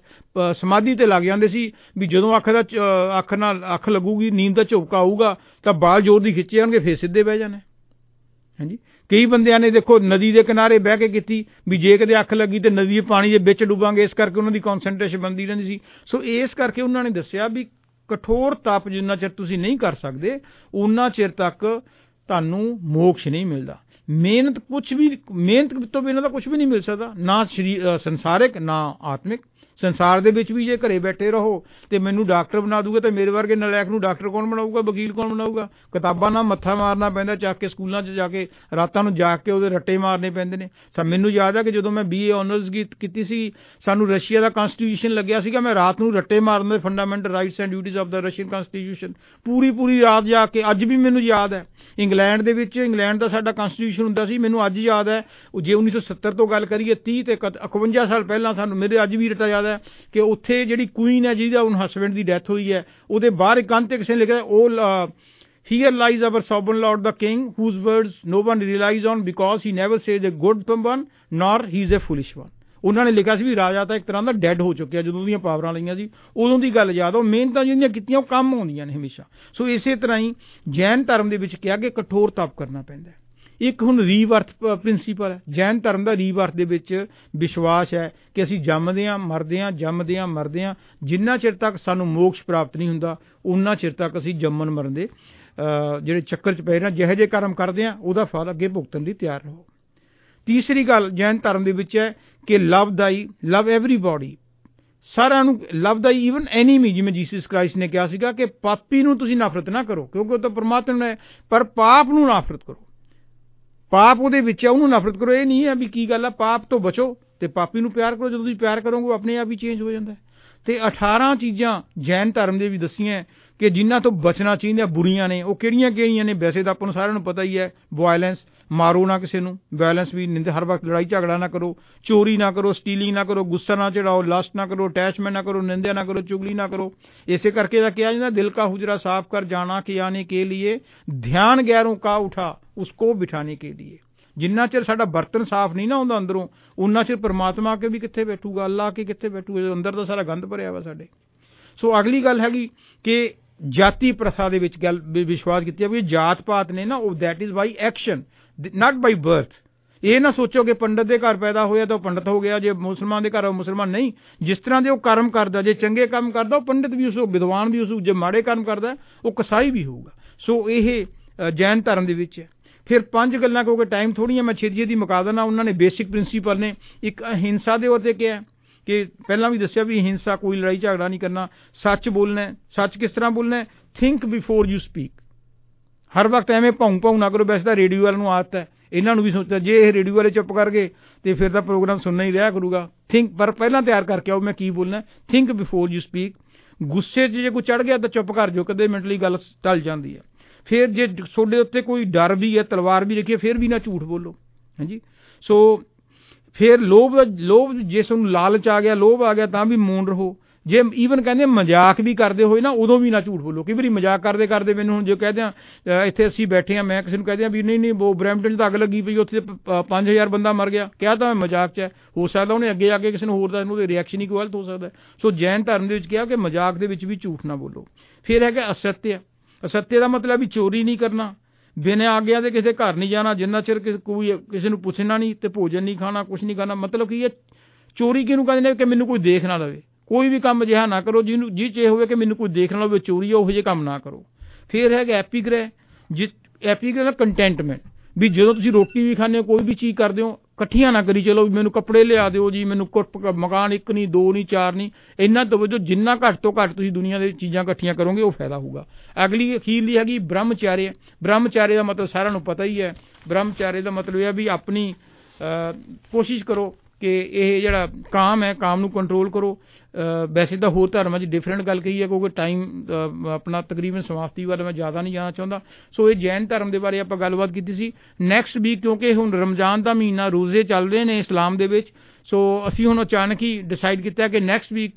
ਸਮਾਧੀ ਤੇ ਲੱਗ ਜਾਂਦੇ ਸੀ, ਵੀ ਜਦੋਂ ਅੱਖ ਦਾ ਅੱਖ ਨਾਲ ਅੱਖ ਲੱਗੂਗੀ, ਨੀਂਦ ਦਾ ਝੋਕਾ ਆਊਗਾ ਤਾਂ ਬਾਲ ਜ਼ੋਰ ਦੀ ਖਿੱਚੇ ਜਾਣਗੇ, ਫਿਰ ਸਿੱਧੇ ਬਹਿ ਜਾਣੇ। ਹਾਂਜੀ, ਕਈ ਬੰਦਿਆਂ ਨੇ ਦੇਖੋ ਨਦੀ ਦੇ ਕਿਨਾਰੇ ਬਹਿ ਕੇ ਕੀਤੀ, ਵੀ ਜੇ ਕਦੇ ਅੱਖ ਲੱਗੀ ਤੇ ਨਦੀ ਦੇ ਪਾਣੀ ਦੇ ਵਿੱਚ ਡੁੱਬਾਂਗੇ, ਇਸ ਕਰਕੇ ਉਹਨਾਂ ਦੀ ਕੌਨਸੈਂਟਰੇਸ਼ਨ ਬਣਦੀ ਰਹਿੰਦੀ ਸੀ। ਸੋ ਇਸ ਕਰਕੇ ਉਹਨਾਂ ਨੇ ਦੱਸਿਆ ਵੀ ਕਠੋਰ ਤਪ ਜਿੰਨਾ ਚਿਰ ਤੁਸੀਂ ਨਹੀਂ ਕਰ ਸਕਦੇ, ਉਨਾ ਚਿਰ ਤੱਕ ਤੁਹਾਨੂੰ ਮੋਕਸ਼ ਨਹੀਂ ਮਿਲਦਾ। ਮਿਹਨਤ ਕੁਛ ਵੀ, ਮਿਹਨਤ ਤੋਂ ਬਿਨਾਂ ਤਾਂ ਕੁਛ ਵੀ ਨਹੀਂ ਮਿਲ ਸਕਦਾ, ਨਾ ਸਰੀਰ ਸੰਸਾਰਿਕ ਨਾ ਆਤਮਿਕ। ਸੰਸਾਰ ਦੇ ਵਿੱਚ ਵੀ ਜੇ ਘਰੇ ਬੈਠੇ ਰਹੋ ਤੇ ਮੈਨੂੰ ਡਾਕਟਰ ਬਣਾ ਦੂਗਾ, ਤੇ ਮੇਰੇ ਵਰਗੇ ਨਲਾਇਕ ਨੂੰ ਡਾਕਟਰ ਕੌਣ ਬਣਾਊਗਾ, ਵਕੀਲ ਕੌਣ ਬਣਾਊਗਾ। ਕਿਤਾਬਾਂ ਨਾਲ ਮੱਥਾ ਮਾਰਨਾ ਪੈਂਦਾ, ਚੱਕ ਕੇ ਸਕੂਲਾਂ 'ਚ ਜਾ ਕੇ ਰਾਤਾਂ ਨੂੰ ਜਾ ਕੇ ਉਹਦੇ ਰੱਟੇ ਮਾਰਨੇ ਪੈਂਦੇ ਨੇ। ਸਭ ਮੈਨੂੰ ਯਾਦ ਹੈ ਕਿ ਜਦੋਂ ਮੈਂ ਬੀ ਏ ਆਨਰਸ ਕੀਤੀ ਸੀ, ਸਾਨੂੰ ਰਸ਼ੀਆ ਦਾ ਕਨਸਟੀਟਿਊਸ਼ਨ ਲੱਗਿਆ ਸੀਗਾ, ਮੈਂ ਰਾਤ ਨੂੰ ਰੱਟੇ ਮਾਰਦੇ, fundamental rights and duties of the Russian constitution, ਪੂਰੀ ਪੂਰੀ ਰਾਤ ਜਾ ਕੇ। ਅੱਜ ਵੀ ਮੈਨੂੰ ਯਾਦ ਹੈ, ਇੰਗਲੈਂਡ ਦੇ ਵਿੱਚ, ਇੰਗਲੈਂਡ ਦਾ ਸਾਡਾ ਕਨਸਟੀਟਿਊਸ਼ਨ ਹੁੰਦਾ ਸੀ, ਮੈਨੂੰ ਅੱਜ ਯਾਦ ਹੈ। ਜੇ ਉੱਨੀ ਸੌ ਸੱਤਰ ਤੋਂ ਗੱਲ ਕਰੀਏ, ਤੀਹ ਤੇ ਇਕਵੰਜਾ ਸਾਲ ਪਹਿਲਾਂ, ਸਾਨੂੰ ਮੇਰੇ ਅੱਜ ਵੀ ਰਟਾ ਯਾਦ ਹੈ ਕਿ ਉੱਥੇ ਜਿਹੜੀ ਕੁਈਨ ਹੈ, ਜਿਹਦਾ ਹੁਣ ਹਸਬੈਂਡ ਦੀ ਡੈਥ ਹੋਈ ਹੈ, ਉਹਦੇ ਬਾਹਰ ਇੱਕ ਕੰਧ ਤੇ ਕਿਸੇ ਨੇ ਲਿਖਿਆ, ਉਹ here lies our sovereign lord the king, whose words no one relies on because he never says a good one nor he is a foolish one। ਉਹਨਾਂ ਨੇ ਲਿਖਿਆ ਸੀ ਵੀ ਰਾਜਾ ਤਾਂ ਇੱਕ ਤਰ੍ਹਾਂ ਦਾ ਡੈਡ ਹੋ ਚੁੱਕਿਆ ਜਦੋਂ ਦੀਆਂ ਪਾਵਰਾਂ ਲਈਆਂ ਸੀ, ਉਦੋਂ ਦੀ ਗੱਲ ਯਾਦ। ਉਹ ਮਿਹਨਤਾਂ ਜਿਹੜੀਆਂ ਕੀਤੀਆਂ ਉਹ ਕੰਮ ਆਉਂਦੀਆਂ ਨੇ ਹਮੇਸ਼ਾ। ਸੋ ਇਸੇ ਤਰ੍ਹਾਂ ਹੀ ਜੈਨ ਧਰਮ ਦੇ ਵਿੱਚ ਕਿਹਾ ਕਿ ਕਠੋਰ ਤਪ ਕਰਨਾ ਪੈਂਦਾ। ਇੱਕ ਹੁਣ ਰੀਬਰਥ ਪ੍ਰਿੰਸੀਪਲ ਹੈ ਜੈਨ ਧਰਮ ਦਾ। ਰੀਬਰਥ ਦੇ ਵਿੱਚ ਵਿਸ਼ਵਾਸ ਹੈ ਕਿ ਅਸੀਂ ਜੰਮਦੇ ਹਾਂ, ਮਰਦੇ ਹਾਂ, ਜੰਮਦੇ ਹਾਂ, ਮਰਦੇ ਹਾਂ। ਜਿੰਨਾ ਚਿਰ ਤੱਕ ਸਾਨੂੰ ਮੋਕਸ਼ ਪ੍ਰਾਪਤ ਨਹੀਂ ਹੁੰਦਾ, ਉਨਾ ਚਿਰ ਤੱਕ ਅਸੀਂ ਜੰਮਣ ਮਰਨ ਦੇ ਜਿਹੜੇ ਚੱਕਰ 'ਚ ਪਏ ਨਾ, ਜਿਹੋ ਜਿਹੇ ਕਰਮ ਕਰਦੇ ਹਾਂ ਉਹਦਾ ਫਲ ਅੱਗੇ ਭੁਗਤਣ ਲਈ ਤਿਆਰ ਰਹੋ। ਤੀਸਰੀ ਗੱਲ ਜੈਨ ਧਰਮ ਦੇ ਵਿੱਚ ਹੈ ਕਿ ਲਵ ਦਾਈ, ਲਵ ਐਵਰੀਬਾਡੀ, ਸਾਰਿਆਂ ਨੂੰ ਲਵ ਦਾਈ, ਈਵਨ ਐਨੀਮੀ। ਜਿਵੇਂ ਜੀਸਸ ਕ੍ਰਾਈਸਟ ਨੇ ਕਿਹਾ ਸੀਗਾ ਕਿ ਪਾਪੀ ਨੂੰ ਤੁਸੀਂ ਨਫ਼ਰਤ ਨਾ ਕਰੋ, ਕਿਉਂਕਿ ਉਹ ਤਾਂ ਪਰਮਾਤਮਾ ਹੈ, ਪਰ ਪਾਪ ਨੂੰ ਨਫ਼ਰਤ ਕਰੋ। ਪਾਪ ਉਹਦੇ ਵਿੱਚ ਹੈ, ਉਹਨੂੰ ਨਫ਼ਰਤ ਕਰੋ। ਇਹ ਨਹੀਂ ਹੈ ਵੀ ਕੀ ਗੱਲ ਹੈ, ਪਾਪ ਤੋਂ ਬਚੋ ਤੇ ਪਾਪੀ ਨੂੰ ਪਿਆਰ ਕਰੋ। ਜਦੋਂ ਤੁਸੀਂ ਪਿਆਰ ਕਰੋਗੇ, ਉਹ ਆਪਣੇ ਆਪ ਹੀ ਚੇਂਜ ਹੋ ਜਾਂਦਾ। ਤੇ ਅਠਾਰਾਂ ਚੀਜ਼ਾਂ ਜੈਨ ਧਰਮ ਦੇ ਵੀ ਦੱਸੀਆਂ ਕਿ ਜਿਨ੍ਹਾਂ ਤੋਂ ਬਚਣਾ ਚਾਹੀਦਾ, ਬੁਰੀਆਂ ਨੇ। ਉਹ ਕਿਹੜੀਆਂ ਕਿਹੜੀਆਂ ਨੇ? ਵੈਸੇ ਤਾਂ ਆਪਾਂ ਨੂੰ ਸਾਰਿਆਂ ਨੂੰ ਪਤਾ ਹੀ ਹੈ, ਵਾਇਲੈਂਸ, ਮਾਰੋ ਨਾ ਕਿਸੇ ਨੂੰ, ਵਾਇਲੈਂਸ ਵੀ ਨਿੰਦ, ਹਰ ਵਕਤ ਲੜਾਈ ਝਗੜਾ ਨਾ ਕਰੋ, ਚੋਰੀ ਨਾ ਕਰੋ, ਸਟੀਲਿੰਗ ਨਾ ਕਰੋ, ਗੁੱਸਾ ਨਾ ਚੜਾਓ, ਲਸਟ ਨਾ ਕਰੋ, ਅਟੈਚਮੈਂਟ ਨਾ ਕਰੋ, ਨਿੰਦਿਆ ਨਾ ਕਰੋ, ਚੁਗਲੀ ਨਾ ਕਰੋ। ਇਸੇ ਕਰਕੇ ਇਹਦਾ ਕਿਹਾ ਜਾਂਦਾ, ਦਿਲ ਕਾ ਹੁਜਰਾ ਸਾਫ਼ ਕਰ ਜਾਣਾ ਕਿ ਆने के लिए, ध्यान गैरों का उठा उसको बिठाने के लिए। ਜਿੰਨਾ ਚਿਰ ਸਾਡਾ ਬਰਤਨ ਸਾਫ਼ ਨਹੀਂ ਨਾ ਹੁੰਦਾ ਅੰਦਰੋਂ, ਉਨਾ ਚਿਰ ਪਰਮਾਤਮਾ ਆ ਕੇ ਵੀ ਕਿੱਥੇ ਬੈਠੂਗਾ, ਅੱਲਾ ਆ ਕੇ ਕਿੱਥੇ ਬੈਠੂਗਾ, ਅੰਦਰ ਦਾ ਸਾਰਾ ਗੰਦ ਭਰਿਆ ਵਾ ਸਾਡੇ। ਸੋ ਅਗਲੀ ਗੱਲ ਹੈਗੀ ਕਿ ਜਾਤੀ ਪ੍ਰਥਾ ਦੇ ਵਿੱਚ ਗੱਲ ਵਿਸ਼ਵਾਸ ਕੀਤੀ ਹੈ ਵੀ ਜਾਤ ਪਾਤ ਨੇ ਨਾ, ਉਹ that is by action, not by birth. ਇਹ ਨਾ ਸੋਚੋ ਕਿ ਪੰਡਤ ਦੇ ਘਰ ਪੈਦਾ ਹੋਇਆ ਤਾਂ ਉਹ ਪੰਡਤ ਹੋ ਗਿਆ, ਜੇ ਮੁਸਲਮਾਨ ਦੇ ਘਰ ਉਹ ਮੁਸਲਮਾਨ ਨਹੀਂ। ਜਿਸ ਤਰ੍ਹਾਂ ਦੇ ਉਹ ਕਰਮ ਕਰਦਾ, ਜੇ ਚੰਗੇ ਕੰਮ ਕਰਦਾ ਉਹ ਪੰਡਤ ਵੀ ਉਸ, ਵਿਦਵਾਨ ਵੀ ਉਸ, ਜੇ ਮਾੜੇ ਕਰਮ ਕਰਦਾ ਉਹ ਕਸਾਈ ਵੀ ਹੋਊਗਾ। ਸੋ ਇਹ ਜੈਨ ਧਰਮ ਦੇ ਵਿੱਚ ਹੈ। ਫਿਰ ਪੰਜ ਗੱਲਾਂ, ਕਿਉਂਕਿ ਟਾਈਮ ਥੋੜ੍ਹੀਆਂ, ਮੈਂ ਛੇਤੀ ਛੇਤੀ ਮੁਕਾ ਦੇਣਾ। ਉਹਨਾਂ ਨੇ ਬੇਸਿਕ ਪ੍ਰਿੰਸੀਪਲ ਨੇ। ਇੱਕ ਅਹਿੰਸਾ ਦੇ ਉੱਤੇ ਕਿਹਾ ਕਿ ਪਹਿਲਾਂ ਵੀ ਦੱਸਿਆ ਵੀ ਹਿੰਸਾ, ਕੋਈ ਲੜਾਈ ਝਗੜਾ ਨਹੀਂ ਕਰਨਾ, ਸੱਚ ਬੋਲਣਾ। ਸੱਚ ਕਿਸ ਤਰ੍ਹਾਂ ਬੋਲਣਾ? Think before you speak. ਹਰ ਵਕਤ ਐਵੇਂ ਭੌਂ ਭੌਂ ਨਾ ਕਰੋ। ਵੈਸੇ ਤਾਂ ਰੇਡੀਓ ਵਾਲਿਆਂ ਨੂੰ ਆਦਤ ਹੈ, ਇਹਨਾਂ ਨੂੰ ਵੀ ਸੋਚਿਆ ਜੇ ਇਹ ਰੇਡੀਓ ਵਾਲੇ ਚੁੱਪ ਕਰ ਗਏ ਤੇ ਫਿਰ ਤਾਂ ਪ੍ਰੋਗਰਾਮ ਸੁਣਨਾ ਹੀ ਰਿਹਾ ਕਰੂਗਾ। ਥਿੰਕ, ਪਰ ਪਹਿਲਾਂ ਤਿਆਰ ਕਰਕੇ ਆਓ ਮੈਂ ਕੀ ਬੋਲਣਾ। Think before you speak. ਗੁੱਸੇ 'ਚ ਜੇ ਕੋਈ ਚੜ੍ਹ ਗਿਆ ਤਾਂ ਚੁੱਪ ਕਰ ਜਾਓ, ਕਦੇ ਮਿੰਟ ਲਈ ਗੱਲ ਟਲ ਜਾਂਦੀ ਹੈ। ਫਿਰ ਜੇ ਤੁਹਾਡੇ ਉੱਤੇ ਕੋਈ ਡਰ ਵੀ ਹੈ, ਤਲਵਾਰ ਵੀ ਰੱਖੀ ਹੈ, ਫਿਰ ਵੀ ਨਾ ਝੂਠ ਬੋਲੋ। ਹਾਂਜੀ, ਸੋ ਫਿਰ ਲੋਭ ਲੋਭ ਜੇ ਤੁਹਾਨੂੰ ਲਾਲਚ ਆ ਗਿਆ, ਲੋਭ ਆ ਗਿਆ, ਤਾਂ ਵੀ ਮੌਨ ਰਹੋ। ਜੇ ਈਵਨ ਕਹਿੰਦੇ ਮਜ਼ਾਕ ਵੀ ਕਰਦੇ ਹੋਏ ਨਾ, ਉਦੋਂ ਵੀ ਨਾ ਝੂਠ ਬੋਲੋ। ਕਈ ਵਾਰੀ ਮਜ਼ਾਕ ਕਰਦੇ ਕਰਦੇ ਮੈਨੂੰ ਹੁਣ ਜੇ ਕਹਿ ਦਿਆਂ ਇੱਥੇ ਅਸੀਂ ਬੈਠੇ ਹਾਂ, ਮੈਂ ਕਿਸੇ ਨੂੰ ਕਹਿ ਦਿਆਂ ਵੀ ਨਹੀਂ ਨਹੀਂ ਉਹ ਬਰੈਂਪਟਨ 'ਚ ਤਾਂ ਅੱਗ ਲੱਗੀ ਪਈ, ਉੱਥੇ ਪੰਜ ਹਜ਼ਾਰ ਬੰਦਾ ਮਰ ਗਿਆ, ਕਿਹਾ ਤਾਂ ਮੈਂ ਮਜ਼ਾਕ 'ਚ ਹੈ, ਹੋ ਸਕਦਾ ਉਹਨੇ ਅੱਗੇ ਆ ਕੇ ਕਿਸੇ ਨੂੰ ਹੋਰ ਦਾ ਉਹਦੇ ਰਿਐਕਸ਼ਨ ਹੀ ਕੋਈ ਗਲਤ ਹੋ ਸਕਦਾ। ਸੋ ਜੈਨ ਧਰਮ ਦੇ ਵਿੱਚ ਕਿਹਾ ਕਿ ਮਜ਼ਾਕ ਦੇ ਵਿੱਚ ਵੀ ਝੂਠ ਨਾ ਬੋਲੋ। ਫਿਰ ਹੈਗਾ ਅਸੱਤਿਆ। ਅਸੱਤਿਆ ਦਾ ਮਤਲਬ ਵੀ ਚੋਰੀ ਨਹੀਂ ਕਰਨਾ, ਬਿਨਾਂ ਆਗਿਆ ਦੇ ਕਿਸੇ ਘਰ ਨਹੀਂ ਜਾਣਾ, ਜਿੰਨਾ ਚਿਰ ਕੋਈ ਕਿਸੇ ਨੂੰ ਪੁੱਛਣਾ ਨਹੀਂ, ਤੇ ਭੋਜਨ ਨਹੀਂ ਖਾਣਾ, ਕੁਛ ਨਹੀਂ ਕਰਨਾ। ਮਤਲਬ ਕੀ ਹੈ, ਚੋਰੀ ਕਿਹਨੂੰ ਕਹਿੰਦੇ ਨੇ ਕਿ ਮੈਨੂੰ ਕੋਈ ਦੇਖ ਨਾ ਲਵੇ। ਕੋਈ ਵੀ ਕੰਮ ਅਜਿਹਾ ਨਾ ਕਰੋ ਜਿਹਨੂੰ ਜਿਹ 'ਚ ਇਹ ਹੋਵੇ ਕਿ ਮੈਨੂੰ ਕੋਈ ਦੇਖ ਨਾ ਲਵੇ, ਚੋਰੀ ਹੈ, ਉਹੋ ਜਿਹੇ ਕੰਮ ਨਾ ਕਰੋ। ਫਿਰ ਹੈਗਾ ਐਪੀਗ੍ਰਹਿ। ਜਿ ਐਪੀਗ੍ਰਹਿ ਦਾ ਕੰਟੈਂਟਮੈਂਟ, ਵੀ ਜਦੋਂ ਤੁਸੀਂ ਰੋਟੀ ਵੀ ਖਾਂਦੇ ਹੋ, ਕੋਈ ਵੀ ਚੀਜ਼ ਕਰਦੇ ਹੋ, ਇਕੱਠੀਆਂ ਨਾ ਕਰੀ ਚਲੋ, ਵੀ ਮੈਨੂੰ ਕੱਪੜੇ ਲਿਆ ਦਿਓ ਜੀ, ਮੈਨੂੰ ਕੁੱਟ ਮਕਾਨ ਇੱਕ ਨਹੀਂ, ਦੋ ਨਹੀਂ, ਚਾਰ ਨਹੀਂ, ਇੰਨਾ ਦਵੋ ਜੋ ਜਿੰਨਾ ਘੱਟ ਤੋਂ ਘੱਟ ਤੁਸੀਂ ਦੁਨੀਆ ਦੇ ਚੀਜ਼ਾਂ ਇਕੱਠੀਆਂ ਕਰੋਗੇ ਉਹ ਫਾਇਦਾ ਹੋਊਗਾ। ਅਗਲੀ ਅਖੀਰਲੀ ਹੈਗੀ ਬ੍ਰਹਮਚਾਰਿਆ। ਬ੍ਰਹਮਚਾਰਿਆ ਦਾ ਮਤਲਬ ਸਾਰਿਆਂ ਨੂੰ ਪਤਾ ਹੀ ਹੈ। ਬ੍ਰਹਮਚਾਰਿਆ ਦਾ ਮਤਲਬ ਇਹ ਹੈ ਵੀ ਆਪਣੀ ਕੋਸ਼ਿਸ਼ ਕਰੋ ਕਿ ਇਹ ਜਿਹੜਾ ਕਾਮ ਹੈ, ਕਾਮ ਨੂੰ ਕੰਟਰੋਲ ਕਰੋ। ਵੈਸੇ ਤਾਂ ਹੋਰ ਧਰਮਾਂ 'ਚ ਡਿਫਰੈਂਟ ਗੱਲ ਕਹੀ ਹੈ, ਕਿਉਂਕਿ ਟਾਈਮ ਆਪਣਾ ਤਕਰੀਬਨ ਸਮਾਪਤੀ ਵੱਲ ਮੈਂ ਜ਼ਿਆਦਾ ਨਹੀਂ ਜਾਣਾ ਚਾਹੁੰਦਾ। ਸੋ ਇਹ ਜੈਨ ਧਰਮ ਦੇ ਬਾਰੇ ਆਪਾਂ ਗੱਲਬਾਤ ਕੀਤੀ ਸੀ। ਨੈਕਸਟ ਵੀਕ ਕਿਉਂਕਿ ਹੁਣ ਰਮਜ਼ਾਨ ਦਾ ਮਹੀਨਾ, ਰੋਜ਼ੇ ਚੱਲ ਰਹੇ ਨੇ ਇਸਲਾਮ ਦੇ ਵਿੱਚ, ਸੋ ਅਸੀਂ ਹੁਣ ਅਚਾਨਕ ਹੀ ਡਿਸਾਈਡ ਕੀਤਾ ਕਿ ਨੈਕਸਟ ਵੀਕ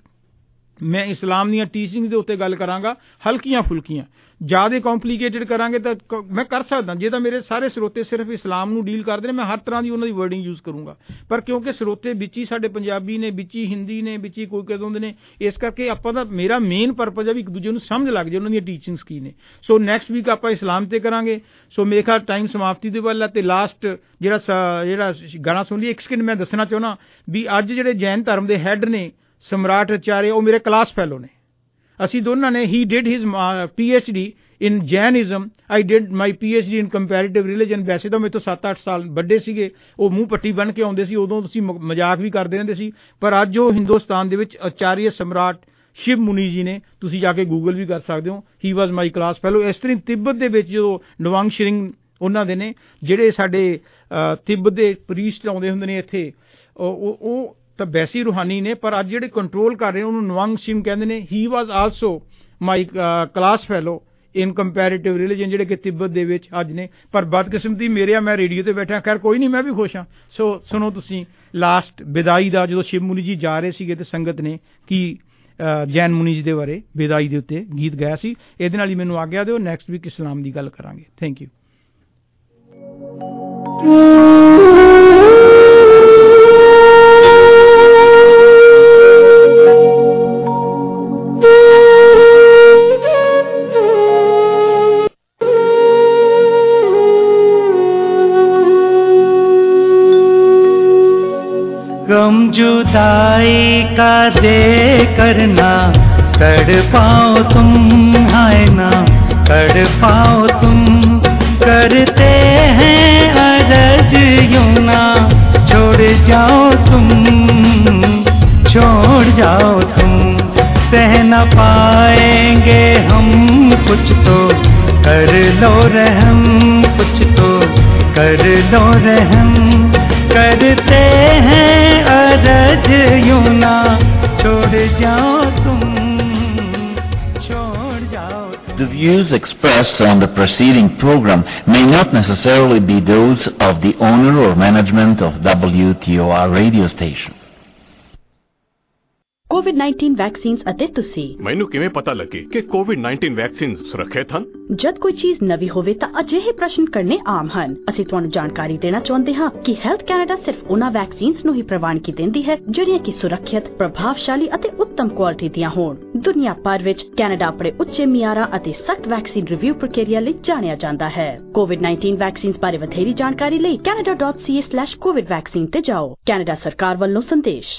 ਮੈਂ ਇਸਲਾਮ ਦੀਆਂ ਟੀਚਿੰਗਸ ਦੇ ਉੱਤੇ ਗੱਲ ਕਰਾਂਗਾ, ਹਲਕੀਆਂ ਫੁਲਕੀਆਂ। ਜ਼ਿਆਦਾ ਕੰਪਲੀਕੇਟਡ ਕਰਾਂਗੇ ਤਾਂ ਮੈਂ ਕਰ ਸਕਦਾ, ਜੇ ਤਾਂ ਮੇਰੇ ਸਾਰੇ ਸਰੋਤੇ ਸਿਰਫ ਇਸਲਾਮ ਨੂੰ ਡੀਲ ਕਰਦੇ ਨੇ, ਮੈਂ ਹਰ ਤਰ੍ਹਾਂ ਦੀ ਉਹਨਾਂ ਦੀ ਵਰਡਿੰਗ ਯੂਜ਼ ਕਰੂੰਗਾ। ਪਰ ਕਿਉਂਕਿ ਸਰੋਤੇ ਵਿੱਚ ਹੀ ਸਾਡੇ ਪੰਜਾਬੀ ਨੇ, ਵਿੱਚ ਹੀ ਹਿੰਦੀ ਨੇ, ਵਿੱਚ ਹੀ ਕੋਈ ਕਦੋਂ ਦੇ ਨੇ, ਇਸ ਕਰਕੇ ਆਪਾਂ ਦਾ ਮੇਰਾ ਮੇਨ ਪਰਪਜ਼ ਹੈ ਵੀ ਇੱਕ ਦੂਜੇ ਨੂੰ ਸਮਝ ਲੱਗ ਜਾਏ ਉਹਨਾਂ ਦੀਆਂ ਟੀਚਿੰਗਸ ਕੀ ਨੇ। ਸੋ ਨੈਕਸਟ ਵੀਕ ਆਪਾਂ ਇਸਲਾਮ 'ਤੇ ਕਰਾਂਗੇ। ਸੋ ਮੇਰੇ ਖਿਆਲ ਟਾਈਮ ਸਮਾਪਤੀ ਦੇ ਵੱਲ ਹੈ। ਅਤੇ ਲਾਸਟ ਜਿਹੜਾ ਜਿਹੜਾ ਗਾਣਾ ਸੁਣ ਲਈ, ਇੱਕ ਸਕਿੰਡ ਮੈਂ ਦੱਸਣਾ ਚਾਹੁੰਦਾ ਵੀ ਅੱਜ ਜਿਹੜੇ ਜੈਨ ਧਰਮ ਦੇ ਹੈੱਡ ਨੇ ਸਮਰਾਟ ਆਚਾਰਿਆ, ਉਹ ਮੇਰੇ ਕਲਾਸ ਫੈਲੋ ਨੇ। ਅਸੀਂ ਦੋਨਾਂ ਨੇ, he did his P H D in Jainism, I did my P H D in comparative religion. ਵੈਸੇ ਤਾਂ ਮੇਰੇ ਤੋਂ ਸੱਤ ਅੱਠ ਸਾਲ ਵੱਡੇ ਸੀਗੇ, ਉਹ ਮੂੰਹ ਪੱਟੀ ਬਣ ਕੇ ਆਉਂਦੇ ਸੀ, ਉਦੋਂ ਤੁਸੀਂ ਮਜ਼ਾਕ ਵੀ ਕਰਦੇ ਰਹਿੰਦੇ ਸੀ। ਪਰ ਅੱਜ ਉਹ ਹਿੰਦੁਸਤਾਨ ਦੇ ਵਿੱਚ ਆਚਾਰੀਆ ਸਮਰਾਟ ਸ਼ਿਵ ਮੁਨੀ ਜੀ ਨੇ, ਤੁਸੀਂ ਜਾ ਕੇ ਗੂਗਲ ਵੀ ਕਰ ਸਕਦੇ ਹੋ। He was my class fellow. ਇਸ ਤਰ੍ਹਾਂ ਤਿੱਬਤ ਦੇ ਵਿੱਚ ਜਦੋਂ ਨਵਾਂਗ ਸ਼ਿਰਿੰਗ ਉਹਨਾਂ ਦੇ ਨੇ, ਜਿਹੜੇ ਸਾਡੇ ਤਿੱਬਤ ਦੇ ਪ੍ਰੀਸਟ ਆਉਂਦੇ ਹੁੰਦੇ ਨੇ ਇੱਥੇ, ਉਹ ਉਹ ਤਾਂ ਵੈਸੇ ਰੂਹਾਨੀ ਨੇ, ਪਰ ਅੱਜ ਜਿਹੜੇ ਕੰਟਰੋਲ ਕਰ ਰਹੇ ਉਹਨੂੰ ਨਵਾਂਗ ਸ਼ਿਮ ਕਹਿੰਦੇ ਨੇ। He was also my class fellow in comparative religion, ਜਿਹੜੇ ਕਿ ਤਿੱਬਤ ਦੇ ਵਿੱਚ ਅੱਜ ਨੇ। ਪਰ ਬਦਕਿਸਮਤੀ ਮੇਰੇ ਆ, ਮੈਂ ਰੇਡੀਓ ਤੇ ਬੈਠਾ। ਖੈਰ ਕੋਈ ਨਹੀਂ, ਮੈਂ ਵੀ ਖੁਸ਼ ਹਾਂ। ਸੋ ਸੁਣੋ ਤੁਸੀਂ ਲਾਸਟ ਵਿਦਾਈ ਦਾ, ਜਦੋਂ ਸ਼ਿਵ ਮੁਨੀ ਜੀ ਜਾ ਰਹੇ ਸੀਗੇ ਤੇ ਸੰਗਤ ਨੇ ਕੀ ਜੈਨ ਮੁਨੀ ਜੀ ਦੇ ਬਾਰੇ ਵਿਦਾਈ ਦੇ ਉੱਤੇ ਗੀਤ ਗਾਇਆ ਸੀ। ਇਹਦੇ ਨਾਲ ਹੀ ਮੈਨੂੰ ਆਗਿਆ ਦਿਓ। ਨੈਕਸਟ ਵੀਕ ਇਸਲਾਮ ਦੀ ਗੱਲ ਕਰਾਂਗੇ। Thank you. गम जुदाई का दे करना, तड़पाओ तुम, हाय ना तड़पाओ तुम। करते हैं अरज यूं ना छोड़ जाओ तुम, छोड़ जाओ तुम। सह न पाएंगे हम कुछ तो कर लो रहम, कुछ तो कर लो रहम। करते हैं अरज यूं ना छोड़ जाओ तुम, छोड़ जाओ तुम। The views expressed on the preceding program may not necessarily be those of the owner or management of W T O R radio station. COVID nineteen vaccines ਅਤੇ ਤੁਸੀਂ। ਮੈਨੂੰ ਕਿਵੇਂ ਪਤਾ ਲੱਗੇ ਕਿ ਕੋਵਿਡ ਨਾਈਨਟੀਨ ਵੈਕਸੀਨ ਸੁਰੱਖਿਅਤ ਹਨ? ਜਦ ਕੋਈ ਚੀਜ਼ ਨਵੀਂ ਹੋਵੇ ਤਾਂ ਅਜਿਹੇ ਪ੍ਰਸ਼ਨ ਕਰਨੇ ਆਮ ਹਨ। ਅਸੀਂ ਤੁਹਾਨੂੰ ਜਾਣਕਾਰੀ ਦੇਣਾ ਚਾਹੁੰਦੇ ਹਾਂ ਕਿ ਹੈਲਥ ਕੈਨੇਡਾ ਸਿਰਫ ਉਹਨਾਂ ਵੈਕਸੀਨਸ ਨੂੰ ਹੀ ਪ੍ਰਵਾਨਗੀ ਦਿੰਦੀ ਹੈ ਜਿਹੜੀਆਂ ਕਿ ਸੁਰੱਖਿਅਤ, ਪ੍ਰਭਾਵਸ਼ਾਲੀ ਅਤੇ ਉੱਤਮ ਕੁਆਲਿਟੀ ਦੀਆਂ ਹੋਣ। ਦੁਨੀਆ ਭਰ ਵਿੱਚ ਕੈਨੇਡਾ ਆਪਣੇ ਉੱਚੇ ਮਿਆਰਾਂ ਅਤੇ ਸਖਤ ਵੈਕਸੀਨ ਰਿਵਿਊ ਪ੍ਰਕਿਰਿਆ ਲਈ ਜਾਣਿਆ ਜਾਂਦਾ ਹੈ। ਕੋਵਿਡ ਨਾਈਨਟੀਨ ਵੈਕਸੀਨਸ ਬਾਰੇ ਵਧੇਰੀ ਜਾਣਕਾਰੀ ਲਈ Canada dot C A slash COVID vaccine ਤੇ ਜਾਓ। ਕੈਨੇਡਾ ਸਰਕਾਰ ਵੱਲੋਂ ਸੰਦੇਸ਼।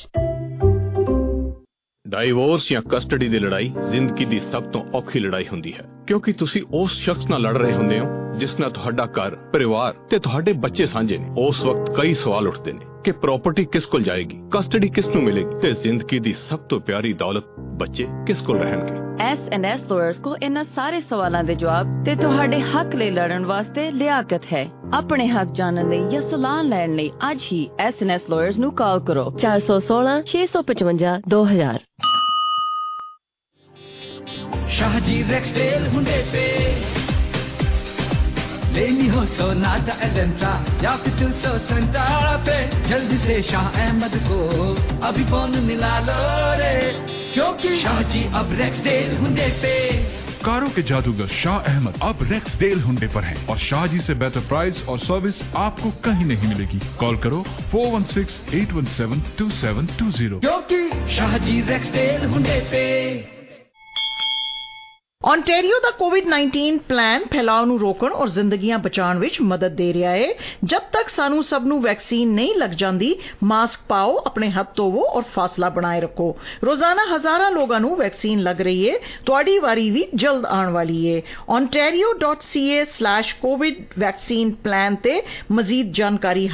ਡਾਈਵੋਰਸ ਜਾਂ ਕਸਟਡੀ ਦੀ ਲੜਾਈ ਜ਼ਿੰਦਗੀ ਦੀ ਸਭ ਤੋਂ ਔਖੀ ਲੜਾਈ ਹੁੰਦੀ ਹੈ, ਕਿਉਂਕਿ ਤੁਸੀਂ ਉਸ ਸ਼ਖਸ ਨਾਲ ਲੜ ਰਹੇ ਹੁੰਦੇ ਹੋ ਜਿਸ ਨਾਲ ਤੁਹਾਡਾ ਘਰ, ਪਰਿਵਾਰ ਤੇ ਤੁਹਾਡੇ ਬੱਚੇ ਸਾਂਝੇ ਨੇ। ਉਸ ਵਕਤ ਕਈ ਸਵਾਲ ਉੱਠਦੇ ਨੇ ਕਿ ਪ੍ਰਾਪਰਟੀ ਕਿਸ ਕੋਲ ਜਾਏਗੀ, ਕਸਟਡੀ ਕਿਸ ਨੂੰ ਮਿਲੇਗੀ ਤੇ ਜ਼ਿੰਦਗੀ ਦੀ ਸਭ ਤੋਂ ਪਿਆਰੀ ਦੌਲਤ ਬੱਚੇ ਕਿਸ ਕੋਲ ਰਹਿਣਗੇ। ਐਸ ਐਂਡ ਐਸ ਲਾਇਰਸ ਕੋਲ ਇਹਨਾਂ ਸਾਰੇ ਸਵਾਲਾਂ ਦੇ ਜਵਾਬ ਤੇ ਤੁਹਾਡੇ ਹੱਕ ਲਈ ਲੜਨ ਵਾਸਤੇ ਲਿਆਕਤ ਹੈ। ਆਪਣੇ ਹੱਕ ਜਾਣਨ ਲਈ ਜਾਂ ਸਲਾਹ ਲੈਣ ਲਈ ਅੱਜ ਹੀ ਐਸ ਐਂਡ ਐਸ ਲਾਇਰਸ ਨੂੰ ਕਾਲ ਕਰੋ ਚਾਰ ਸੌ ਸੋਲਾਂ ਛੇ ਸੌ ਪਚਵੰਜਾ ਦੋ ਹਜ਼ਾਰ। शाहजी रेक्सडेल हुंडे पे लेनी हो सोनाटा एजेंट्रा या फिर टू सौ सेंटा पे, जल्दी से शाह अहमद को अभी फोन मिला लो रे, क्योंकि शाह जी अब रेक्सडेल हुंडे पे। कारों के जादूगर शाह अहमद अब रेक्सडेल हुंडे पर हैं और शाह जी से बेहतर प्राइस और सर्विस आपको कहीं नहीं मिलेगी। कॉल करो four one six eight one seven two seven two zero, क्योंकि शाह जी रेक्सडेल हुंडे पे। ओंटारियो ਦਾ ਕੋਵਿਡ नाइनटीन ਪਲਾਨ ਫੈਲਾਅ ਨੂੰ ਰੋਕਣ ਔਰ ਜ਼ਿੰਦਗੀਆਂ ਬਚਾਉਣ ਵਿੱਚ ਮਦਦ ਦੇ ਰਿਹਾ ਹੈ। ਜਦ ਤੱਕ ਸਾਨੂੰ ਸਭ ਨੂੰ ਵੈਕਸੀਨ ਨਹੀਂ ਲੱਗ ਜਾਂਦੀ, ਮਾਸਕ ਪਾਓ, ਆਪਣੇ ਹੱਥ ਧੋਵੋ ਔਰ ਫਾਸਲਾ ਬਣਾਏ ਰੱਖੋ। ਰੋਜ਼ਾਨਾ ਹਜ਼ਾਰਾਂ ਲੋਕਾਂ ਨੂੰ ਵੈਕਸੀਨ ਲੱਗ ਰਹੀ ਹੈ, ਤੁਹਾਡੀ ਵਾਰੀ ਵੀ ਜਲਦ ਆਉਣ ਵਾਲੀ ਹੈ। ontario dot c a slash covid vaccine plan ਤੇ ਮਜ਼ੀਦ ਜਾਣਕਾਰੀ